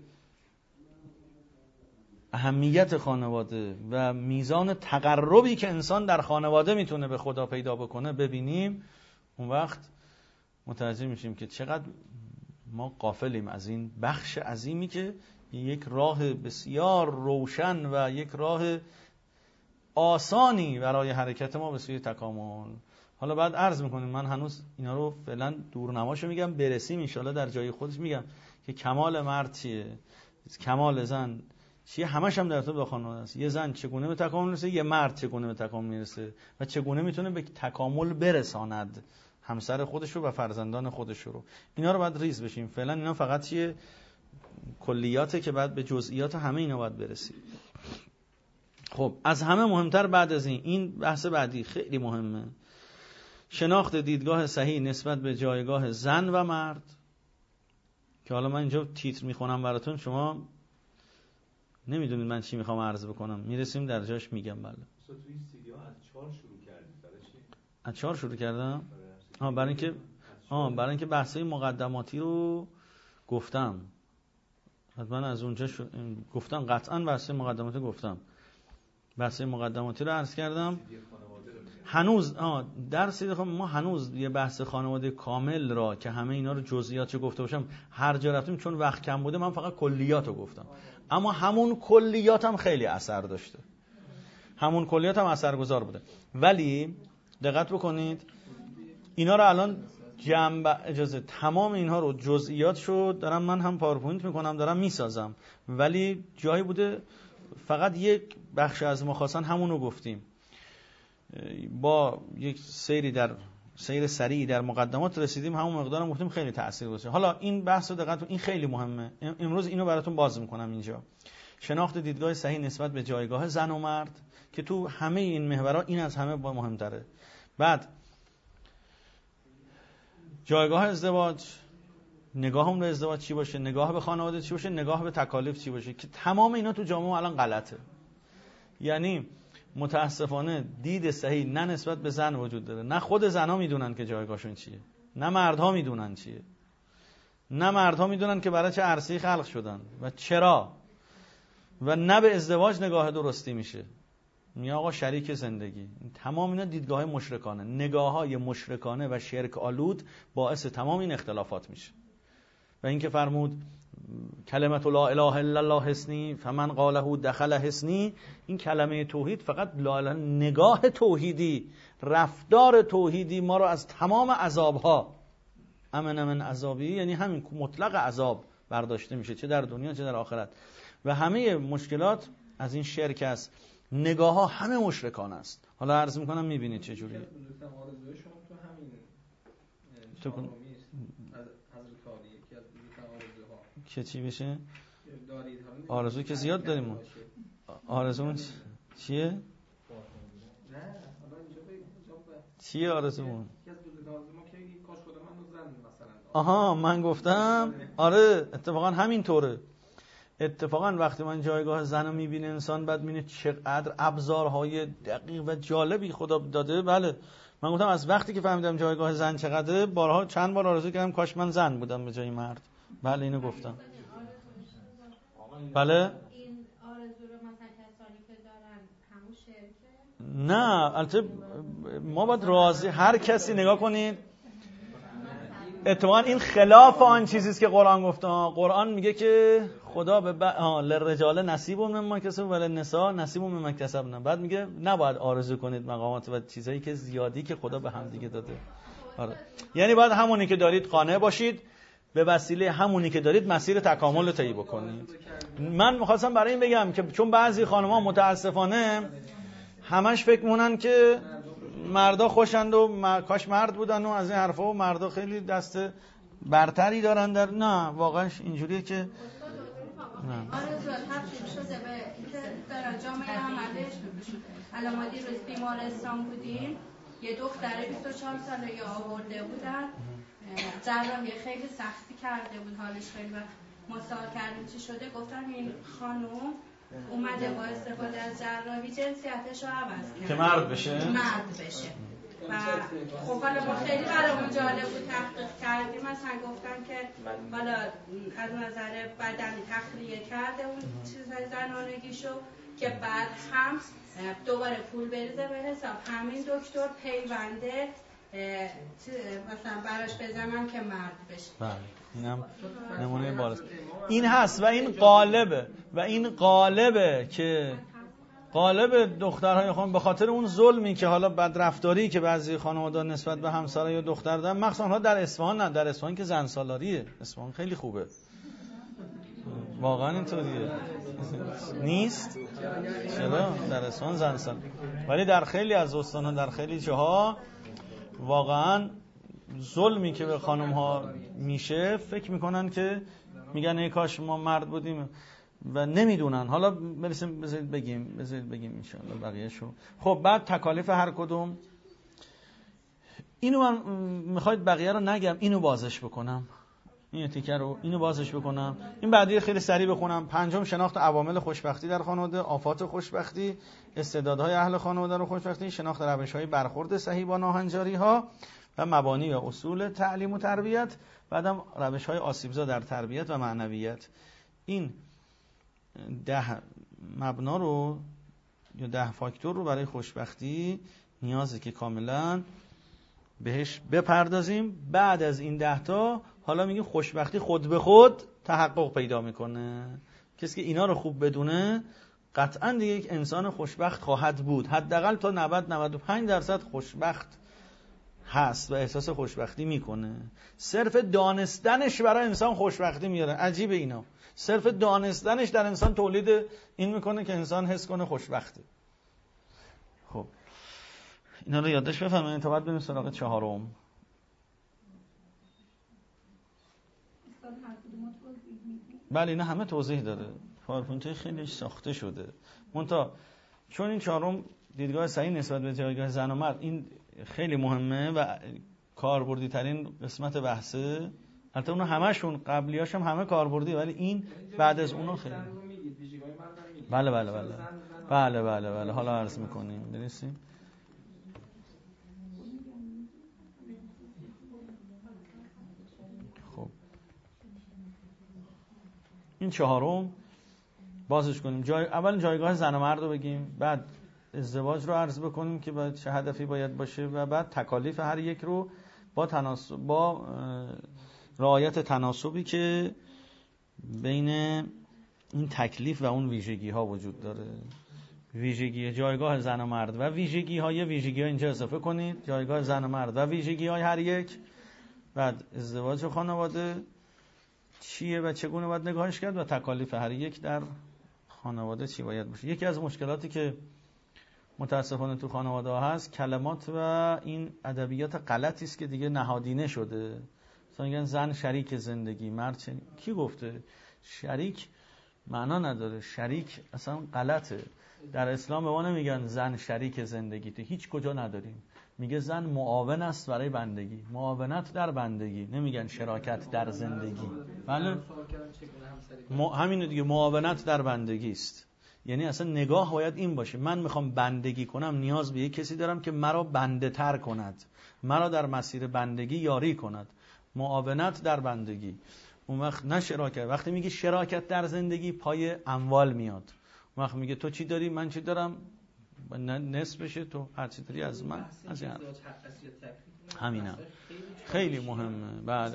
[SPEAKER 1] اهمیت خانواده و میزان تقربی که انسان در خانواده میتونه به خدا پیدا بکنه ببینیم، اون وقت متوجه میشیم که چقدر ما غافلیم از این بخش عظیمی که یک راه بسیار روشن و یک راه آسانی برای حرکت ما به سوی تکامل. حالا بعد عرض میکنیم، من هنوز اینا رو فعلا دورنماشو میگم، برسیم انشالله در جای خودش میگم که کمال مرد چیه، کمال زن چیه، همش هم در تو با خانواده است. یه زن چگونه به تکامل میرسه، یه مرد چگونه به تکامل میرسه و چگونه میتونه به تکامل برساند همسر خودش رو و فرزندان خودش رو. اینا رو باید ریز بشیم. فعلا اینا فقط چیه، کلیاته که بعد به جزئیات همه اینا باید برسیم. خب از همه مهمتر بعد از این این بحث بعدی خیلی مهمه، شناخت دیدگاه صحیح نسبت به جایگاه زن و مرد، که حالا من اینجا تیتر میخونم براتون، شما نمیدونید من چی میخوام عرض بکنم، میرسیم در جاش میگم. بله
[SPEAKER 4] تو این سیدی ها از چهار شروع کردی، برای چی؟
[SPEAKER 1] از چهار شروع کردم؟ آه برای اینکه آه برای اینکه بحثای مقدماتی رو گفتم. من از اونجا شو... گفتم قطعا بحثای مقدماتی گفتم. بحثای مقدماتی رو عرض کردم. هنوز آه درس خب ما هنوز یه بحث خانواده کامل را که همه اینا رو جزئیاتش گفته باشم هر جا رفتیم، چون وقت کم بوده من فقط کلیات رو گفتم. اما همون کلیات هم خیلی اثر داشته، همون کلیات هم اثرگذار بوده. ولی دقت بکنید اینا رو الان جنب اجازه تمام اینها رو جزئیات شد دارم من هم پاورپوینت میکنم دارم میسازم، ولی جایی بوده فقط یک بخش از ما خواستن همون رو گفتیم. با یک سیری در سیر سریع در مقدمات رسیدیم، همون مقدارم گفتیم خیلی تأثیر گذاشته. حالا این بحث رو دقت، این خیلی مهمه، امروز اینو براتون باز میکنم اینجا. شناخت دیدگاه صحیح نسبت به جایگاه زن و مرد که تو همه این محورها این از همه با مهمتره. بعد جایگاه ازدواج، نگاهم به ازدواج چی باشه، نگاه به خانواده چی باشه، نگاه به تکالیف چی باشه، که تمام اینا تو جامعه الان غلطه. یعنی متاسفانه دید صحیح نه نسبت به زن وجود داره، نه خود زنها میدونن که جایگاهشون چیه، نه مردها میدونن چیه، نه مردها میدونن که برای چه عرصه‌ای خلق شدن و چرا، و نه به ازدواج نگاه درستی میشه. میگه آقا شریک زندگی. تمام اینا دیدگاه مشرکانه، نگاه های مشرکانه و شرک آلود باعث تمام این اختلافات میشه. و اینکه فرمود کلمت لا اله الا الله حسنی فمن قاله دخل حسنی، این کلمه توحید فقط لا اله، نگاه توحیدی، رفتار توحیدی ما رو از تمام عذابها، امن من عذابی، یعنی همین مطلق عذاب برداشته میشه، چه در دنیا چه در آخرت. و همه مشکلات از این شرک است. نگاه ها همه مشرکان است. حالا عرض میکنم میبینید چه جوریه. تو کن که چی بشه؟ آرزو که زیاد داریم. آرزومون چیه؟ چیه آرزومون؟ آها من گفتم آره اتفاقا همین طوره. اتفاقا وقتی من جایگاه زن رو میبینه انسان، بعد میبینه چقدر ابزارهای دقیق و جالبی خدا داده. بله من گفتم از وقتی که فهمیدم جایگاه زن چقدره، بارها چند بار آرزو کردم کاش من زن بودم به جای مرد. بله اینو گفتم. بله
[SPEAKER 8] این آرزو رو مثلا کسانی که دارن همون شرکه؟
[SPEAKER 1] نه البته ما باید راضی، هر کسی نگاه کنید اتفاقا این خلاف آن چیزی است که قرآن گفته. قرآن میگه که خدا به ب... للرجال نصیب مما کسبوا وللنساء نصیب مما کسبنا. بعد میگه نباید آرزو کنید مقامات و چیزایی که زیادی که خدا به هم دیگه داده. آره. یعنی باید همونی که دارید قانع باشید، به وسیله همونی که دارید مسیر تکامل رو طی بکنید. من می‌خواستم برای این بگم که چون بعضی خانم‌ها متاسفانه همش فکر مونن که مردا خوشند و م... کاش مرد بودن و از این حرفا، و مردا خیلی دست برتری دارن در، نه واقعا اینجوریه که نه.
[SPEAKER 8] آرزو تبدیل شده به اینکه در جامعه عملش علامتی روز بیمارستان بودیم، یه دختره بیست و چهار ساله یا آورده بودن، جراحی خیلی سختی کرده بود، حالش خیلی و مسائل کردیم چی شده، گفتن این خانوم اومده با استفاده از جراحی جنسیتش رو عوض کرد
[SPEAKER 1] که مرد بشه
[SPEAKER 8] مرد بشه و خب حالا ما خیلی برامون جالب بود، تحقیق کردیم، مثلا گفتن که حالا از نظر بدنی تخلیه کرده اون چیزهای زنانگیشو که بعد هم دوباره پول بریزه به حساب همین دکتر پیونده مثلا براش بزنن که مرد بشه.
[SPEAKER 1] بله اینم نمونه بالاست. این هست و این قالبه و این قالبه که قالب دخترهای خانم به خاطر اون ظلمی که حالا بدرفتاری که بعضی خانواده نسبت به همسرای یا دختر دارن، مخصوصا در اصفهان، نه در اصفهان که زن سالاریه، اصفهان خیلی خوبه واقعا اینطوریه نیست؟ چرا در اصفهان زن سال، ولی در خیلی از استان‌ها در خیلی جاها واقعا ظلمی که به خانم ها میشه، فکر میکنن که میگن ای کاش ما مرد بودیم و نمیدونن. حالا برسیم بذارید بگیم بذارید بگیم ان شاء الله بقیه‌شو. خب بعد تکالیف هر کدوم اینو من میخواید بقیه رو نگم، اینو بازش بکنم، این تیکر رو اینو بازش بکنم. این بعدی خیلی سریع بخونم. پنجم شناخت عوامل خوشبختی در خانواده، آفات خوشبختی، استعدادهای اهل خانواده رو خوشبختی، شناخت روش‌های برخورد صحیح با ناهنجاری‌ها و مبانی و اصول تعلیم و تربیت، بعدم روش‌های آسیبزا در تربیت و معنویت. این ده مبنا رو یا ده فاکتور رو برای خوشبختی نیازه که کاملا بهش بپردازیم. بعد از این ده تا حالا میگیم خوشبختی خود به خود تحقق پیدا میکنه. کسی که اینا رو خوب بدونه قطعا دیگه یک انسان خوشبخت خواهد بود. حداقل تا نود نود و پنج درصد خوشبخت هست و احساس خوشبختی میکنه. صرف دانستنش برای انسان خوشبختی میاره. عجیبه اینا. صرف دانستنش در انسان تولید این میکنه که انسان حس کنه خوشبخته. خب اینا رو یادش بفرمایید تا بعد بریم سراغ چهارم. بله اینا همه توضیح داره. پاورپوینت خیلی ساخته شده. منتها چون این چهارم دیدگاه صحیح نسبت به جایگاه زن و مرد این خیلی مهمه و کاربردی ترین قسمت بحثه. البته اونها همشون قبلیاش هم همه کاربردی، ولی این بعد از اونها خیلی. بله بله بله. بله بله بله حالا عرض میکنیم بنویسیم. خب این چهارم بازش کنیم. جای اول جایگاه زن و مرد رو بگیم، بعد ازدواج رو عرض بکنیم که باید چه هدفی باید باشه و بعد تکالیف هر یک رو با تناسب با رعایت تناسبی که بین این تکلیف و اون ویژگی ها وجود داره. ویژگی جایگاه زن و مرد و ویژگی های ویژگی ها اینجا اضافه کنید، جایگاه زن و مرد و ویژگی های هر یک. بعد ازدواج و خانواده چیه و چگونه باید نگاهش کرد و تکالیف هر یک در خانواده چی باید باشه. یکی از مشکلاتی که متاسفانه تو خانواده ها هست کلمات و این ادبیات غلطی است که دیگه نهادینه شده. مثلا میگن زن شریک زندگی، مرد چه... کی گفته؟ شریک معنا نداره، شریک اصلا غلطه. در اسلام به ما نمیگن زن شریک زندگی، تو هیچ کجا نداریم. میگه زن معاون است برای بندگی، معاونت در بندگی، نمیگن شراکت در زندگی. بله م... همینه دیگه، معاونت در بندگی است. یعنی اصلا نگاه باید این باشه، من میخوام بندگی کنم نیاز به یک کسی دارم که مرا بنده تر کند، مرا در مسیر بندگی یاری کند. معاونت در بندگی. اون وقت نه شراکت. وقتی میگی شراکت در زندگی پای اموال میاد. اون وقت میگه تو چی داری من چی دارم، نصفشه تو هر چی داری از من از این همینه. خیلی مهمه. بله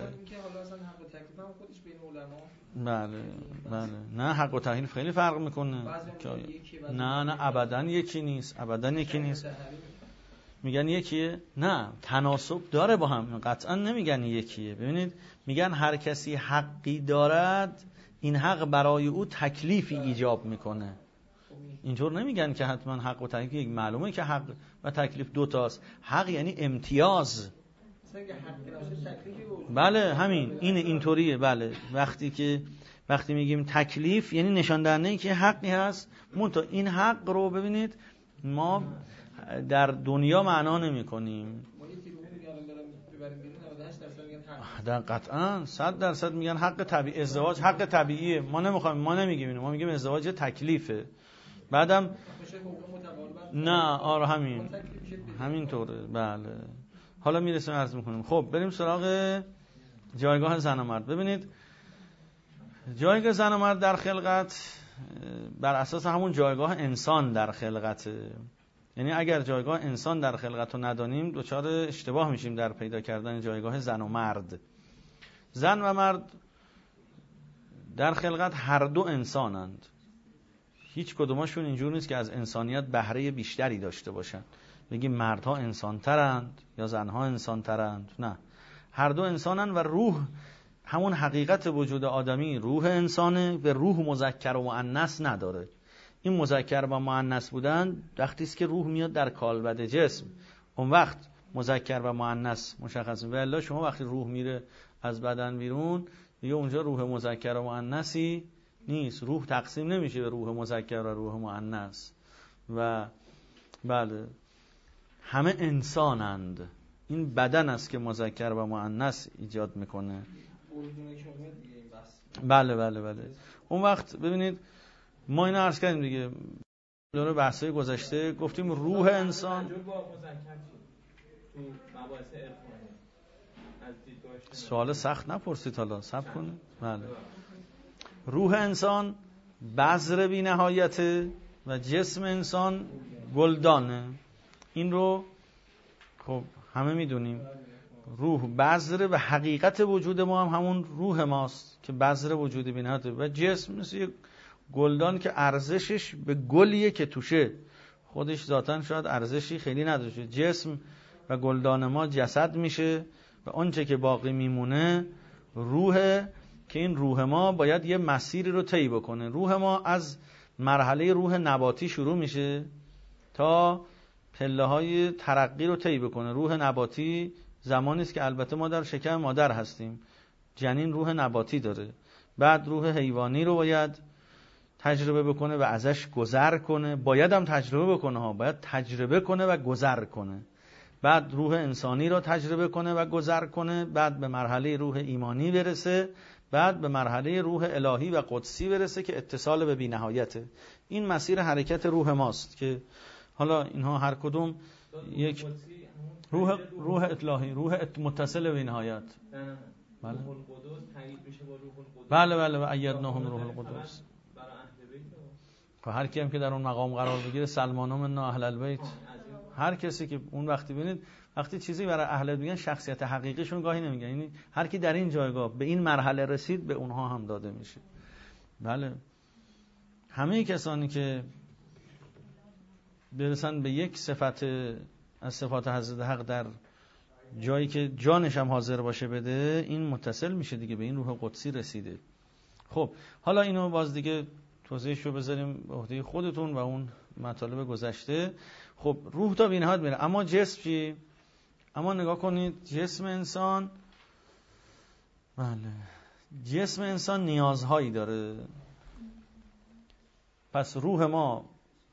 [SPEAKER 1] بله بله نه حق و تکلیف خیلی فرق میکنه. نه نه ابداً یکی نیست، ابداً یکی نیست. میگن یکیه؟ نه، تناسب داره با هم، قطعا نمیگن یکیه. ببینید میگن هر کسی حقی دارد این حق برای او تکلیفی ایجاب میکنه. اینطور نمیگن که حتما حق و تکلیف، معلومه که حق و تکلیف دوتاست. حق یعنی امتیاز. بله همین این اینطوریه. بله وقتی که وقتی میگیم تکلیف یعنی نشان دهنده که حقی هست، منتها این حق رو ببینید ما در دنیا معنا نمی کنیم. در قطعا صد درصد میگن حق طبیعی، ازدواج حق طبیعیه. ما نمیخوایم، ما نمیگیم اینو، ما میگیم ازدواج تکلیفه. بعدم نه آره همین همین طوره. بله حالا میرسیم عرض میکنیم. خب بریم سراغ جایگاه زن و مرد. ببینید جایگاه زن و مرد در خلقت بر اساس همون جایگاه انسان در خلقته. یعنی اگر جایگاه انسان در خلقت رو ندانیم دچار اشتباه میشیم در پیدا کردن جایگاه زن و مرد. زن و مرد در خلقت هر دو انسانند. هیچ کدومشون اینجور نیست که از انسانیت بهره بیشتری داشته باشند. بگیم مردها انسان ترند یا زنها انسان ترند. نه، هر دو انسانند و روح همون حقیقت وجود آدمی روح انسانه، به روح مذکر و مؤنث نداره. این مذکر و مؤنث بودن وقتی است که روح میاد در کالبد جسم، اون وقت مذکر و مؤنث مشخص میشه. الا شما وقتی روح میره از بدن بیرون دیگه اونجا روح مذکر و مؤنثی نیست. روح تقسیم نمیشه به روح مذکر و روح مؤنث. و بله همه انسانند. این بدن است که مذکر و مؤنث ایجاد میکنه. بله بله بله. اون وقت ببینید ما اینو عرض کردیم دیگه در بحث‌های گذشته، گفتیم روح انسان. سوال سخت نپرسید، حالا صبر کنید. بله. روح انسان بذر بی نهایته و جسم انسان گلدانه. این رو خب همه میدونیم. روح بذر و حقیقت وجود ما هم همون روح ماست که بذر وجود بی نهایته و جسم مثل یک گلدان که ارزشش به گلیه که توشه، خودش ذاتاً شاید ارزشی خیلی نداره. جسم و گلدان ما جسد میشه و آنچه که باقی میمونه روحه که این روح ما باید یه مسیری رو طی بکنه. روح ما از مرحله روح نباتی شروع میشه تا پله های ترقی رو طی بکنه. روح نباتی زمانی است که البته ما در شکم مادر هستیم، جنین روح نباتی داره. بعد روح حیوانی رو باید تجربه بکنه و ازش گذر کنه. باید هم تجربه بکنه ها، باید تجربه کنه و گذر کنه. بعد روح انسانی رو تجربه کنه و گذر کنه. بعد به مرحله روح ایمانی برسه. بعد به مرحله روح الهی و قدسی برسه که اتصال به بی‌نهایته. این مسیر حرکت روح ماست که حالا اینها هر کدوم یک روح روح اطلاقی، روح متصل به نهایت. بله
[SPEAKER 2] روح القدس تایید میشه با روح القدس.
[SPEAKER 1] بله بله و ایدناهم روح القدس. خب هر کی هم که در اون مقام قرار بگیره سلمان من اهل البیت، هر کسی که اون وقتی ببینید وقتی چیزی برای اهل میگن شخصیت حقیقیشون گاهی نمیگن، یعنی هر کی در این جایگاه به این مرحله رسید به اونها هم داده میشه. بله همه کسانی که برسن به یک صفت از صفات حضرت حق در جایی که جانش هم حاضر باشه بده، این متصل میشه دیگه به این روح قدسی رسیده. خب حالا اینو باز دیگه توضیحش رو بذاریم به عهده خودتون و اون مطالب گذشته. خب روح تا بی‌نهایت میره، اما جسم چی؟ اما نگاه کنید جسم انسان، بله جسم انسان نیازهایی داره. پس روح ما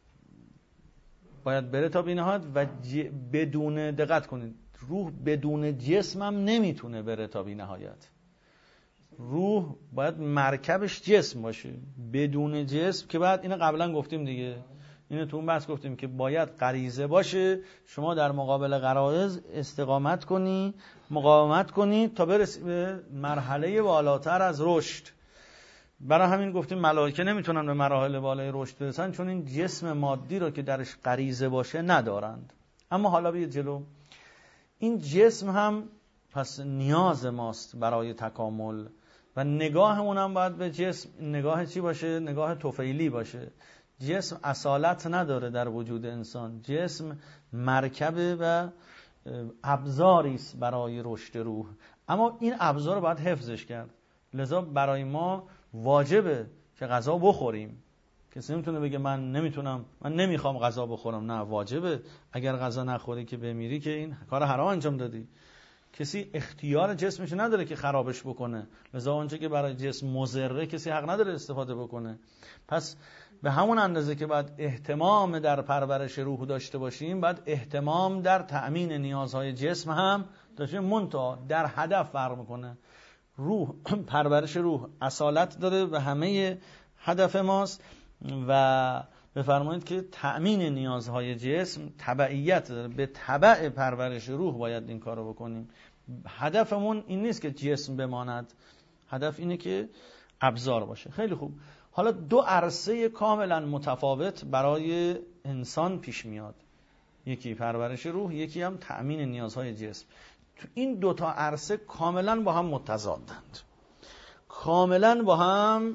[SPEAKER 1] باید بره تا بی‌نهایت و ج... بدون دقت کنید روح بدون جسم هم نمیتونه بره تا بی‌نهایت. روح باید مرکبش جسم باشه، بدون جسم که بعد اینو قبلا گفتیم دیگه، اینو تو اون بحث گفتیم که باید غریزه باشه، شما در مقابل غرایز استقامت کنی، مقاومت کنی تا برسی به مرحله بالاتر از رشد. برای همین گفتیم ملائکه نمیتونن به مراحل بالای رشد برسن چون این جسم مادی رو که درش غریزه باشه ندارند. اما حالا بیاید جلو، این جسم هم پس نیاز ماست برای تکامل و نگاهمون هم باید به جسم نگاه چی باشه؟ نگاه طفیلی باشه. جسم اصالت نداره در وجود انسان، جسم مرکبه و ابزاری است برای رشد روح، اما این ابزار رو باید حفظش کرد. لذا برای ما واجبه که غذا بخوریم. کسی نمیتونه بگه من نمیتونم، من نمیخوام غذا بخورم. نه، واجبه. اگر غذا نخوری که بمیری که این کار حرام انجام دادی. کسی اختیار جسمش نداره که خرابش بکنه، لذا اونچه که برای جسم مضره کسی حق نداره استفاده بکنه. پس به همون اندازه که باید اهتمام در پرورش روح داشته باشیم، باید اهتمام در تأمین نیازهای جسم هم داشته. منتها در هدف فرق میکنه. روح پرورش روح اصالت داره و همه هدف ماست و بفرمایید که تأمین نیازهای جسم تبعیت داره، به تبع پرورش روح باید این کارو بکنیم. هدفمون این نیست که جسم بماند، هدف اینه که ابزار باشه. خیلی خوب. حالا دو عرصه کاملا متفاوت برای انسان پیش میاد، یکی پرورش روح، یکی هم تأمین نیازهای جسم. تو این دو تا عرصه کاملا با هم متضادند، کاملا با هم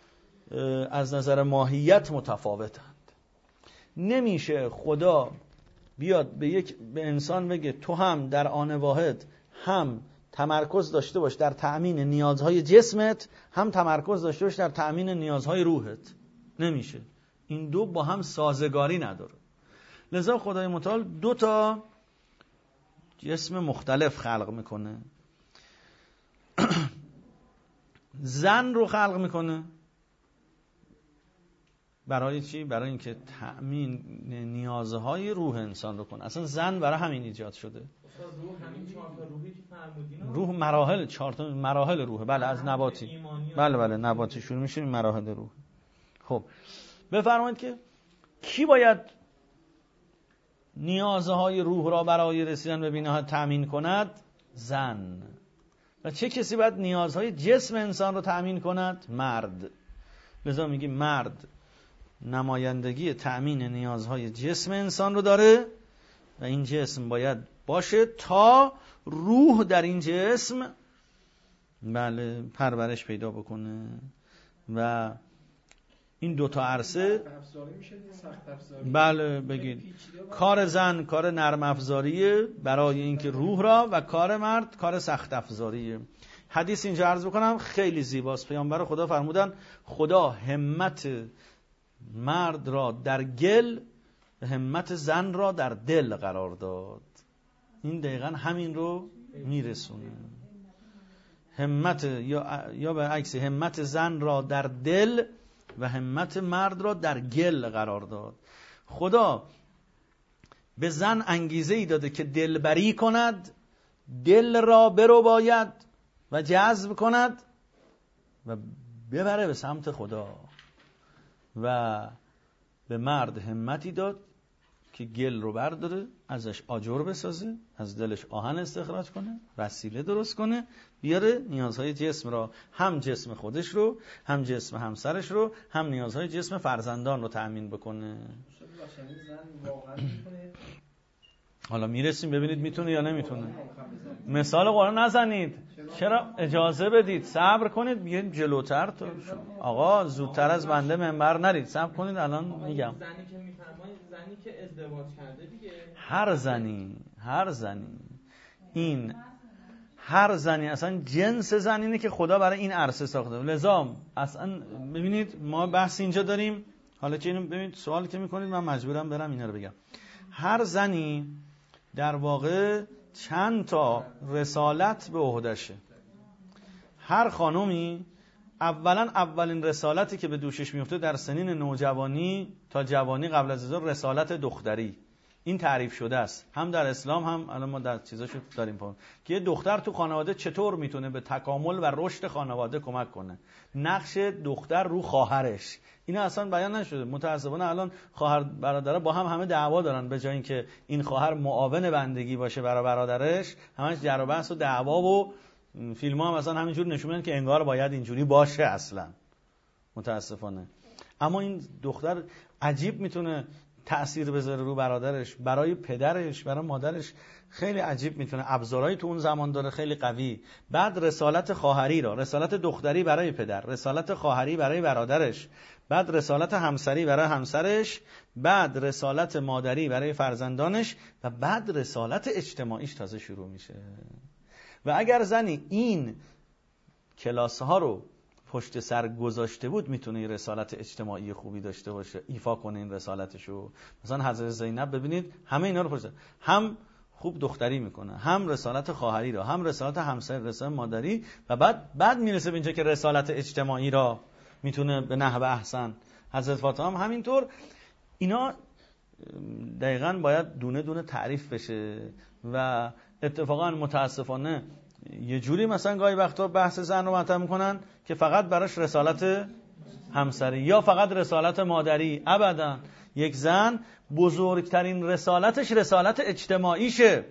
[SPEAKER 1] از نظر ماهیت متفاوتند. نمیشه خدا بیاد به یک به انسان بگه تو هم در آن واحد هم تمرکز داشته باش در تأمین نیازهای جسمت، هم تمرکز داشته باش در تأمین نیازهای روحت. نمیشه، این دو با هم سازگاری نداره. لذا خدای متعال دو تا جسم مختلف خلق میکنه. زن رو خلق میکنه برای چی؟ برای اینکه تأمین نیازهای روح انسان رو کنه. اصلا زن برای همین ایجاد شده.
[SPEAKER 2] روح همین چهار تا روحی که فرمودین،
[SPEAKER 1] روح مراحل چهار تا مراحل روحه. بله از نباتی، بله بله نباتی شروع میشه، این مراحل روح. خب بفرمایید که کی باید نیازهای روح را برای رسیدن به بی‌نهایت تأمین کند؟ زن. و چه کسی باید نیازهای جسم انسان را تأمین کند؟ مرد. لذا میگیم مرد نمایندگی تأمین نیازهای جسم انسان رو داره و این جسم باید باشه تا روح در این جسم بله پرورش پیدا بکنه. و این دوتا عرصه بله بگید کار زن کار نرم افزاریه برای اینکه روح را، و کار مرد کار سخت افزاریه. حدیث اینجا عرض بکنم خیلی زیباست. پیامبر خدا فرمودن خدا همت مرد را در گل و همت زن را در دل قرار داد. این دقیقا همین رو میرسونه. همت یا یا به عکس همت زن را در دل و همت مرد را در گل قرار داد. خدا به زن انگیزه ای داده که دلبری کند، دل را برو باید و جذب کند و ببره به سمت خدا. و به مرد همتی داد که گل رو برداره، ازش آجر بسازه، از دلش آهن استخراج کنه، وسیله درست کنه، بیاره نیازهای جسم را، هم جسم خودش رو، هم جسم همسرش رو، هم نیازهای جسم فرزندان رو تأمین بکنه. حالا میرسیم ببینید میتونه یا نمیتونه. مثال قرآن نزنید، چرا؟ اجازه بدید، صبر کنید، بیایم جلوتر. تو آقا زودتر از بنده منبر نرید، صبر کنید الان میگم.
[SPEAKER 2] زنی که میفرمایید زنی که ازدواج کرده دیگه،
[SPEAKER 1] هر زنی، هر زنی، این هر زنی اصلا جنس زن اینه که خدا برای این عرصه ساخته. لذا اصلا ببینید ما بحث اینجا داریم، حالا که اینو ببینید سوال که میکنید من مجبورم برم اینا رو بگم. هر زنی در واقع چند تا رسالت به عهده‌شه. هر خانومی اولا اولین رسالتی که به دوشش میفته در سنین نوجوانی تا جوانی قبل از ازدواج رسالت دختری، این تعریف شده است، هم در اسلام هم الان ما در چیزاشو داریم پا. که یه دختر تو خانواده چطور میتونه به تکامل و رشد خانواده کمک کنه، نقش دختر رو خواهرش، اینا اصلا بیان نشده. متاسفانه الان خواهر برادرها با هم همه دعوا دارن، به جای اینکه این خواهر معاون بندگی باشه برای برادرش، همش جر و بحث و دعوا و فیلم‌ها هم مثلا همینجور نشون میدن که انگار باید اینجوری باشه اصلا، متاسفانه. اما این دختر عجیب میتونه تأثیر بذاره رو برادرش، برای پدرش، برای مادرش، خیلی عجیب میتونه. ابزارهایی تو اون زمان داره خیلی قوی. بعد رسالت خواهری را، رسالت دختری برای پدر، رسالت خواهری برای برادرش، بعد رسالت همسری برای همسرش، بعد رسالت مادری برای فرزندانش و بعد رسالت اجتماعیش تازه شروع میشه. و اگر زنی این کلاس ها رو پشت سر گذاشته بود میتونه این رسالت اجتماعی خوبی داشته باشه، ایفا کنه این رسالتشو. مثلا حضرت زینب ببینید همه اینا رو پشت سر، هم خوب دختری میکنه، هم رسالت خواهری را، هم رسالت همسر، رسالت مادری، و بعد بعد میرسه به اینجا که رسالت اجتماعی را میتونه به نحو احسن. حضرت فاطمه هم همینطور. اینا دقیقاً باید دونه دونه تعریف بشه و اتفاقا متاسفانه یه جوری مثلا گاهی وقتا بحث زن رو مطرح میکنن که فقط براش رسالت همسری یا فقط رسالت مادری. ابدا، یک زن بزرگترین رسالتش رسالت اجتماعیشه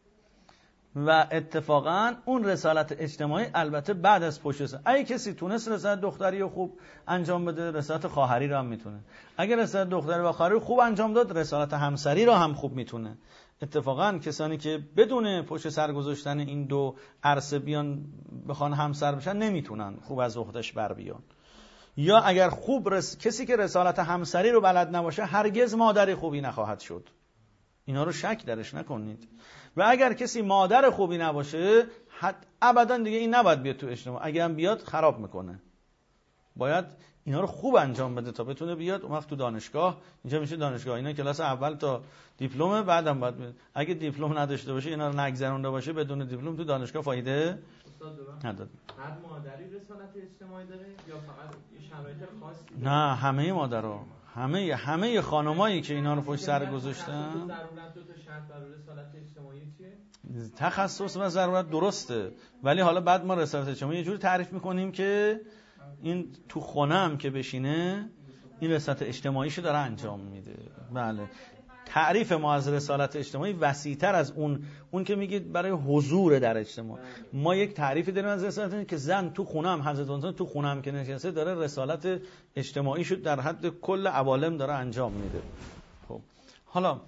[SPEAKER 1] و اتفاقا اون رسالت اجتماعی البته بعد از پشت سر. اگه کسی تونست رسالت دختری رو خوب انجام بده، رسالت خواهری رو هم میتونه. اگر رسالت دختری و خواهری رو خوب انجام داد، رسالت همسری رو هم خوب میتونه. اتفاقا کسانی که بدون پشت سر گذاشتن این دو عرصه بیان بخوان همسر بشن نمیتونن خوب از عهده‌اش بر بیان. یا اگر خوب رس... کسی که رسالت همسری رو بلد نباشه هرگز مادر خوبی نخواهد شد. اینا رو شک درش نکنید. و اگر کسی مادر خوبی نباشه حد ابدا دیگه این نباید بیاد تو اجتماع. اگه هم بیاد خراب میکنه. باید اینا رو خوب انجام بده تا بتونه بیاد. اون وقت تو دانشگاه، اینجا میشه دانشگاه، اینا کلاس اول تا دیپلم، بعدم باید بیاد. اگه دیپلم نداشته باشه، اینا رو نگذرونده باشه، بدون دیپلم تو دانشگاه فایده نداره.
[SPEAKER 2] هر مادری رسالت اجتماعی داره یا فقط یه شرایط خاصی؟
[SPEAKER 1] نه، همه مادرها، همه همه خانمایی که اینا رو پشت سر گذاشتن.
[SPEAKER 2] ضرورت دو تا شرط برای رسالت اجتماعی چیه؟
[SPEAKER 1] تخصص و ضرورت درسته، ولی حالا بعد ما رسالت اجتماعی یه جوری تعریف میکنیم که این تو خونم که بشینه این رسالت اجتماعیشو داره انجام میده. بله، تعریف ما از رسالت اجتماعی وسیع‌تر از اون اون که میگید برای حضور در اجتماع. ما یک تعریفی داریم از رسالت اجتماعی که زن تو خونم، حضرت انسان تو خونم که نشسته داره رسالت اجتماعیشو در حد کل عوالم داره انجام میده. خب حالا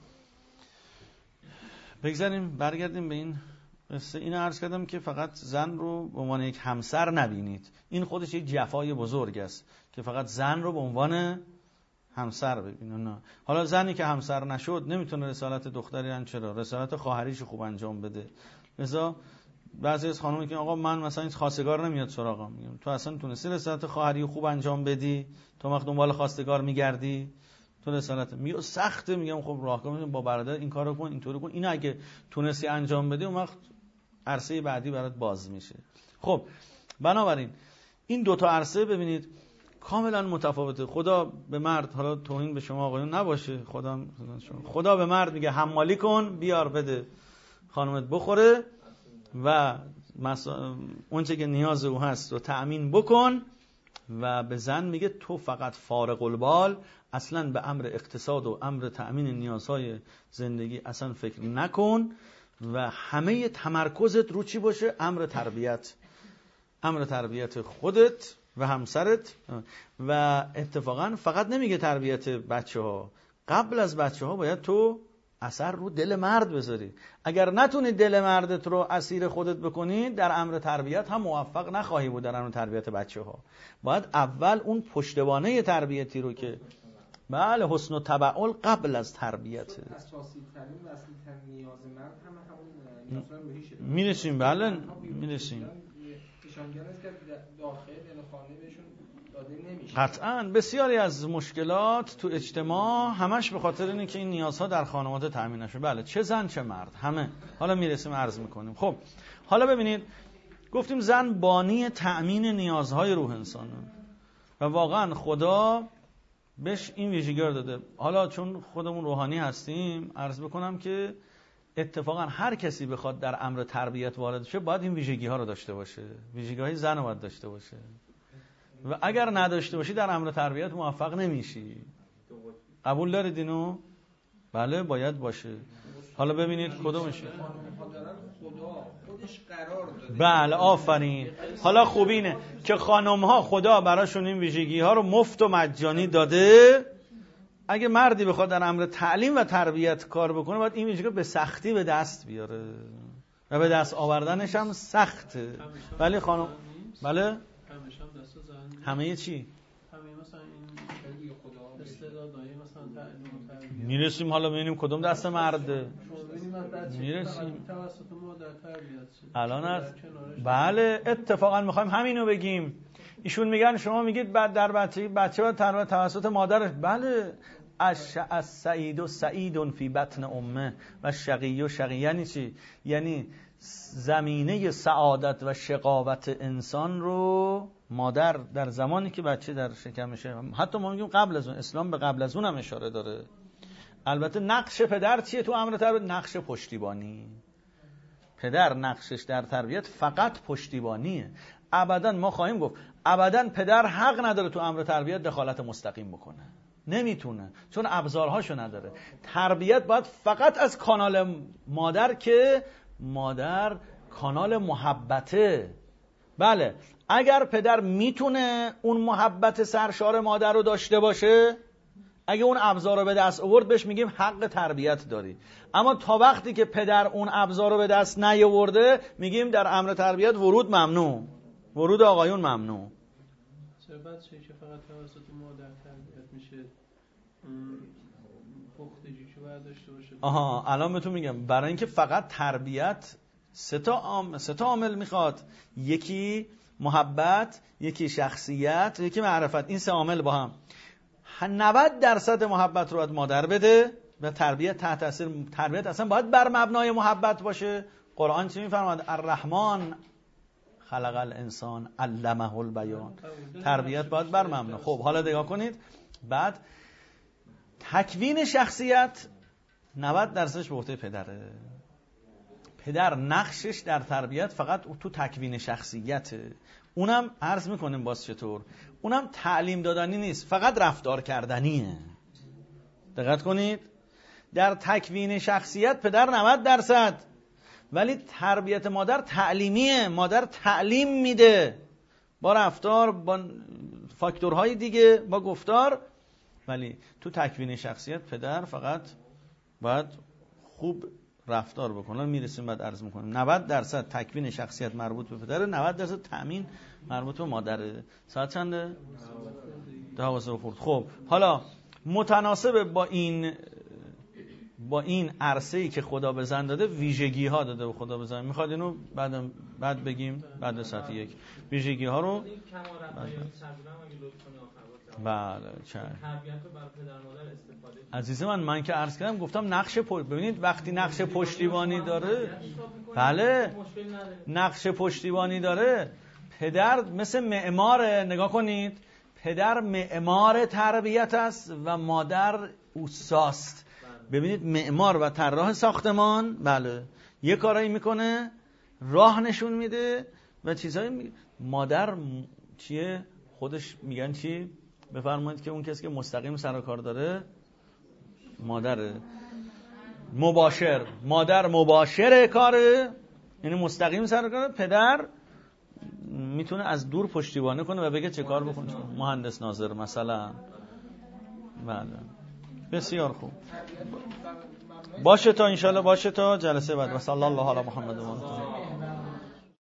[SPEAKER 1] بگذاریم برگردیم به این قصه. اینو عرض کردم که فقط زن رو به عنوان یک همسر نبینید. این خودش یک جفای بزرگ است که فقط زن رو به عنوان همسر ببینید. نه، حالا زنی که همسر نشد نمیتونه رسالت دختری ان چرا رسالت خواهریش خوب انجام بده. لذا بعضی از خانومی که آقا من مثلا این خواستگار نمیاد سراغم، میگم تو اصلا تونستی رسالت خواهری خوب انجام بدی؟ تو وقت دنبال خواستگار میگردی؟ تو رسالت میگه سخته، میگم خب راهکار با برادر این کارو کن، اینطوری کن. اینا اگه تونستی انجام بدی اون وقت عرصه بعدی برات باز میشه. خب بنابراین این دو تا عرصه ببینید کاملا متفاوته. خدا به مرد، حالا توهین به شما آقایون نباشه، خدا خدا به مرد میگه حمالی کن، بیار بده خانومت بخوره و مسا... اونچه که نیاز او هست رو تأمین بکن، و به زن میگه تو فقط فارغ البال اصلا به امر اقتصاد و امر تأمین نیازهای زندگی اصلا فکر نکن و همه تمرکزت رو چی باشه؟ امر تربیت، امر تربیت خودت و همسرت. و اتفاقا فقط نمیگه تربیت بچه ها، قبل از بچه ها باید تو اثر رو دل مرد بذاری. اگر نتونی دل مردت رو اسیر خودت بکنی، در امر تربیت هم موفق نخواهی بود. در امر تربیت بچه ها باید اول اون پشتوانه تربیتی رو که بله حسن و تبعال قبل از تربیت
[SPEAKER 7] اساسی ترین و اصلی ترین نیاز مرد هم همون نیاز روحیشه.
[SPEAKER 1] میرسیم بله میرسیم
[SPEAKER 7] نشانگر است که داخل یعنی خانه بهشون داده نمیشه.
[SPEAKER 1] قطعاً بسیاری از مشکلات تو اجتماع همش به خاطر اینه که این نیازها در خانواده تامین نشه. بله چه زن چه مرد همه. حالا میرسیم عرض میکنیم. خب حالا ببینید گفتیم زن بانی تأمین نیازهای روح انسانه و واقعاً خدا بهش این ویژگی رو داده. حالا چون خودمون روحانی هستیم عرض بکنم که اتفاقا هر کسی بخواد در امر تربیت وارد شه باید این ویژگی ها رو داشته باشه. ویژگی های زن رو باید داشته باشه و اگر نداشته باشی در امر تربیت موفق نمیشی. قبول دارید اینو؟ بله باید باشه. حالا ببینید کدومشه.
[SPEAKER 7] خدا خودش قرار داده.
[SPEAKER 1] بله آفرین. حالا خوب اینه که خانم ها خدا براشون این ویژگی ها رو مفت و مجانی داده. اگه مردی بخواد در امر تعلیم و تربیت کار بکنه باید این ویژگی به سختی به دست بیاره و به دست آوردنش هم سخته. ولی خانم بله همه چی؟
[SPEAKER 5] همه مثلا این خدا استعدادهای مثلا تعلیم و تربیت.
[SPEAKER 1] میرسیم حالا ببینیم کدوم دست مرده. میرسیم
[SPEAKER 5] توسط مادر تربیت شد.
[SPEAKER 1] الان از بله اتفاقا میخوایم همینو بگیم. ایشون میگن شما میگید بعد در بچه بچه باید تربیت توسط مادرش. بله از سعید و سعیدون فی بطن امه و شقی و شقی یعنی چی؟ یعنی زمینه سعادت و شقاوت انسان رو مادر در زمانی که بچه در شکمشه، حتی ما میگیم قبل از اون، اسلام به قبل از اون هم اشاره داره. البته نقش پدر چیه تو امر تربیت؟ نقش پشتیبانی. پدر نقشش در تربیت فقط پشتیبانیه. ابدا ما خواهیم گفت ابدا پدر حق نداره تو امر تربیت دخالت مستقیم بکنه، نمیتونه، چون ابزارهاشو نداره. تربیت باید فقط از کانال مادر که مادر کانال محبته. بله اگر پدر میتونه اون محبت سرشار مادر رو داشته باشه، اگه اون ابزار رو به دست آورد بهش میگیم حق تربیت داری. اما تا وقتی که پدر اون ابزار رو به دست نیاورده میگیم در امر تربیت ورود ممنوع، ورود آقایون ممنوع.
[SPEAKER 5] چرا بچه‌ای که فقط توسط مادر تربیت میشه پختگی که باید داشته باشه؟
[SPEAKER 1] آها الان بهتون میگم. برای اینکه فقط تربیت سه تا عامل سه تا عامل میخواد. یکی محبت، یکی شخصیت، یکی معرفت. این سه عامل با هم نود درصد محبت رو باید مادر بده و تربیت تحت تاثیر تربیت اصلا باید بر مبنای محبت باشه. قرآن چی میفرماد؟ الرحمن خلق الانسان علمه البیان. تربیت باید بر مبنا. خب حالا نگاه کنید. بعد تکوین شخصیت نود درصدش به عهده پدره. پدر نقشش در تربیت فقط تو تکوین شخصیته. اونم عرض میکنیم باز چطور، اونم تعلیم دادنی نیست، فقط رفتار کردنیه. دقت کنید در تکوین شخصیت پدر نود درصد، ولی تربیت مادر تعلیمیه. مادر تعلیم میده با رفتار، با فاکتورهای دیگه، با گفتار. ولی تو تکوین شخصیت پدر فقط باید خوب رفتار بکنه. میرسیم بعد عرض میکنیم نود درصد تکوین شخصیت مربوط به پدره، نود درصد تأمین مربوط به مادره. ساعت چنده؟ دوازده خورد. خب حالا متناسب با این با این عرصه‌ای که خدا به زن داده ویژگی ها داده به خدا به زن. میخواد اینو بعد بعد بگیم بعد ساعت یک ویژگی ها رو. بله چه عزیز من من که عرض کردم گفتم نقش پشت ببینید وقتی نقش پشتیبانی داره، بله نقش پشتیبانی داره، پدر مثل معماره. نگاه کنید پدر معمار تربیت است و مادر اوستاست. ببینید معمار و طراح ساختمان بله یه کارایی میکنه، راه نشون میده و چیزایی می... مادر چیه خودش میگن چی؟ بفرمایید که اون کسی که مستقیم سر کار داره مادره. مباشر، مادر مباشر کاره، یعنی مستقیم سر کاره. پدر میتونه از دور پشتیبانی کنه و بگه چه کار بکنه. مهندس ناظر مثلا. بله بسیار خوب. باشه تا انشالله باشه تا جلسه بعد. و صلی الله علی محمد و آله.